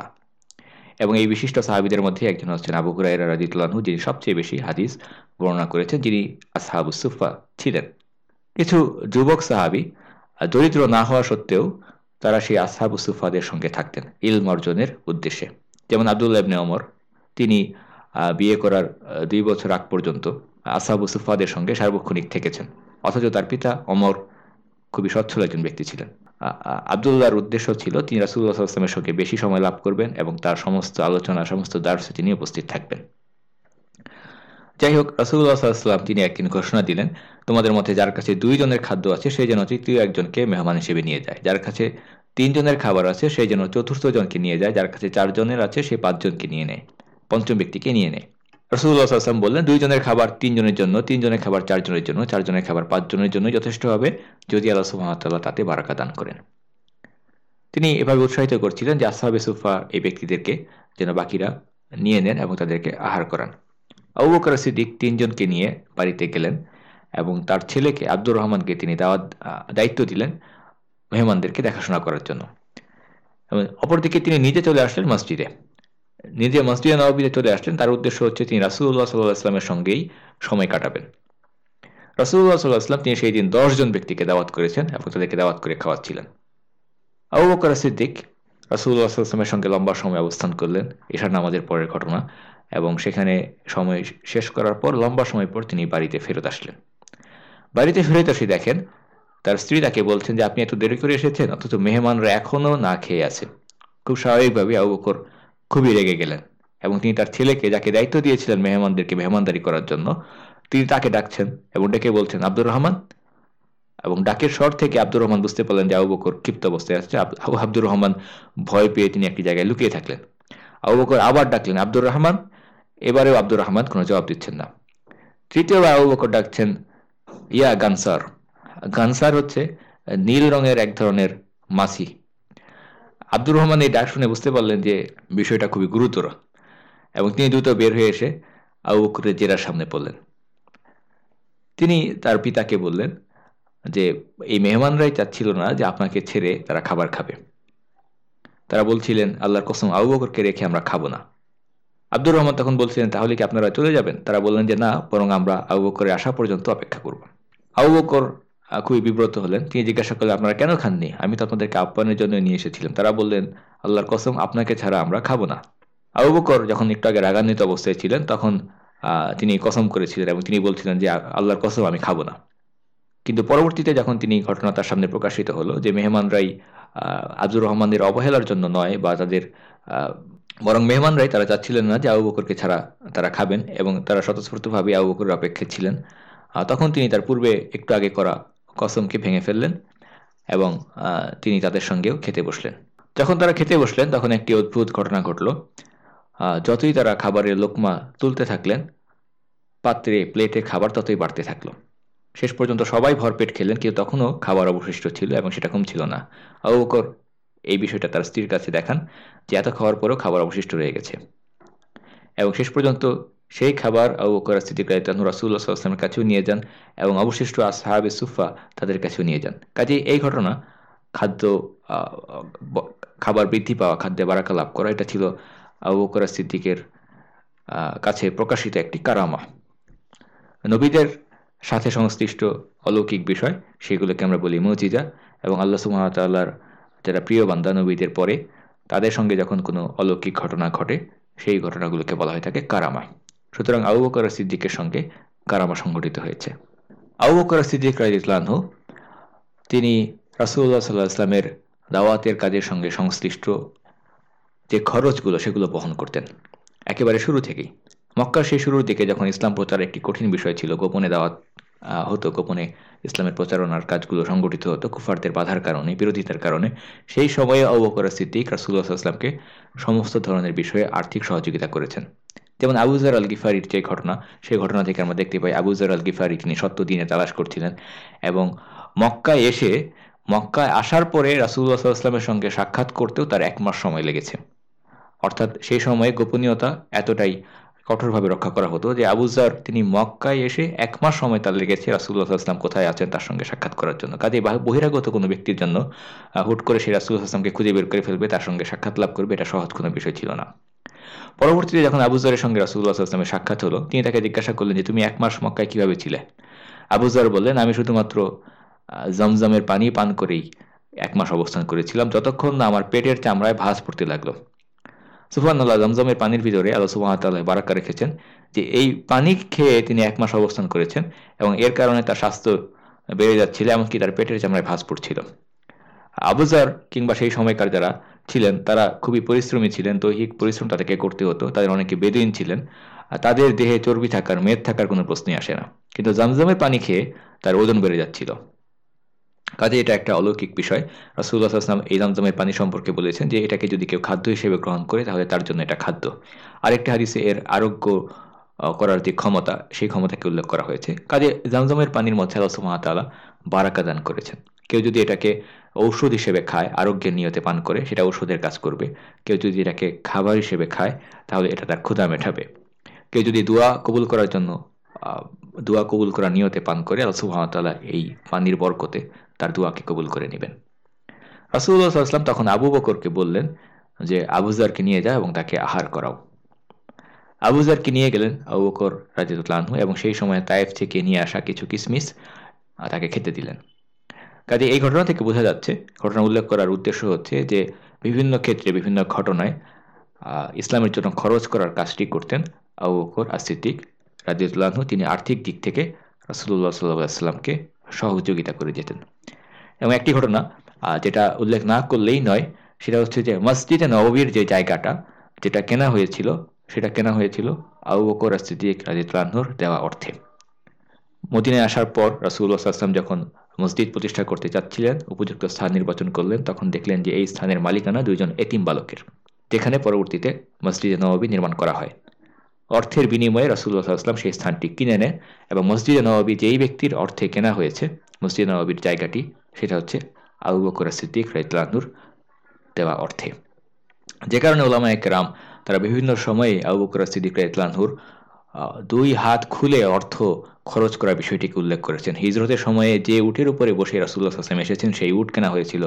এবং এই বিশিষ্ট সাহাবীদের মধ্যে একজন হচ্ছেন আবু হুরায়রা রাদিয়াল্লাহু আনহু, যিনি সবচেয়ে বেশি হাদিস বর্ণনা করেছেন, যিনি আসহাবুস সুফা ছিলেন। কিছু যুবক সাহাবী দরিদ্র না হওয়া সত্ত্বেও তারা সেই আসহাবুস সুফাদের সঙ্গে থাকতেন ইলম অর্জনের উদ্দেশ্যে। যেমন আব্দুল্লাহ ইবনে ওমর, তিনি বিয়ে করার 2 বছর আগ পর্যন্ত আসহাবু সুফফাদের সঙ্গে সার্বক্ষণিক থেকেছেন, অথচ তার পিতা ওমর খুবই সচ্ছল একজন ব্যক্তি ছিলেন। আবদুল্লাহর উদ্দেশ্য ছিল তিনি রাসূলুল্লাহ সাল্লাল্লাহু আলাইহি ওয়াসাল্লামের সঙ্গে বেশি সময় লাভ করবেন এবং তার সমস্ত আলোচনা, সমস্ত দার্সে তিনি উপস্থিত থাকবেন। যাই হোক, রাসূলুল্লাহ সাল্লাল্লাহু আলাইহি ওয়াসাল্লাম তিনি একদিন ঘোষণা দিলেন, তোমাদের মধ্যে যার কাছে 2 জনের খাদ্য আছে সে যেন তৃতীয় একজনকে মেহমান হিসেবে নিয়ে যায়, যার কাছে 3 জনের খাবার আছে সে যেন চতুর্থ জনকে নিয়ে যায়, যার কাছে 4 জনের আছে সে 5 জনকে নিয়ে নেয়, পঞ্চম ব্যক্তিকে নিয়ে নেয়। রাসূলুল্লাহ সাল্লাল্লাহু আলাইহি ওয়াসাল্লাম বললেন, 2 জনের খাবার 3 জনের জন্য, 3 জনের খাবার 4 জনের জন্য, 4 জনের খাবার 5 জনের জন্য যথেষ্ট হবে, যদি আল্লাহ সুবহানাহু ওয়া তাআলা তাতে বারাকা দান করেন। তিনি এভাবে উৎসাহিত করছিলেন যে আসহাবে সুফফা এই ব্যক্তিদেরকে যেন বাকিরা নিয়ে নেন এবং তাদেরকে আহার করান। আবু বকর সিদ্দিক 3 জনকে নিয়ে বাড়িতে গেলেন এবং তার ছেলেকে আব্দুর রহমানকে তিনি দায়িত্ব দিলেন মেহমানদেরকে দেখাশোনা করার জন্য। এবং অপরদিকে তিনি নিজে চলে আসলেন মসজিদে, নিজে মসজিদে নববীতে চলে আসলেন। তার উদ্দেশ্য হচ্ছে তিনি রাসূলুল্লাহ সাল্লাল্লাহু আলাইহি ওয়াসাল্লামের সঙ্গেই সময় কাটাবেন। রাসূলুল্লাহ সাল্লাল্লাহু আলাইহি ওয়াসাল্লাম তিনি সেই দিন 10 জন ব্যক্তিকে দাওয়াত করেছেন এবং তাদেরকে দাওয়াত করে খাওয়াচ্ছিলেন। আবু বকর সিদ্দিক রাসূলুল্লাহ সাল্লাল্লাহু আলাইহি ওয়াসাল্লামের সঙ্গে লম্বা সময় অবস্থান করলেন, ইশার নামাজের পরের ঘটনা, এবং সেখানে সময় শেষ করার পর লম্বা সময় পর তিনি বাড়িতে ফেরত আসলেন। বাড়িতে ফেরত এসে দেখেন তার স্ত্রী তাকে বলছেন যে আপনি এত দেরি করে এসেছেন, অথচ মেহমানরা এখনো না খেয়ে আছে। খুব স্বাভাবিকভাবে আবু বকর খুবই রেগে গেলেন এবং তিনি তার ছেলেকে, যাকে দায়িত্ব দিয়েছিলেন মেহমানদেরকে মেহমানদারি করার জন্য, তিনি তাকে ডাকছেন এবং ডেকে বলছেন আব্দুর রহমান, এবং ডাকের স্বর থেকে আব্দুর রহমান বুঝতে পারলেন যে আবু বকর ক্ষিপ্ত অবস্থায় আছে। আব্দুর রহমান ভয় পেয়ে তিনি একটি জায়গায় লুকিয়ে থাকলেন। আবু বকর আবার ডাকলেন আব্দুর রহমান, এবারেও আব্দুর রহমান কোনো জবাব দিচ্ছেন না। তৃতীয়বার আবু বকর ডাকছেন ইয়া গানসার। গানসার হচ্ছে নীল রঙের এক ধরনের মাছি। আব্দুর রহমান এই ডাক শুনে বুঝতে পারলেন যে বিষয়টা খুবই গুরুতর এবং তিনি দ্রুত বের হয়ে এসে আবু বকরের জেরার সামনে পড়লেন। তিনি তার পিতাকে বললেন যে এই মেহমানরাই চাচ্ছিল না যে আপনাকে ছেড়ে তারা খাবার খাবে, তারা বলছিলেন আল্লাহর কসম আবু বকরকে রেখে আমরা খাবো না। আব্দুর রহমান তখন বলছিলেন তাহলে কি আপনারা চলে যাবেন? তারা বললেন যে না, বরং আমরা আবু বকরের আসা পর্যন্ত অপেক্ষা করব। আবু বকর খুবই বিব্রত হলেন। তিনি জিজ্ঞাসা করলেন আপনারা কেন খাননি? আমি তো আপনাদেরকে আপ্যায়নের জন্য নিয়ে এসেছিলাম। তারা বললেন আল্লাহর কসম আপনাকে ছাড়া আমরা খাবো না। আবু বকর যখন একটু আগে রাগান্বিত অবস্থায় ছিলেন তখন তিনি কসম করেছিলেন এবং তিনি বলছিলেন যে আল্লাহর কসম আমি খাবো না। কিন্তু পরবর্তীতে যখন তিনি ঘটনা তার সামনে প্রকাশিত হলো যে মেহমানরাই আব্দুর রহমানদের অবহেলার জন্য নয় বা তাদের বরং মেহমানরাই তারা চাচ্ছিলেন না যে আবু বকরকে ছাড়া তারা খাবেন এবং তারা স্বতঃস্ফূর্তভাবে আবু বকরের অপেক্ষায় ছিলেন, তখন তিনি তার পূর্বে একটু আগে করা কসমকে ভেঙে ফেললেন এবং তিনি তাদের সঙ্গেও খেতে বসলেন। যখন তারা খেতে বসলেন তখন একটি অদ্ভুত ঘটনা ঘটল। যতই তারা খাবারের লোকমা তুলতে থাকলেন, পাত্রে প্লেটে খাবার ততই বাড়তে থাকলো। শেষ পর্যন্ত সবাই ভরপেট খেলেন, কিন্তু তখনও খাবার অবশিষ্ট ছিল এবং সেটা কম ছিল না। আবু বকর এই বিষয়টা তার স্ত্রীর কাছে দেখান যে এত খাওয়ার পরেও খাবার অবশিষ্ট রয়ে গেছে, এবং শেষ পর্যন্ত সেই খাবার আবু বকর সিদ্দিক রাদিয়াল্লাহু আনহু রাসূলুল্লাহ সাল্লাল্লাহু আলাইহি ওয়াসাল্লামের কাছেও নিয়ে যান এবং অবশিষ্ট আসহাবে সুফফা তাদের কাছেও নিয়ে যান। কাজেই এই ঘটনা খাবার বৃদ্ধি পাওয়া, খাদ্যে বারাকা লাভ করা, এটা ছিল আবু বকর সিদ্দিকের কাছে প্রকাশিত একটি কারামা। নবীদের সাথে সংশ্লিষ্ট অলৌকিক বিষয় সেগুলোকে আমরা বলি মুজিজা, এবং আল্লাহ সুবহানাহু ওয়া তাআলার যারা প্রিয় বান্দা নবীদের পরে তাদের সঙ্গে যখন কোনো অলৌকিক ঘটনা ঘটে সেই ঘটনাগুলোকে বলা হয়ে থাকে কারামা। সুতরাং আবু বকর সিদ্দিকের সঙ্গে কারামা সংঘটিত হয়েছে। আবু বকর সিদ্দিক রাদিয়াল্লাহু আনহু তিনি রাসূলুল্লাহ সাল্লাল্লাহু আলাইহি ওয়াসাল্লামের দাওয়াতের কাজের সঙ্গে সংশ্লিষ্ট যে খরচগুলো সেগুলো বহন করতেন একেবারে শুরু থেকেই। মক্কার সেই শুরুর দিকে যখন ইসলাম প্রচার একটি কঠিন বিষয় ছিল, গোপনে দাওয়াত হতো, গোপনে ইসলামের প্রচারণার কাজগুলো সংগঠিত হতো কুফারদের বাধার কারণে, বিরোধিতার কারণে, সেই সময়ে আবু বকর সিদ্দিক রাসূলুল্লাহ সাল্লাল্লাহু আলাইহি ওয়াসাল্লামকে সমস্ত ধরনের বিষয়ে আর্থিক সহযোগিতা করেছেন। যেমন আবু যর আল গিফারির যে ঘটনা, সেই ঘটনা থেকে আমরা দেখতে পাই আবু যর আল গিফারি তিনি সত্য দিনে তালাশ করছিলেন এবং মক্কায় আসার পরে রাসূলুল্লাহ সাল্লাল্লাহু আলাইহি ওয়াসাল্লামের সঙ্গে সাক্ষাৎ করতেও তার 1 মাস সময় লেগেছে। অর্থাৎ সেই সময়ে গোপনীয়তা এতটাই কঠোরভাবে রক্ষা করা হতো যে আবু যর তিনি মক্কায় এসে 1 মাস সময় তার লেগেছে রাসূলুল্লাহ সাল্লাল্লাহু আলাইহি ওয়াসাল্লাম কোথায় আছেন তার সঙ্গে সাক্ষাৎ করার জন্য। কাজেই বহিরাগত কোনো ব্যক্তির জন্য হুট করে সেই রাসূলুল্লাহ সাল্লাল্লাহু আলাইহি ওয়াসাল্লামকে খুঁজে বের করে ফেলবে, তার সঙ্গে সাক্ষাৎ লাভ করবে, এটা সহজ কোনো বিষয় ছিল না। পরবর্তীতে যখন আবু যরের সঙ্গে রাসূলুল্লাহ সাল্লাল্লাহু আলাইহি ওয়াসাল্লামের সাক্ষাৎ হলো, তিনি তাকে জিজ্ঞাসা করলেন যে তুমি 1 মাস মক্কায় কিভাবে ছিলে? আবু যর বললেন আমি শুধুমাত্র জমজমের পানি পান করেই 1 মাস অবস্থান করেছিলাম, যতক্ষণ না আমার পেটের চামড়ায় ভাঁজ পড়তে লাগলো। সুবহানাল্লাহ, জমজমের পানির ভিতরে আল্লাহ সুবহানাহু ওয়া তাআলা বারাকা রেখেছেন যে এই পানি খেয়ে তিনি 1 মাস অবস্থান করেছেন এবং এর কারণে তার স্বাস্থ্য বেড়ে যাচ্ছিল, এমনকি তার পেটের চামড়ায় ভাঁজ পড়ছিল। আবু যর কিংবা সেই সময়কার যারা ছিলেন তারা খুবই পরিশ্রমী ছিলেন, দৈহিক পরিশ্রম তাদেরকে করতে হতো, তাদের অনেকে বেদুইন ছিলেন, আর তাদের দেহে চর্বি থাকার, মেদ থাকার কোনো প্রশ্নই আসে না, কিন্তু জমজমের পানি খেয়ে তার ওজন বেড়ে যাচ্ছিল। কাজে এটা একটা অলৌকিক বিষয়। রাসূলুল্লাহ সাল্লাল্লাহু আলাইহি ওয়াসাল্লাম এই জমজমের পানি সম্পর্কে বলেছেন যে এটাকে যদি কেউ খাদ্য হিসেবে গ্রহণ করে তাহলে তার জন্য এটা খাদ্য। আরেকটি হাদিসে এর আরোগ্য করার যে ক্ষমতা, সেই ক্ষমতাকে উল্লেখ করা হয়েছে। কাজে জমজমের পানির মধ্যে আল্লাহ সুবহানাহু ওয়া তাআলা বারাকা দান করেছেন। কেউ যদি এটাকে ঔষধ হিসেবে খায়, আরোগ্যের নিয়তে পান করে, সেটা ঔষধের কাজ করবে। কেউ যদি এটাকে খাবার হিসেবে খায় তাহলে এটা তার ক্ষুধা মেটাবে। কেউ যদি দোয়া কবুল করার জন্য দোয়া কবুল করার নিয়তে পান করে, আল্লাহ সুবহানাহু ওয়া তাআলা এই পানির বরকতে তার দোয়াকে কবুল করে নেবেন। রাসূলুল্লাহ সাল্লাল্লাহু আলাইহি ওয়াসাল্লাম তখন আবু বকরকে বললেন যে আবু যরকে নিয়ে যাও এবং তাকে আহার করাও। আবু যরকে নিয়ে গেলেন আবু বকর রাদিয়াল্লাহু আনহু এবং সেই সময় তায়েফ থেকে নিয়ে আসা কিছু কিশমিশ তাকে খেতে দিলেন। কাজে এই ঘটনা থেকে বোঝা যাচ্ছে, ঘটনা উল্লেখ করার উদ্দেশ্য হচ্ছে যে বিভিন্ন ক্ষেত্রে বিভিন্ন ঘটনায় ইসলামের জন্য খরচ করার কাজটি করতেন আবু বকর as-সিদ্দিক রাদিয়াল্লাহু আনহু। তিনি আর্থিক দিক থেকে রাসূলুল্লাহ সাল্লাল্লাহু আলাইহি ওয়াসাল্লামকে সহযোগিতা করে যেতেন। এবং একটি ঘটনা যেটা উল্লেখ না করলেই নয়, সেটা হচ্ছে যে মসজিদে নববীর যে জায়গাটা যেটা কেনা হয়েছিল, সেটা কেনা হয়েছিল আবু বকর as-সিদ্দিক রাদিয়াল্লাহু আনহুর দেওয়া অর্থে। মদিনায় আসার পর রাসূলুল্লাহ সাল্লাল্লাহু আলাইহি ওয়াসাল্লাম যখন মসজিদ প্রতিষ্ঠা করতে চাচ্ছিলেন, উপযুক্ত স্থান নির্বাচন করলেন, তখন দেখলেন যে এই স্থানের মালিকানা 2 জন এতিম বালকের, যেখানে পরবর্তীতে মসজিদে নববী নির্মাণ করা হয়। অর্থের বিনিময়ে রাসূলুল্লাহ সাল্লাল্লাহু আলাইহি ওয়াসাল্লাম সেই স্থানটি কিনে নেন এবং মসজিদে নববী যেই ব্যক্তির অর্থে কেনা হয়েছে, মসজিদে নববীর জায়গাটি, সেটা হচ্ছে আবু বকর as-সিদ্দিক রাদিয়াল্লাহু আনহুর দেওয়া অর্থে। যে কারণে উলামায়ে কেরাম তারা বিভিন্ন সময়ে আবু বকর as-সিদ্দিক রাদিয়াল্লাহু আনহুর 2 হাত খুলে অর্থ খরচ করার বিষয়টিকে উল্লেখ করেছেন। হিজরতের সময়ে যে উটের উপরে বসে রাসূলুল্লাহ সাল্লাল্লাহু আলাইহি ওয়াসাল্লাম এসেছেন, সেই উট কেনা হয়েছিল,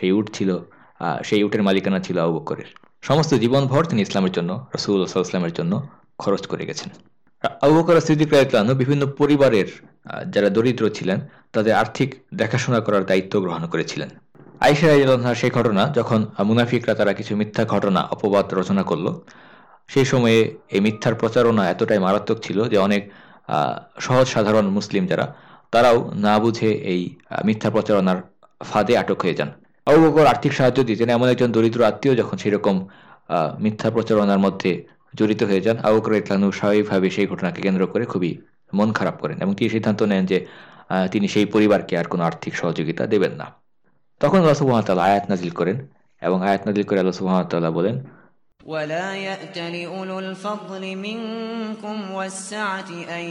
সেই উটের মালিকানা ছিল আবু বকরের। সমস্ত জীবনভর তিনি ইসলামের জন্য, রাসূলুল্লাহ সাল্লাল্লাহু আলাইহি ওয়াসাল্লামের জন্য খরচ করে গেছেন। আবু বকর as-সিদ্দিক রাদিয়াল্লাহু আনহু বিভিন্ন পরিবারের যারা দরিদ্র ছিলেন তাদের আর্থিক দেখাশোনা করার দায়িত্ব গ্রহণ করেছিলেন। আয়েশা রাদিয়াল্লাহু আনহা সেই ঘটনা, যখন মুনাফিকরা তারা কিছু মিথ্যা ঘটনা, অপবাদ রচনা করলো, সেই সময়ে এই মিথ্যার প্রচারণা এতটাই মারাত্মক ছিল যে অনেক সহজ সাধারণ মুসলিম যারা, তারাও না বুঝে এই মিথ্যা প্রচারণার ফাঁদে আটক হয়ে যান। আবু বকর আর্থিক সাহায্য দিতেন, এমন একজন দরিদ্র আত্মীয় যখন সেরকম মিথ্যা প্রচারণার মধ্যে জড়িত হয়ে যান, আবু বকর রাদিয়াল্লাহু আনহু স্বাভাবিকভাবে সেই ঘটনাকে কেন্দ্র করে খুবই মন খারাপ করেন এবং তিনি সিদ্ধান্ত নেন যে তিনি সেই পরিবারকে আর কোনো আর্থিক সহযোগিতা দেবেন না। তখন আল্লাহ সুবহানাহু ওয়া তাআলা আয়াত নাযিল করেন এবং আয়াত নাযিল করে আল্লাহ সুবহানাহু ওয়া তাআলা বলেন, ولا يأتل أولو الفضل منكم والسعة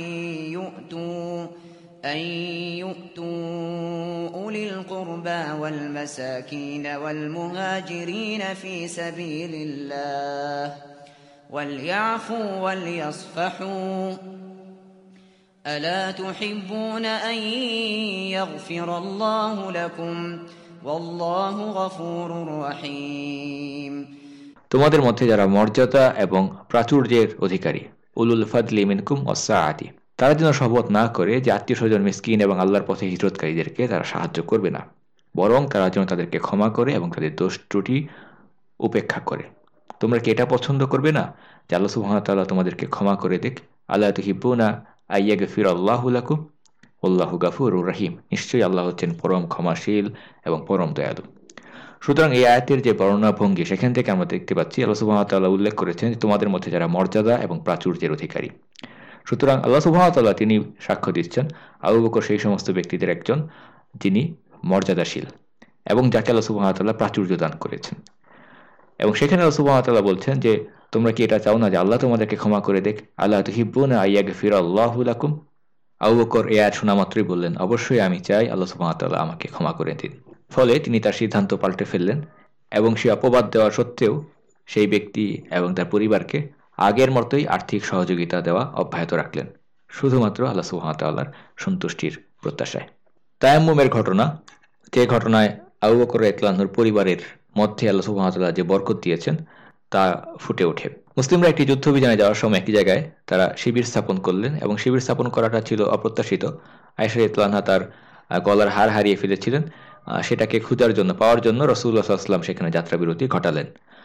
أن يؤتوا أولي القربى والمساكين والمهاجرين في سبيل الله وليعفوا وليصفحوا ألا تحبون أن يغفر الله لكم والله غفور رحيم। তোমাদের মধ্যে যারা মর্যাদা এবং প্রাচুর্যের অধিকারী, উলুল ফাদলি মিনকুম ওয়াসসাআতি, তারা যেন শপথ না করে যে আত্মীয়স্বজন, মিসকিন এবং আল্লাহর পথে হিজরতকারীদেরকে তারা সাহায্য করবে না, বরং তারা যেন তাদেরকে ক্ষমা করে এবং তাদের দোষ ত্রুটি উপেক্ষা করে। তোমরা কি এটা পছন্দ করবে না যে আল্লাহ সুবহানাহু ওয়া তাআলা তোমাদেরকে ক্ষমা করে দেখ? আলা তুহিব্বুনা আইয়াগফিরাল্লাহু লাকুম ওয়াল্লাহু গাফুরুর রহিম, নিশ্চয়ই আল্লাহ হচ্ছেন পরম ক্ষমাশীল এবং পরম দয়ালু। সুতরাং এই আয়াতের যে বর্ণনা ভঙ্গি, সেখান থেকে আমরা দেখতে পাচ্ছি আল্লাহ সুবহানাহু ওয়া তাআলা উল্লেখ করেছেন যে তোমাদের মধ্যে যারা মর্যাদা এবং প্রাচুর্যের অধিকারী। সুতরাং আল্লাহ সুবহানাহু ওয়া তাআলা তিনি সাক্ষ্য দিচ্ছেন আবু বকর সেই সমস্ত ব্যক্তিদের একজন যিনি মর্যাদাশীল এবং যাকে আল্লাহ সুবহানাহু ওয়া তাআলা প্রাচুর্য দান করেছেন। এবং সেখানে আল্লাহ সুবহানাহু ওয়া তাআলা বলছেন যে তোমরা কি এটা চাও না যে আল্লাহ তোমাদেরকে ক্ষমা করে দেখ? আলা তুহিব্বুনা আইয়াগফিরাল্লাহু লাকুম। আবু বকর এই আয়াত শোনা মাত্রই বললেন, অবশ্যই আমি চাই আল্লাহ সুবহানাহু ওয়া তাআলা আমাকে ক্ষমা করে দিন। ফলে তিনি তার সিদ্ধান্ত পাল্টে ফেললেন এবং সে অপবাদ দেওয়া সত্ত্বেও সেই ব্যক্তি এবং তার পরিবারকে আগের মতোই আর্থিক সহযোগিতা দেওয়া অব্যাহত রাখলেন, শুধুমাত্র আল্লাহ সুবহানাহু ওয়া তাআলার সন্তুষ্টির প্রত্যাশায়। তায়াম্মুমের ঘটনা, যে ঘটনায় আবু বকর রাদিয়াল্লাহু আনহুর পরিবারের মধ্যে আল্লাহ সুবহানাহু ওয়া তাআলা যে বরকত দিয়েছেন তা ফুটে ওঠে। মুসলিমরা একটি যুদ্ধ অভিযানে যাওয়ার সময় একটি জায়গায় তারা শিবির স্থাপন করলেন এবং শিবির স্থাপন করাটা ছিল অপ্রত্যাশিত। আয়েশা রাদিয়াল্লাহু আনহা তার গলার হার হারিয়ে ফেলেছিলেন, সেটাকে খোঁজার জন্য, পাওয়ার জন্য রাসূলুল্লাহ সাল্লাল্লাহু আলাইহি ওয়াসাল্লাম সেখানে যাত্রাবিরতি ঘটালেন।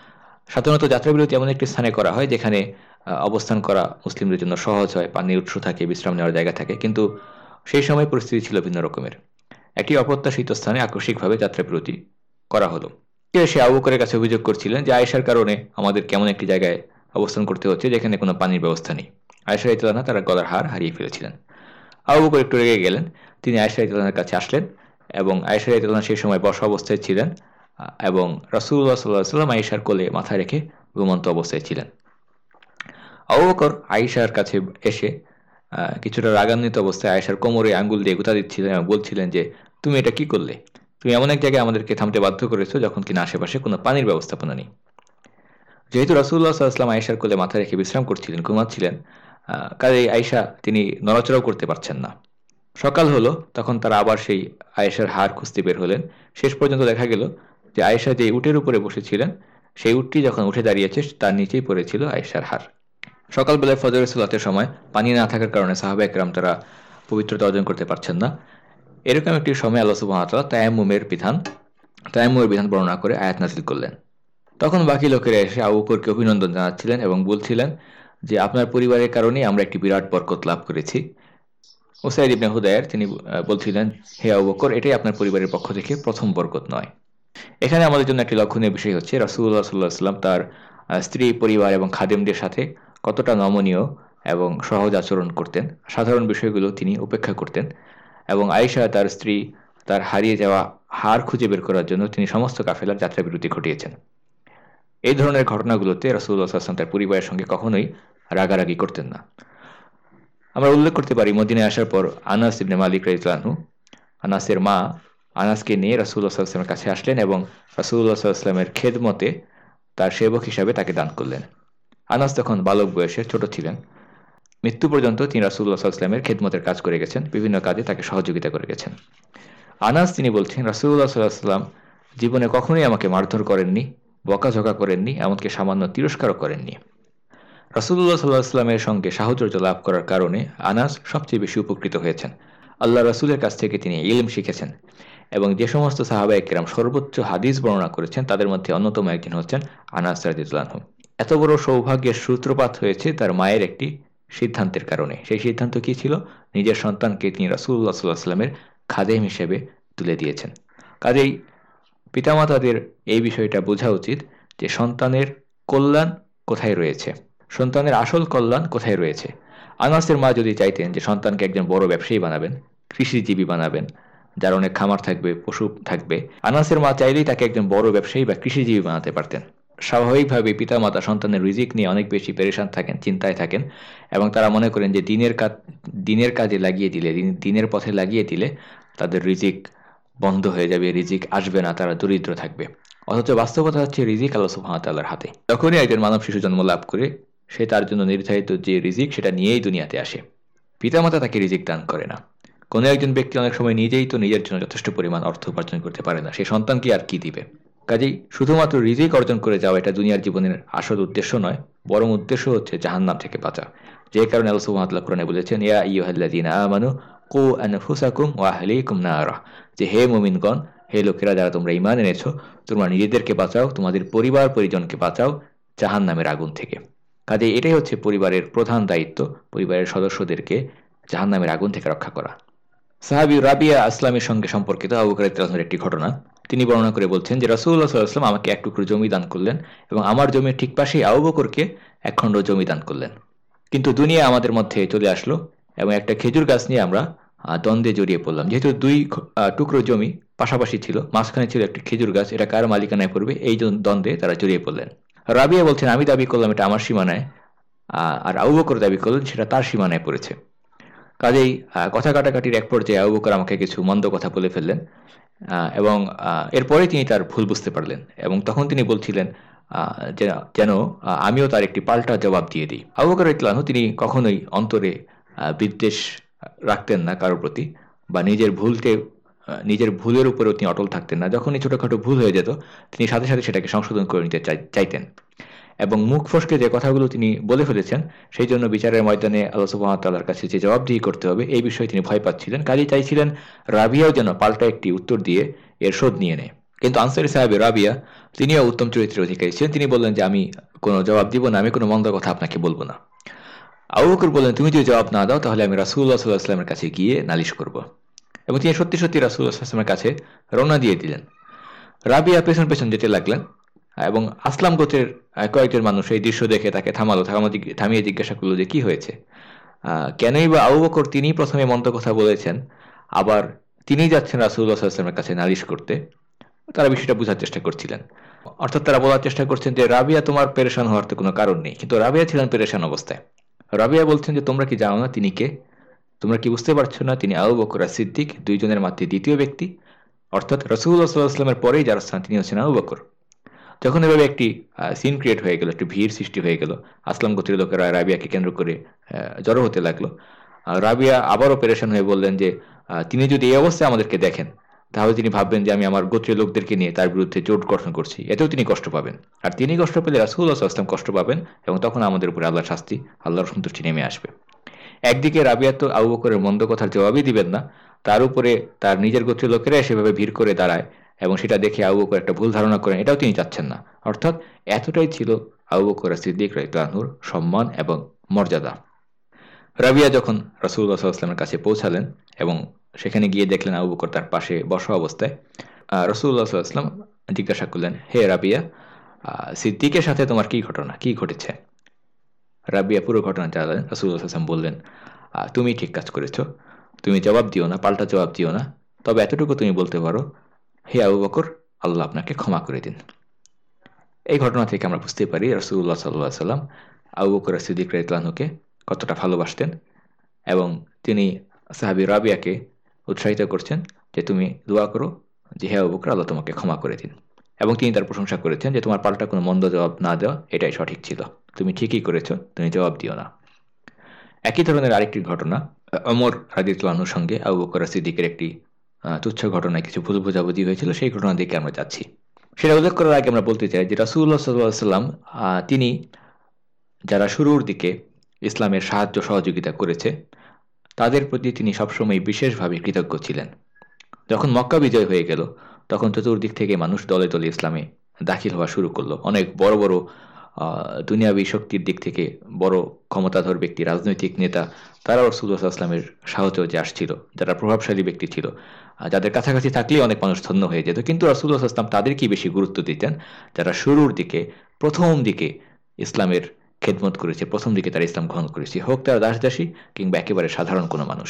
সাধারণত যাত্রাবিরতি এমন একটি স্থানে করা হয় যেখানে অবস্থান করা মুসলিমদের জন্য সহজ হয়, পানির উৎস থাকে, বিশ্রাম নেওয়ার জায়গা থাকে, কিন্তু সেই সময় পরিস্থিতি ছিল ভিন্ন রকমের। একটি অপ্রত্যাশিত স্থানে আকস্মিকভাবে যাত্রাবিরতি করা হলো। সে আবু বকরের কাছে অভিযোগ করছিলেন যে আয়েশার কারণে আমাদের কেমন একটি জায়গায় অবস্থান করতে হচ্ছে যেখানে কোনো পানির ব্যবস্থা নেই। আয়েশা রাদিয়াল্লাহু আনহা তার গলার হার হারিয়ে ফেলেছিলেন। আবু বকর একটু রেগে গেলেন। তিনি আয়েশা রাদিয়াল্লাহু আনহার কাছে আসলেন এবং আয়েশা রাদিয়াল্লাহু আনহা সেই সময় বসা অবস্থায় ছিলেন এবং রাসূলুল্লাহ সাল্লাল্লাহু আলাইহি ওয়াসাল্লাম আয়েশার কোলে মাথা রেখে ঘুমন্ত অবস্থায় ছিলেন। আবু বকর আয়েশার কাছে এসে কিছুটা রাগান্বিত অবস্থায় আয়েশার কোমরে আঙ্গুল দিয়ে গুঁতা দিচ্ছিলেন এবং বলছিলেন যে তুমি এটা কি করলে? তুমি এমন এক জায়গায় আমাদেরকে থামতে বাধ্য করেছো যখন কিনা আশেপাশে কোনো পানির ব্যবস্থাপনা নেই। যেহেতু রাসূলুল্লাহ সাল্লাল্লাহু আলাইহি ওয়াসাল্লাম আয়েশার কোলে মাথা রেখে বিশ্রাম করছিলেন, ঘুমাচ্ছিলেন, কাজেই আয়েশা তিনি নড়াচড়াও করতে পারছেন না। সকাল হলো, তখন তারা আবার সেই আয়েশার হার খুঁজতে বের হলেন। শেষ পর্যন্ত দেখা গেল যে আয়েশা যে উটের উপরে বসেছিলেন সেই উটটি যখন উঠে দাঁড়িয়েছে তার নিচেই পড়েছিল আয়েশার হার। সকালবেলায় ফজরের সালাতের সময় পানি না থাকার কারণে সাহাবায়ে কেরাম তারা পবিত্রতা অর্জন করতে পারছেন না। এরকম একটি সময় আল্লাহ সুবহানাহু ওয়া তাআলা তায়াম্মুমের বিধান বর্ণনা করে আয়াত নাযিল করলেন। তখন বাকি লোকেরা এসে আবু বকরকে অভিনন্দন জানাচ্ছিলেন এবং বলছিলেন যে আপনার পরিবারের কারণেই আমরা একটি বিরাট বরকত লাভ করেছি। উসাইদ ইবনে হুদায়র তিনি বলছিলেন, হে আবু বকর, এটাই আপনার পরিবারের পক্ষ থেকে প্রথম বরকত নয়। এখানে আমাদের জন্য একটি লক্ষণীয় বিষয় হচ্ছে রাসূলুল্লাহ সাল্লাল্লাহু আলাইহি ওয়াসাল্লাম তার স্ত্রী, পরিবার এবং খাদেমদের সাথে কতটা নমনীয় এবং সহজ আচরণ করতেন। সাধারণ বিষয়গুলো তিনি উপেক্ষা করতেন এবং আয়েশা তার স্ত্রী তার হারিয়ে যাওয়া হার খুঁজে বের করার জন্য তিনি সমস্ত কাফেলার যাত্রাবিরতি ঘটিয়েছেন। এই ধরনের ঘটনাগুলোতে রাসূলুল্লাহ সাল্লাল্লাহু আলাইহি ওয়াসাল্লাম তার পরিবারের সঙ্গে কখনোই রাগারাগি করতেন না। আমরা উল্লেখ করতে পারি মদিনায় আসার পর আনাস ইবনে মালিক রাদিয়াল্লাহু আনহু, আনাসের মা আনাসকে নিয়ে রাসূলুল্লাহ সাল্লাল্লাহু আলাইহি ওয়াসাল্লামের কাছে আসলেন এবং রাসূলুল্লাহ সাল্লাল্লাহু আলাইহি ওয়াসাল্লামের খেদমতে তার সেবক হিসাবে তাকে দান করলেন। আনাস তখন বালক বয়সে ছোট ছিলেন। মৃত্যু পর্যন্ত তিনি রাসূলুল্লাহ সাল্লাল্লাহু আলাইহি ওয়াসাল্লামের খেদমতের কাজ করে গেছেন, বিভিন্ন কাজে তাকে সহযোগিতা করে গেছেন। আনাস তিনি বলছেন রাসূলুল্লাহ সাল্লাল্লাহু আলাইহি ওয়াসাল্লাম জীবনে কখনোই আমাকে মারধর করেননি, বকাঝকা করেননি, এমনকি সামান্য তিরস্কারও করেননি। রাসূলুল্লাহ সাল্লাল্লাহু আলাইহি ওয়াসাল্লামের সঙ্গে সাহচর্য লাভ করার কারণে আনাস সবচেয়ে বেশি উপকৃত হয়েছেন। আল্লাহ রাসূলের কাছ থেকে তিনি ইলম শিখেছেন এবং যে সমস্ত সাহাবায়ে কেরাম সর্বোচ্চ হাদিস বর্ণনা করেছেন তাদের মধ্যে অন্যতম একজন হচ্ছেন আনাস রাদিয়াল্লাহু আনহু। এত বড় সৌভাগ্যের সূত্রপাত হয়েছে তার মায়ের একটি সিদ্ধান্তের কারণে। সেই সিদ্ধান্ত কি ছিল? নিজের সন্তানকে তিনি রাসূলুল্লাহ সাল্লাল্লাহু আলাইহি ওয়াসাল্লামের খাদেম হিসেবে তুলে দিয়েছেন। কাজেই পিতামাতাদের এই বিষয়টা বোঝা উচিত যে সন্তানের কল্যাণ কোথায় রয়েছে, সন্তানের আসল কল্যাণ কোথায় রয়েছে। আনাসের মা যদি চাইতেন যে সন্তানকে একজন বড় ব্যবসায়ী বানাবেন, কৃষিজীবী বানাবেন, যার অনেক খামার থাকবে, পশু থাকবে, আনাসের মা চাইলেই তাকে একজন বড় ব্যবসায়ী বা কৃষিজীবী বানাতে পারতেন। স্বাভাবিকভাবে পিতামাতা সন্তানের রিজিক নিয়ে অনেক বেশি পেরেশান থাকেন, চিন্তায় থাকেন এবং তারা মনে করেন যে দিনের কাজে লাগিয়ে দিলে, দিনের পথে লাগিয়ে দিলে তাদের রিজিক বন্ধ হয়ে যাবে, রিজিক আসবে না, তারা দরিদ্র থাকবে। অথচ বাস্তবতা হচ্ছে রিজিক আল্লাহ সুবহানাহু ওয়া তাআলার হাতে। যখনই একজন মানব শিশু জন্ম লাভ করে সে তার জন্য নির্ধারিত যে রিজিক সেটা নিয়েই দুনিয়াতে আসে, পিতামাতা তাকে রিজিক দান করে না। কোনো একজন ব্যক্তি অনেক সময় নিজেই তো নিজের জন্য যথেষ্ট পরিমাণ অর্থ উপার্জন করতে পারে না, সে সন্তানকে আর কি দিবে? কাজেই শুধুমাত্র রিজিক অর্জন করে যাওয়া এটা দুনিয়ার জীবনের আসল উদ্দেশ্য নয়, বরং উদ্দেশ্য হচ্ছে জাহান্নাম থেকে বাঁচা। যে কারণে আল্লাহ সুবহানাহু ওয়া তাআলা কোরআনে বলেছেন, ইয়া আইয়ুহাল্লাযীনা আমানু কু আনফুসাকুম ওয়া আহলিকুম নারা, যে হে মুমিনগণ, হে লোকেরা যারা তোমরা ঈমান এনেছো, তোমরা নিজেদেরকে বাঁচাও, তোমাদের পরিবার পরিজনকে বাঁচাও জাহান্নামের আগুন থেকে। কাজেই এটাই হচ্ছে পরিবারের প্রধান দায়িত্ব, পরিবারের সদস্যদেরকে জাহান্নামের আগুন থেকে রক্ষা করা। সাহাবী রাবিয়া আসলামের সঙ্গে সম্পর্কিত আবু বকর রাদিয়াল্লাহু আনহুর একটি ঘটনা তিনি বর্ণনা করে বলছেন যে রাসূলুল্লাহ সাল্লাল্লাহু আলাইহি ওয়াসাল্লাম আমাকে এক টুকরো জমি দান করলেন এবং আমার জমির ঠিক পাশেই আবু বকরকে এক খণ্ড জমি দান করলেন। কিন্তু দুনিয়া আমাদের মধ্যে চলে আসলো এবং একটা খেজুর গাছ নিয়ে আমরা দ্বন্দ্বে জড়িয়ে পড়লাম। যেহেতু দুই টুকরো জমি পাশাপাশি ছিল, মাঝখানে ছিল একটি খেজুর গাছ, এটা কার মালিকানায় পড়বে এই দ্বন্দ্বে তারা জড়িয়ে পড়লেন। রাবিয়া বলছেন আমি দাবি করলাম এটা আমার সীমানায়, আর আবু বকর দাবি করলেন সেটা তার সীমানায় পড়েছে। কাজেই কথা কাটাকাটির এক পর্যায়ে আবু বকর আমাকে কিছু মন্দ কথা বলে ফেললেন এবং এরপরে তিনি তার ভুল বুঝতে পারলেন এবং তখন তিনি বলছিলেন যেন আমিও তার একটি পাল্টা জবাব দিয়ে দিই। আবু বকর রাদিয়াল্লাহু আনহু তিনি কখনোই অন্তরে বিদ্বেষ রাখতেন না কারোর প্রতি, বা নিজের ভুলের উপরেও তিনি অটল থাকতেন না। যখনই ছোটখাটো ভুল হয়ে যেত তিনি সাথে সাথে সেটাকে সংশোধন করে নিতে চাইতেন এবং মুখ ফসকে যে কথাগুলো তিনি বলে ফেলেছেন সেই জন্য বিচারের ময়দানে আল্লাহ সুবহানাহু ওয়া তাআলার কাছে যে জবাবদিহি করতে হবে এই বিষয়ে তিনি ভয় পাচ্ছিলেন। কাজেই চাইছিলেন রাবিয়াও যেন পাল্টা একটি উত্তর দিয়ে এর শোধ নিয়ে নেয়। কিন্তু আনসারী সাহাবী রাবিয়া তিনিও উত্তম চরিত্রের অধিকারী ছিলেন। তিনি বললেন যে আমি কোনো জবাব দিব না, আমি কোনো মন্দ কথা আপনাকে বলবো না। আবু বকর বললেন, তুমি যদি জবাব না দাও তাহলে আমি রাসূলুল্লাহ সাল্লাল্লাহু আলাইহি ওয়াসাল্লামের কাছে গিয়ে নালিশ করব। এবং তিনি সত্যি সত্যি রাসূলুল্লাহ সাল্লাল্লাহু আলাইহি ওয়াসাল্লামের কাছে রওনা দিয়ে দিলেন। রাবিয়া পেছন পেছন যেতে লাগলেন এবং আসলাম গোত্রের কয়েকজন মানুষ এই দৃশ্য দেখে তাকে থামিয়ে জিজ্ঞাসা করলো যে কি হয়েছে, কেনই বা আবু বকর তিনি প্রথমে মন্দ কথা বলেছেন, আবার তিনি যাচ্ছেন রাসূলুল্লাহ সাল্লাল্লাহু আলাইহি ওয়াসাল্লামের কাছে নালিশ করতে। তারা বিষয়টা বোঝার চেষ্টা করছিলেন। অর্থাৎ তারা বলার চেষ্টা করছেন যে রাবিয়া তোমার পেরেশান হওয়ার তো কোনো কারণ নেই, কিন্তু রাবিয়া ছিলেন পেরেশান অবস্থায়। রাবিয়া বলছেন যে তোমরা কি জানো না তিনি কে? তোমরা কি বুঝতে পারছো না তিনি আবু বকর আর সিদ্দিক, দুইজনের মধ্যে দ্বিতীয় ব্যক্তি, অর্থাৎ রাসূলুল্লাহ সাল্লাল্লাহু আলাইহি ওয়াসাল্লামের পরেই যার স্থান তিনি হচ্ছেন আবু বকর। যখন এভাবে একটি সিন ক্রিয়েট হয়ে গেল, একটি ভিড় সৃষ্টি হয়ে গেল, আসলাম গোত্রের লোকেরা রাবিয়াকে কেন্দ্র করে জড়ো হতে লাগলো। রাবিয়া আবারও পেরেশান হয়ে বললেন যে তিনি যদি এই অবস্থায় আমাদেরকে দেখেন তাহলে তিনি ভাববেন যে আমি আমার গোত্রের লোকদেরকে নিয়ে তার বিরুদ্ধে জোট গঠন করছি, এতেও তিনি কষ্ট পাবেন। আর তিনি কষ্ট পেলে রাসূলুল্লাহ সাল্লাল্লাহু আলাইহি ওয়াসাল্লাম কষ্ট পাবেন এবং তখন আমাদের উপরে আল্লাহর শাস্তি, আল্লাহর সন্তুষ্টি নেমে আসবে। একদিকে রাবিয়া তো আবু বকরের মন্দ কথার জবাবই দিবেন না, তার উপরে তার নিজের গোত্রের লোকেরা সেভাবে ভিড় করে দাঁড়ায় এবং সেটা দেখে আবু বকর একটা ভুল ধারণা করেন, এটাও তিনি চাচ্ছেন না। অর্থাৎ এতটাই ছিল আবু বকর সিদ্দিক রাদিয়াল্লাহু আনহুর সম্মান এবং মর্যাদা। রাবিয়া যখন রাসূলুল্লাহ সাল্লাল্লাহু আলাইহি ওয়াসাল্লামের কাছে পৌঁছালেন এবং সেখানে গিয়ে দেখলেন আবু বকর তার পাশে বসা অবস্থায়, রাসূলুল্লাহ সাল্লাল্লাহু আলাইহি ওয়াসাল্লাম জিজ্ঞাসা করলেন, হে রাবিয়া, সিদ্দিকের সাথে তোমার কি ঘটনা, কি ঘটেছে? রাবিয়া পুরো ঘটনা জানালেন। রাসূলুল্লাহ সাল্লাল্লাহু আলাইহি ওয়াসাল্লাম বললেন, তুমি ঠিক কাজ করেছো, তুমি জবাব দিও না, পাল্টা জবাব দিও না, তবে এতটুকু তুমি বলতে পারো, হে আবু বকর, আল্লাহ আপনাকে ক্ষমা করে দিন। এই ঘটনা থেকে আমরা বুঝতে পারি রাসূলুল্লাহ সাল্লাল্লাহু আলাইহি ওয়াসাল্লাম আবু বকর সিদ্দিক রাদিয়াল্লাহু আনহুকে কতটা ভালোবাসতেন এবং তিনি সাহাবী রাবিয়াকে উৎসাহিত করছেন যে তুমি দোয়া করো যে হে আবু বকর, আল্লাহ তোমাকে ক্ষমা করে দিন। এবং তিনি তার প্রশংসা করেছেন যে তোমার পাল্টা কোনো মন্দ জবাব না দেওয়া এটাই সঠিক ছিল, তুমি ঠিকই করেছো, তুমি জবাব দিও না। একই ধরনের আরেকটি ঘটনা ওমর রাদিয়াল্লাহু আনহুর সঙ্গে আবু বকর সিদ্দিকের একটি তুচ্ছ ঘটনায় কিছু ভুল বোঝাবুঝি হয়েছিল, সেই ঘটনা দিকে আমরা যাচ্ছি। সেটা উল্লেখ করার আগে আমরা বলতে চাই যে রাসূলুল্লাহ সাল্লাল্লাহু আলাইহি ওয়াসাল্লাম তিনি যারা শুরুর দিকে ইসলামের সাহায্য সহযোগিতা করেছে তাদের প্রতি তিনি সবসময় বিশেষভাবে কৃতজ্ঞ ছিলেন। যখন মক্কা বিজয় হয়ে গেল তখন চতুর্দিক থেকে মানুষ দলে দলে ইসলামে দাখিল হওয়া শুরু করলো। অনেক বড় বড় দুনিয়াবী শক্তির দিক থেকে বড় ক্ষমতাধর ব্যক্তি, রাজনৈতিক নেতা, তারা রাসূলুল্লাহ সাল্লাল্লাহু আলাইহি ওয়াসাল্লামের সাহচর্যে আসছিল। যারা প্রভাবশালী ব্যক্তি ছিল, যাদের কাছাকাছি থাকলেই অনেক মানুষ ধন্য হয়ে যেত, কিন্তু রাসূলুল্লাহ সাল্লাল্লাহু আলাইহি ওয়াসাল্লাম তাদেরকেই বেশি গুরুত্ব দিতেন যারা শুরুর দিকে, প্রথম দিকে ইসলামের খেদমত করেছে, প্রথম দিকে তারা ইসলাম গ্রহণ করেছে, হোক তারা দাসদাসী কিংবা একেবারে সাধারণ কোনো মানুষ।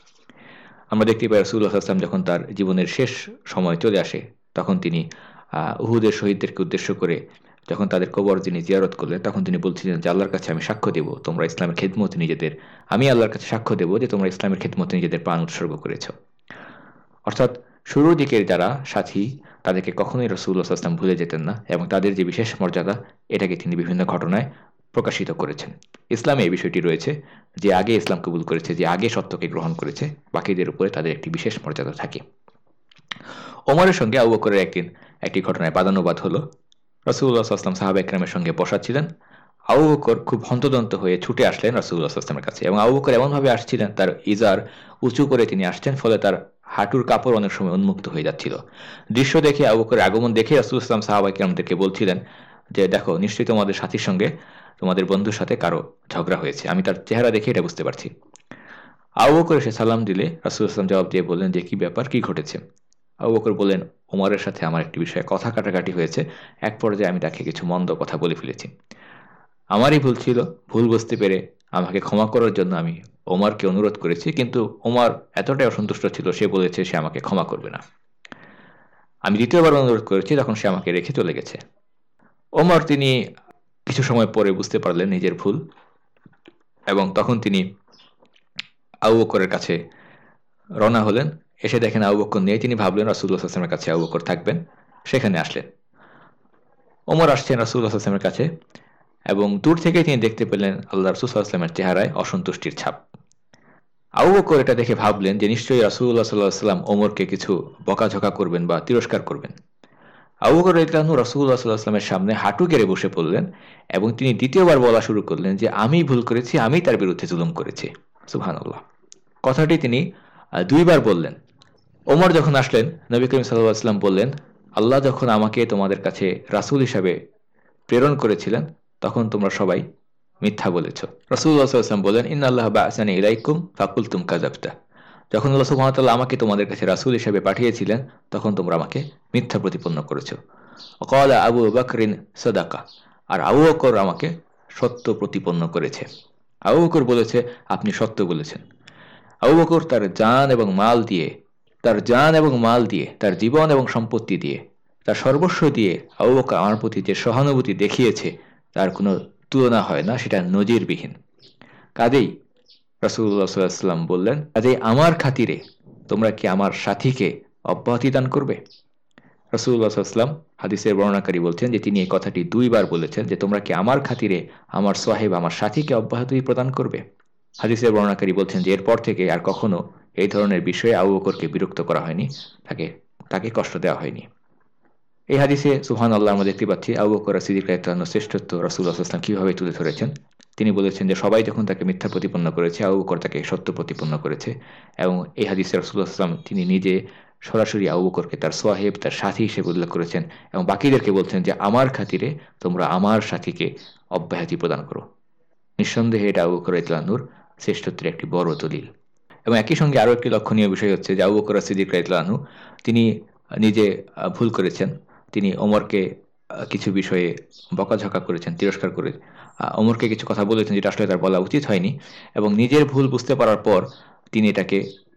আমরা দেখতে পাই রাসূলুল্লাহ সাল্লাল্লাহু আলাইহি ওয়াসাল্লাম যখন তার জীবনের শেষ সময় চলে আসে তখন তিনি উহুদের শহীদদেরকে উদ্দেশ্য করে যখন তাদের কবর যিনি জিয়ারত করলেন তখন তিনি বলছিলেন যে আল্লাহর কাছে আমি সাক্ষ্য দেব তোমরা ইসলামের খেদমতে নিজেদের, আমি আল্লাহর কাছে সাক্ষ্য দেব যে তোমরা ইসলামের খেদমতে নিজেদের প্রাণ উৎসর্গ করেছ। অর্থাৎ শুরুর দিকের যারা সাথী তাদেরকে কখনোই রাসূলুল্লাহ সাল্লাল্লাহু আলাইহি ওয়াসাল্লাম ভুলে যেতেন না এবং তাদের যে বিশেষ মর্যাদা এটাকে তিনি বিভিন্ন ঘটনায় প্রকাশিত করেছেন। ইসলামে এই বিষয়টি রয়েছে যে আগে ইসলাম কবুল করেছে, যে আগে সত্যকে গ্রহণ করেছে, বাকিদের উপরে তাদের একটি বিশেষ মর্যাদা থাকে। ওমরের সঙ্গে আবু বকরের একটি ঘটনায় বাদানুবাদ হলো। রাসূলুল্লাহ সাল্লাল্লাহু আলাইহি ওয়াসাল্লাম সাহাবা একরামের সঙ্গে বসা ছিলেন। আবু বকর খুব হন্তদন্ত হয়ে ছুটে আসলেন রাসূলুল্লাহ সাল্লাল্লাহু আলাইহি ওয়াসাল্লামের কাছে এবং আবু বকর এমনভাবে আসছিলেন, তার ইজার উঁচু করে তিনি আসছেন, ফলে তার হাঁটুর কাপড় অনেক সময় উন্মুক্ত হয়ে যাচ্ছিল। দৃশ্য দেখে আবু বকরের আগমন দেখে রাসূলুল্লাহ সাল্লাল্লাহু আলাইহি ওয়াসাল্লাম সাহাবা একরামদেরকে বলছিলেন যে দেখো, নিশ্চয়ই তোমাদের সাথীর সঙ্গে, তোমাদের বন্ধুর সাথে কারো ঝগড়া হয়েছে, আমি তার চেহারা দেখে এটা বুঝতে পারছি। আবু বকর এসে সালাম দিলে রাসূলুল্লাহ সাল্লাল্লাহু আলাইহি ওয়াসাল্লাম জবাব দিয়ে বললেন যে কি ব্যাপার, কি ঘটেছে? আবু বকর বললেন, ওমরের সাথে আমার একটি বিষয়ে কথা কাটাকাটি হয়েছে, এক পর্যায়ে আমি তাকে কিছু মন্দ কথা বলে ফেলেছি, আমারই ভুল ছিল, ভুল বুঝতে পেরে আমাকে ক্ষমা করার জন্য আমি ওমরকে অনুরোধ করেছি, কিন্তু ওমর এতটাই অসন্তুষ্ট ছিল, সে বলেছে সে আমাকে ক্ষমা করবে না। আমি দ্বিতীয়বার অনুরোধ করেছি, তখন সে আমাকে রেখে চলে গেছে। ওমর তিনি কিছু সময় পরে বুঝতে পারলেন নিজের ভুল এবং তখন তিনি আবু বকরের কাছে রওনা হলেন। এসে দেখেন আবু বকর নেই, তিনি ভাবলেন রাসূলুল্লাহ সাল্লাল্লাহু আলাইহি ওয়াসাল্লামের কাছে আবু বকর থাকবেন, সেখানে আসলেন। ওমর আসছেন রাসূলুল্লাহ সাল্লাল্লাহু আলাইহি ওয়াসাল্লামের কাছে এবং দূর থেকে তিনি দেখতে পেলেন আল্লাহ রাসূল সাল্লাল্লাহু আলাইহি ওয়াসাল্লামের চেহারায় অসন্তুষ্টির ছাপ। আবু বকর এটা দেখে ভাবলেন যে নিশ্চয়ই রাসূলুল্লাহ সাল্লাল্লাহু আলাইহি ওয়াসাল্লাম ওমরকে কিছু বকাঝকা করবেন বা তিরস্কার করবেন। আবু বকর রাদিয়াল্লাহু আনহু রাসূলুল্লাহ সাল্লাল্লাহু আলাইহি ওয়াসাল্লামের সামনে হাঁটু গেড়ে বসে পড়লেন এবং তিনি দ্বিতীয়বার বলা শুরু করলেন যে আমি ভুল করেছি, আমি তার বিরুদ্ধে জুলুম করেছি। সুবহানাল্লাহ। কথাটি তিনি দুইবার বললেন। ওমর যখন আসলেন, নবী করিম সাল্লাল্লাহু আলাইহি ওয়াসাল্লাম বললেন, আল্লাহ যখন আমাকে তোমাদের কাছে রাসূল হিসাবে প্রেরণ করেছিলেন তখন তোমরা সবাই মিথ্যা বলেছ। রাসূলুল্লাহ সাল্লাল্লাহু আলাইহি ওয়াসাল্লাম বলেন, ইন্নাল্লাহা বা'আসানি ইলাইকুম ফাকুলতুম কাযাবতা। যখন আল্লাহ সুবহানাহু ওয়া তাআলা আমাকে তোমাদের কাছে রাসূল হিসেবে পাঠিয়েছিলেন তখন তোমরা আমাকে মিথ্যা প্রতিপন্ন করেছো। ক্বালা আবু বকরিন সাদাকা, আর আবু বকর আমাকে সত্য প্রতিপন্ন করেছে। আবু বকর বলেছে, আপনি সত্য বলেছেন। আবু বকর তার জান এবং মাল দিয়ে, তার জীবন এবং সম্পত্তি দিয়ে, তার সর্বস্ব দিয়ে আবু বকর আমার প্রতি যে সহানুভূতি দেখিয়েছে তার কোনো তুলনা হয় না, সেটা নজিরবিহীন। কাজেই রাসূলুল্লাহ সাল্লাল্লাহু আলাইহি ওয়াসাল্লাম বললেন, কাজেই আমার খাতিরে তোমরা কি আমার সাথীকে অব্যাহতি দান করবে? রাসূলুল্লাহ সাল্লাল্লাহু আলাইহি ওয়াসাল্লাম হাদিসের বর্ণনাকারী বলছেন যে তিনি এই কথাটি 2 বার বলেছেন যে তোমরা কি আমার খাতিরে আমার সাহেব আমার সাথীকে অব্যাহতি প্রদান করবে। হাদিসের বর্ণনাকারী বলছেন যে এরপর থেকে আর কখনো এই ধরনের বিষয়ে আবু বকরকে বিরক্ত করা হয়নি, তাকে কষ্ট দেওয়া হয়নি। এই হাদিসে সুবহানাল্লাহ আমরা দেখতে পাচ্ছি আবু বকর সিদ্দিক রাদিয়াল্লাহু আনহু শ্রেষ্ঠত্ব রাসূলুল্লাহ সাল্লাল্লাহু আলাইহি ওয়াসাল্লাম কিভাবে তুলে ধরেছেন। তিনি বলেছেন যে সবাই যখন তাকে মিথ্যা প্রতিপন্ন করেছে আবু বকর তাকে সত্য প্রতিপন্ন করেছে। এবং এই হাদিসে রাসূলুল্লাহ সাল্লাল্লাহু আলাইহি ওয়াসাল্লাম তিনি নিজে সরাসরি আবু বকরকে তার সাহেব তার সাথী হিসেবে উল্লেখ করেছেন এবং বাকিদেরকে বলছেন যে আমার খাতিরে তোমরা আমার সাথীকে অব্যাহতি প্রদান করো। নিঃসন্দেহে এটা আবু বকর রাদিয়াল্লাহু আনহুর শ্রেষ্ঠত্বের একটি বড় দলিল। এবং একই সঙ্গে আরও একটি লক্ষণীয় বিষয় হচ্ছে যে আবু বকর সিদ্দিক রাদিয়াল্লাহু আনহু তিনি নিজে ভুল করেছেন। তিনি ওমরকে কিছু বিষয়ে বকাঝকা করেছেন, তিরস্কার করে ওমরকে কিছু কথা বলেছেন যেটা আসলে তার বলা উচিত হয়নি, এবং নিজের ভুল বুঝতে পারার পর তিনি এটাকে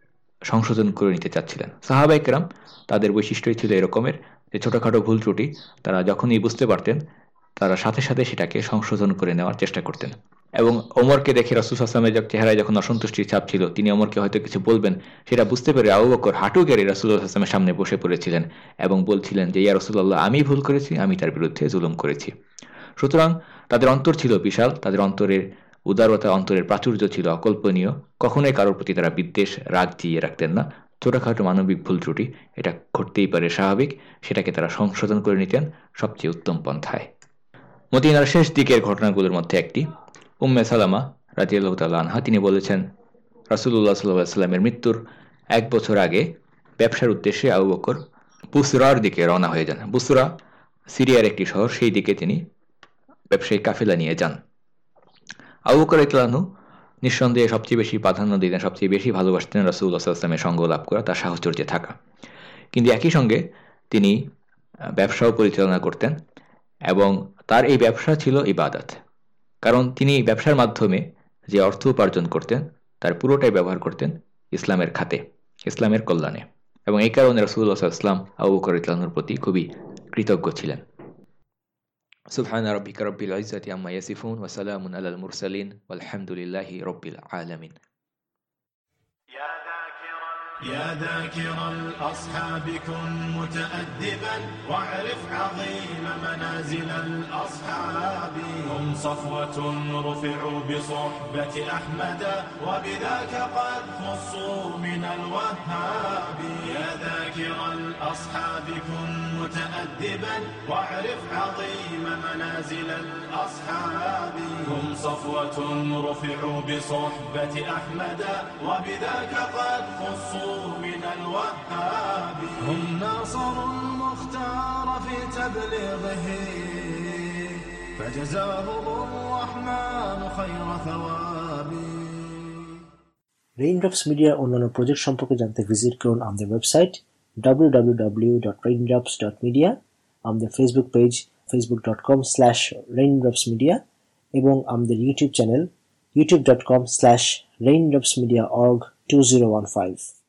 সংশোধন করে নিতে চাচ্ছিলেন। সাহাবায়ে কেরাম তাদের বৈশিষ্ট্যই ছিল এরকমের যে ছোটোখাটো ভুল ত্রুটি তারা যখনই বুঝতে পারতেন তারা সাথে সাথে সেটাকে সংশোধন করে নেওয়ার চেষ্টা করতেন। এবং ওমরকে দেখে রাসূল সাল্লাল্লাহু আলাইহি ওয়াসাল্লামের চেহারায় যখন অসন্তুষ্টির ছাপ ছিল, তিনি ওমরকে হয়তো কিছু বলবেন, সেটা বুঝতে পেরে আবু বকর হাঁটু গেড়ে রাসূলুল্লাহ সাল্লাল্লাহু আলাইহি ওয়াসাল্লামের সামনে বসে পড়েছিলেন এবং বলছিলেন যে, ইয়া রাসূলুল্লাহ, আমি ভুল করেছি, আমি তার বিরুদ্ধে জুলুম করেছি। সুতরাং তাদের অন্তর ছিল বিশাল, তাদের অন্তরের উদারতা, অন্তরের প্রাচুর্য ছিল অকল্পনীয়। কখনোই কারোর প্রতি তারা বিদ্বেষ, রাগ জিয়ে রাখতেন না। ছোটোখাটো মানবিক ভুল ত্রুটি এটা ঘটতেই পারে, স্বাভাবিক, সেটাকে তারা সংশোধন করে নিতেন সবচেয়ে উত্তম পন্থায়। মদিনার শেষ দিকের ঘটনাগুলোর মধ্যে একটি, উম্মে সালামা রাদিয়াল্লাহু তাআলা আনহা তিনি বলেছেন রাসূলুল্লাহ সাল্লাল্লাহু আলাইহি ওয়াসাল্লামের মৃত্যুর 1 বছর আগে ব্যবসার উদ্দেশ্যে আবু বকর বুসরার দিকে রওনা হয়ে যান। বুসরা সিরিয়ার একটি শহর, সেই দিকে তিনি ব্যবসায়িক কাফেলা নিয়ে যান। আবু বকর রাদিয়াল্লাহু আনহু নিঃসন্দেহে সবচেয়ে বেশি প্রাধান্য দিতেন, সবচেয়ে বেশি ভালোবাসতেন রাসূলুল্লাহ সাল্লাল্লাহু আলাইহি ওয়াসাল্লামের সঙ্গ লাভ করা, তার সাহচর্যে থাকা। কিন্তু একই সঙ্গে তিনি ব্যবসাও পরিচালনা করতেন এবং তার এই ব্যবসা ছিল ইবাদত। কারণ তিনি ব্যবসার মাধ্যমে যে অর্থ উপার্জন করতেন তার পুরোটাই ব্যবহার করতেন ইসলামের খাতে, ইসলামের কল্যাণে। এবং এই কারণে রাসূলুল্লাহ সাল্লাল্লাহু আলাইহি ওয়াসাল্লাম আবু বকর রাদিয়াল্লাহু আনহুর প্রতি খুবই কৃতজ্ঞ ছিলেন। সুবহানা রাব্বিকা রাব্বিল ইজ্জাতি আম্মা ইয়াসিফুন ওয়া সালামুন আলাল মুরসালিন ওয়ালহামদুলিল্লাহি রাব্বিল আলামিন। يا ذاكر الأصحاب كن متأدبا واعرف عظيم منازل الأصحاب. هم صفوة رفعوا بصحبة أحمد وبذاك قد خصوا من الوهاب. يا ذاكر الأصحاب كن متأدبا واعرف عظيم منازل الأصحاب. هم صفوة رفعوا بصحبة أحمد وبذاك قد خصوا من الوهاب. هم ناصروا المختار في تبليغه فجزاهم الرحمن خير ثواب. রেইনড্রপস মিডিয়ার অন্যান্য প্রজেক্ট সম্পর্কে জানতে ভিজিট করুন আমাদের ওয়েবসাইট www.raindrops.media, আমাদের ফেসবুক পেজ facebook.com/raindropsmedia এবং আমাদের ইউটিউব চ্যানেল youtube.com/raindropsmediaorg2015.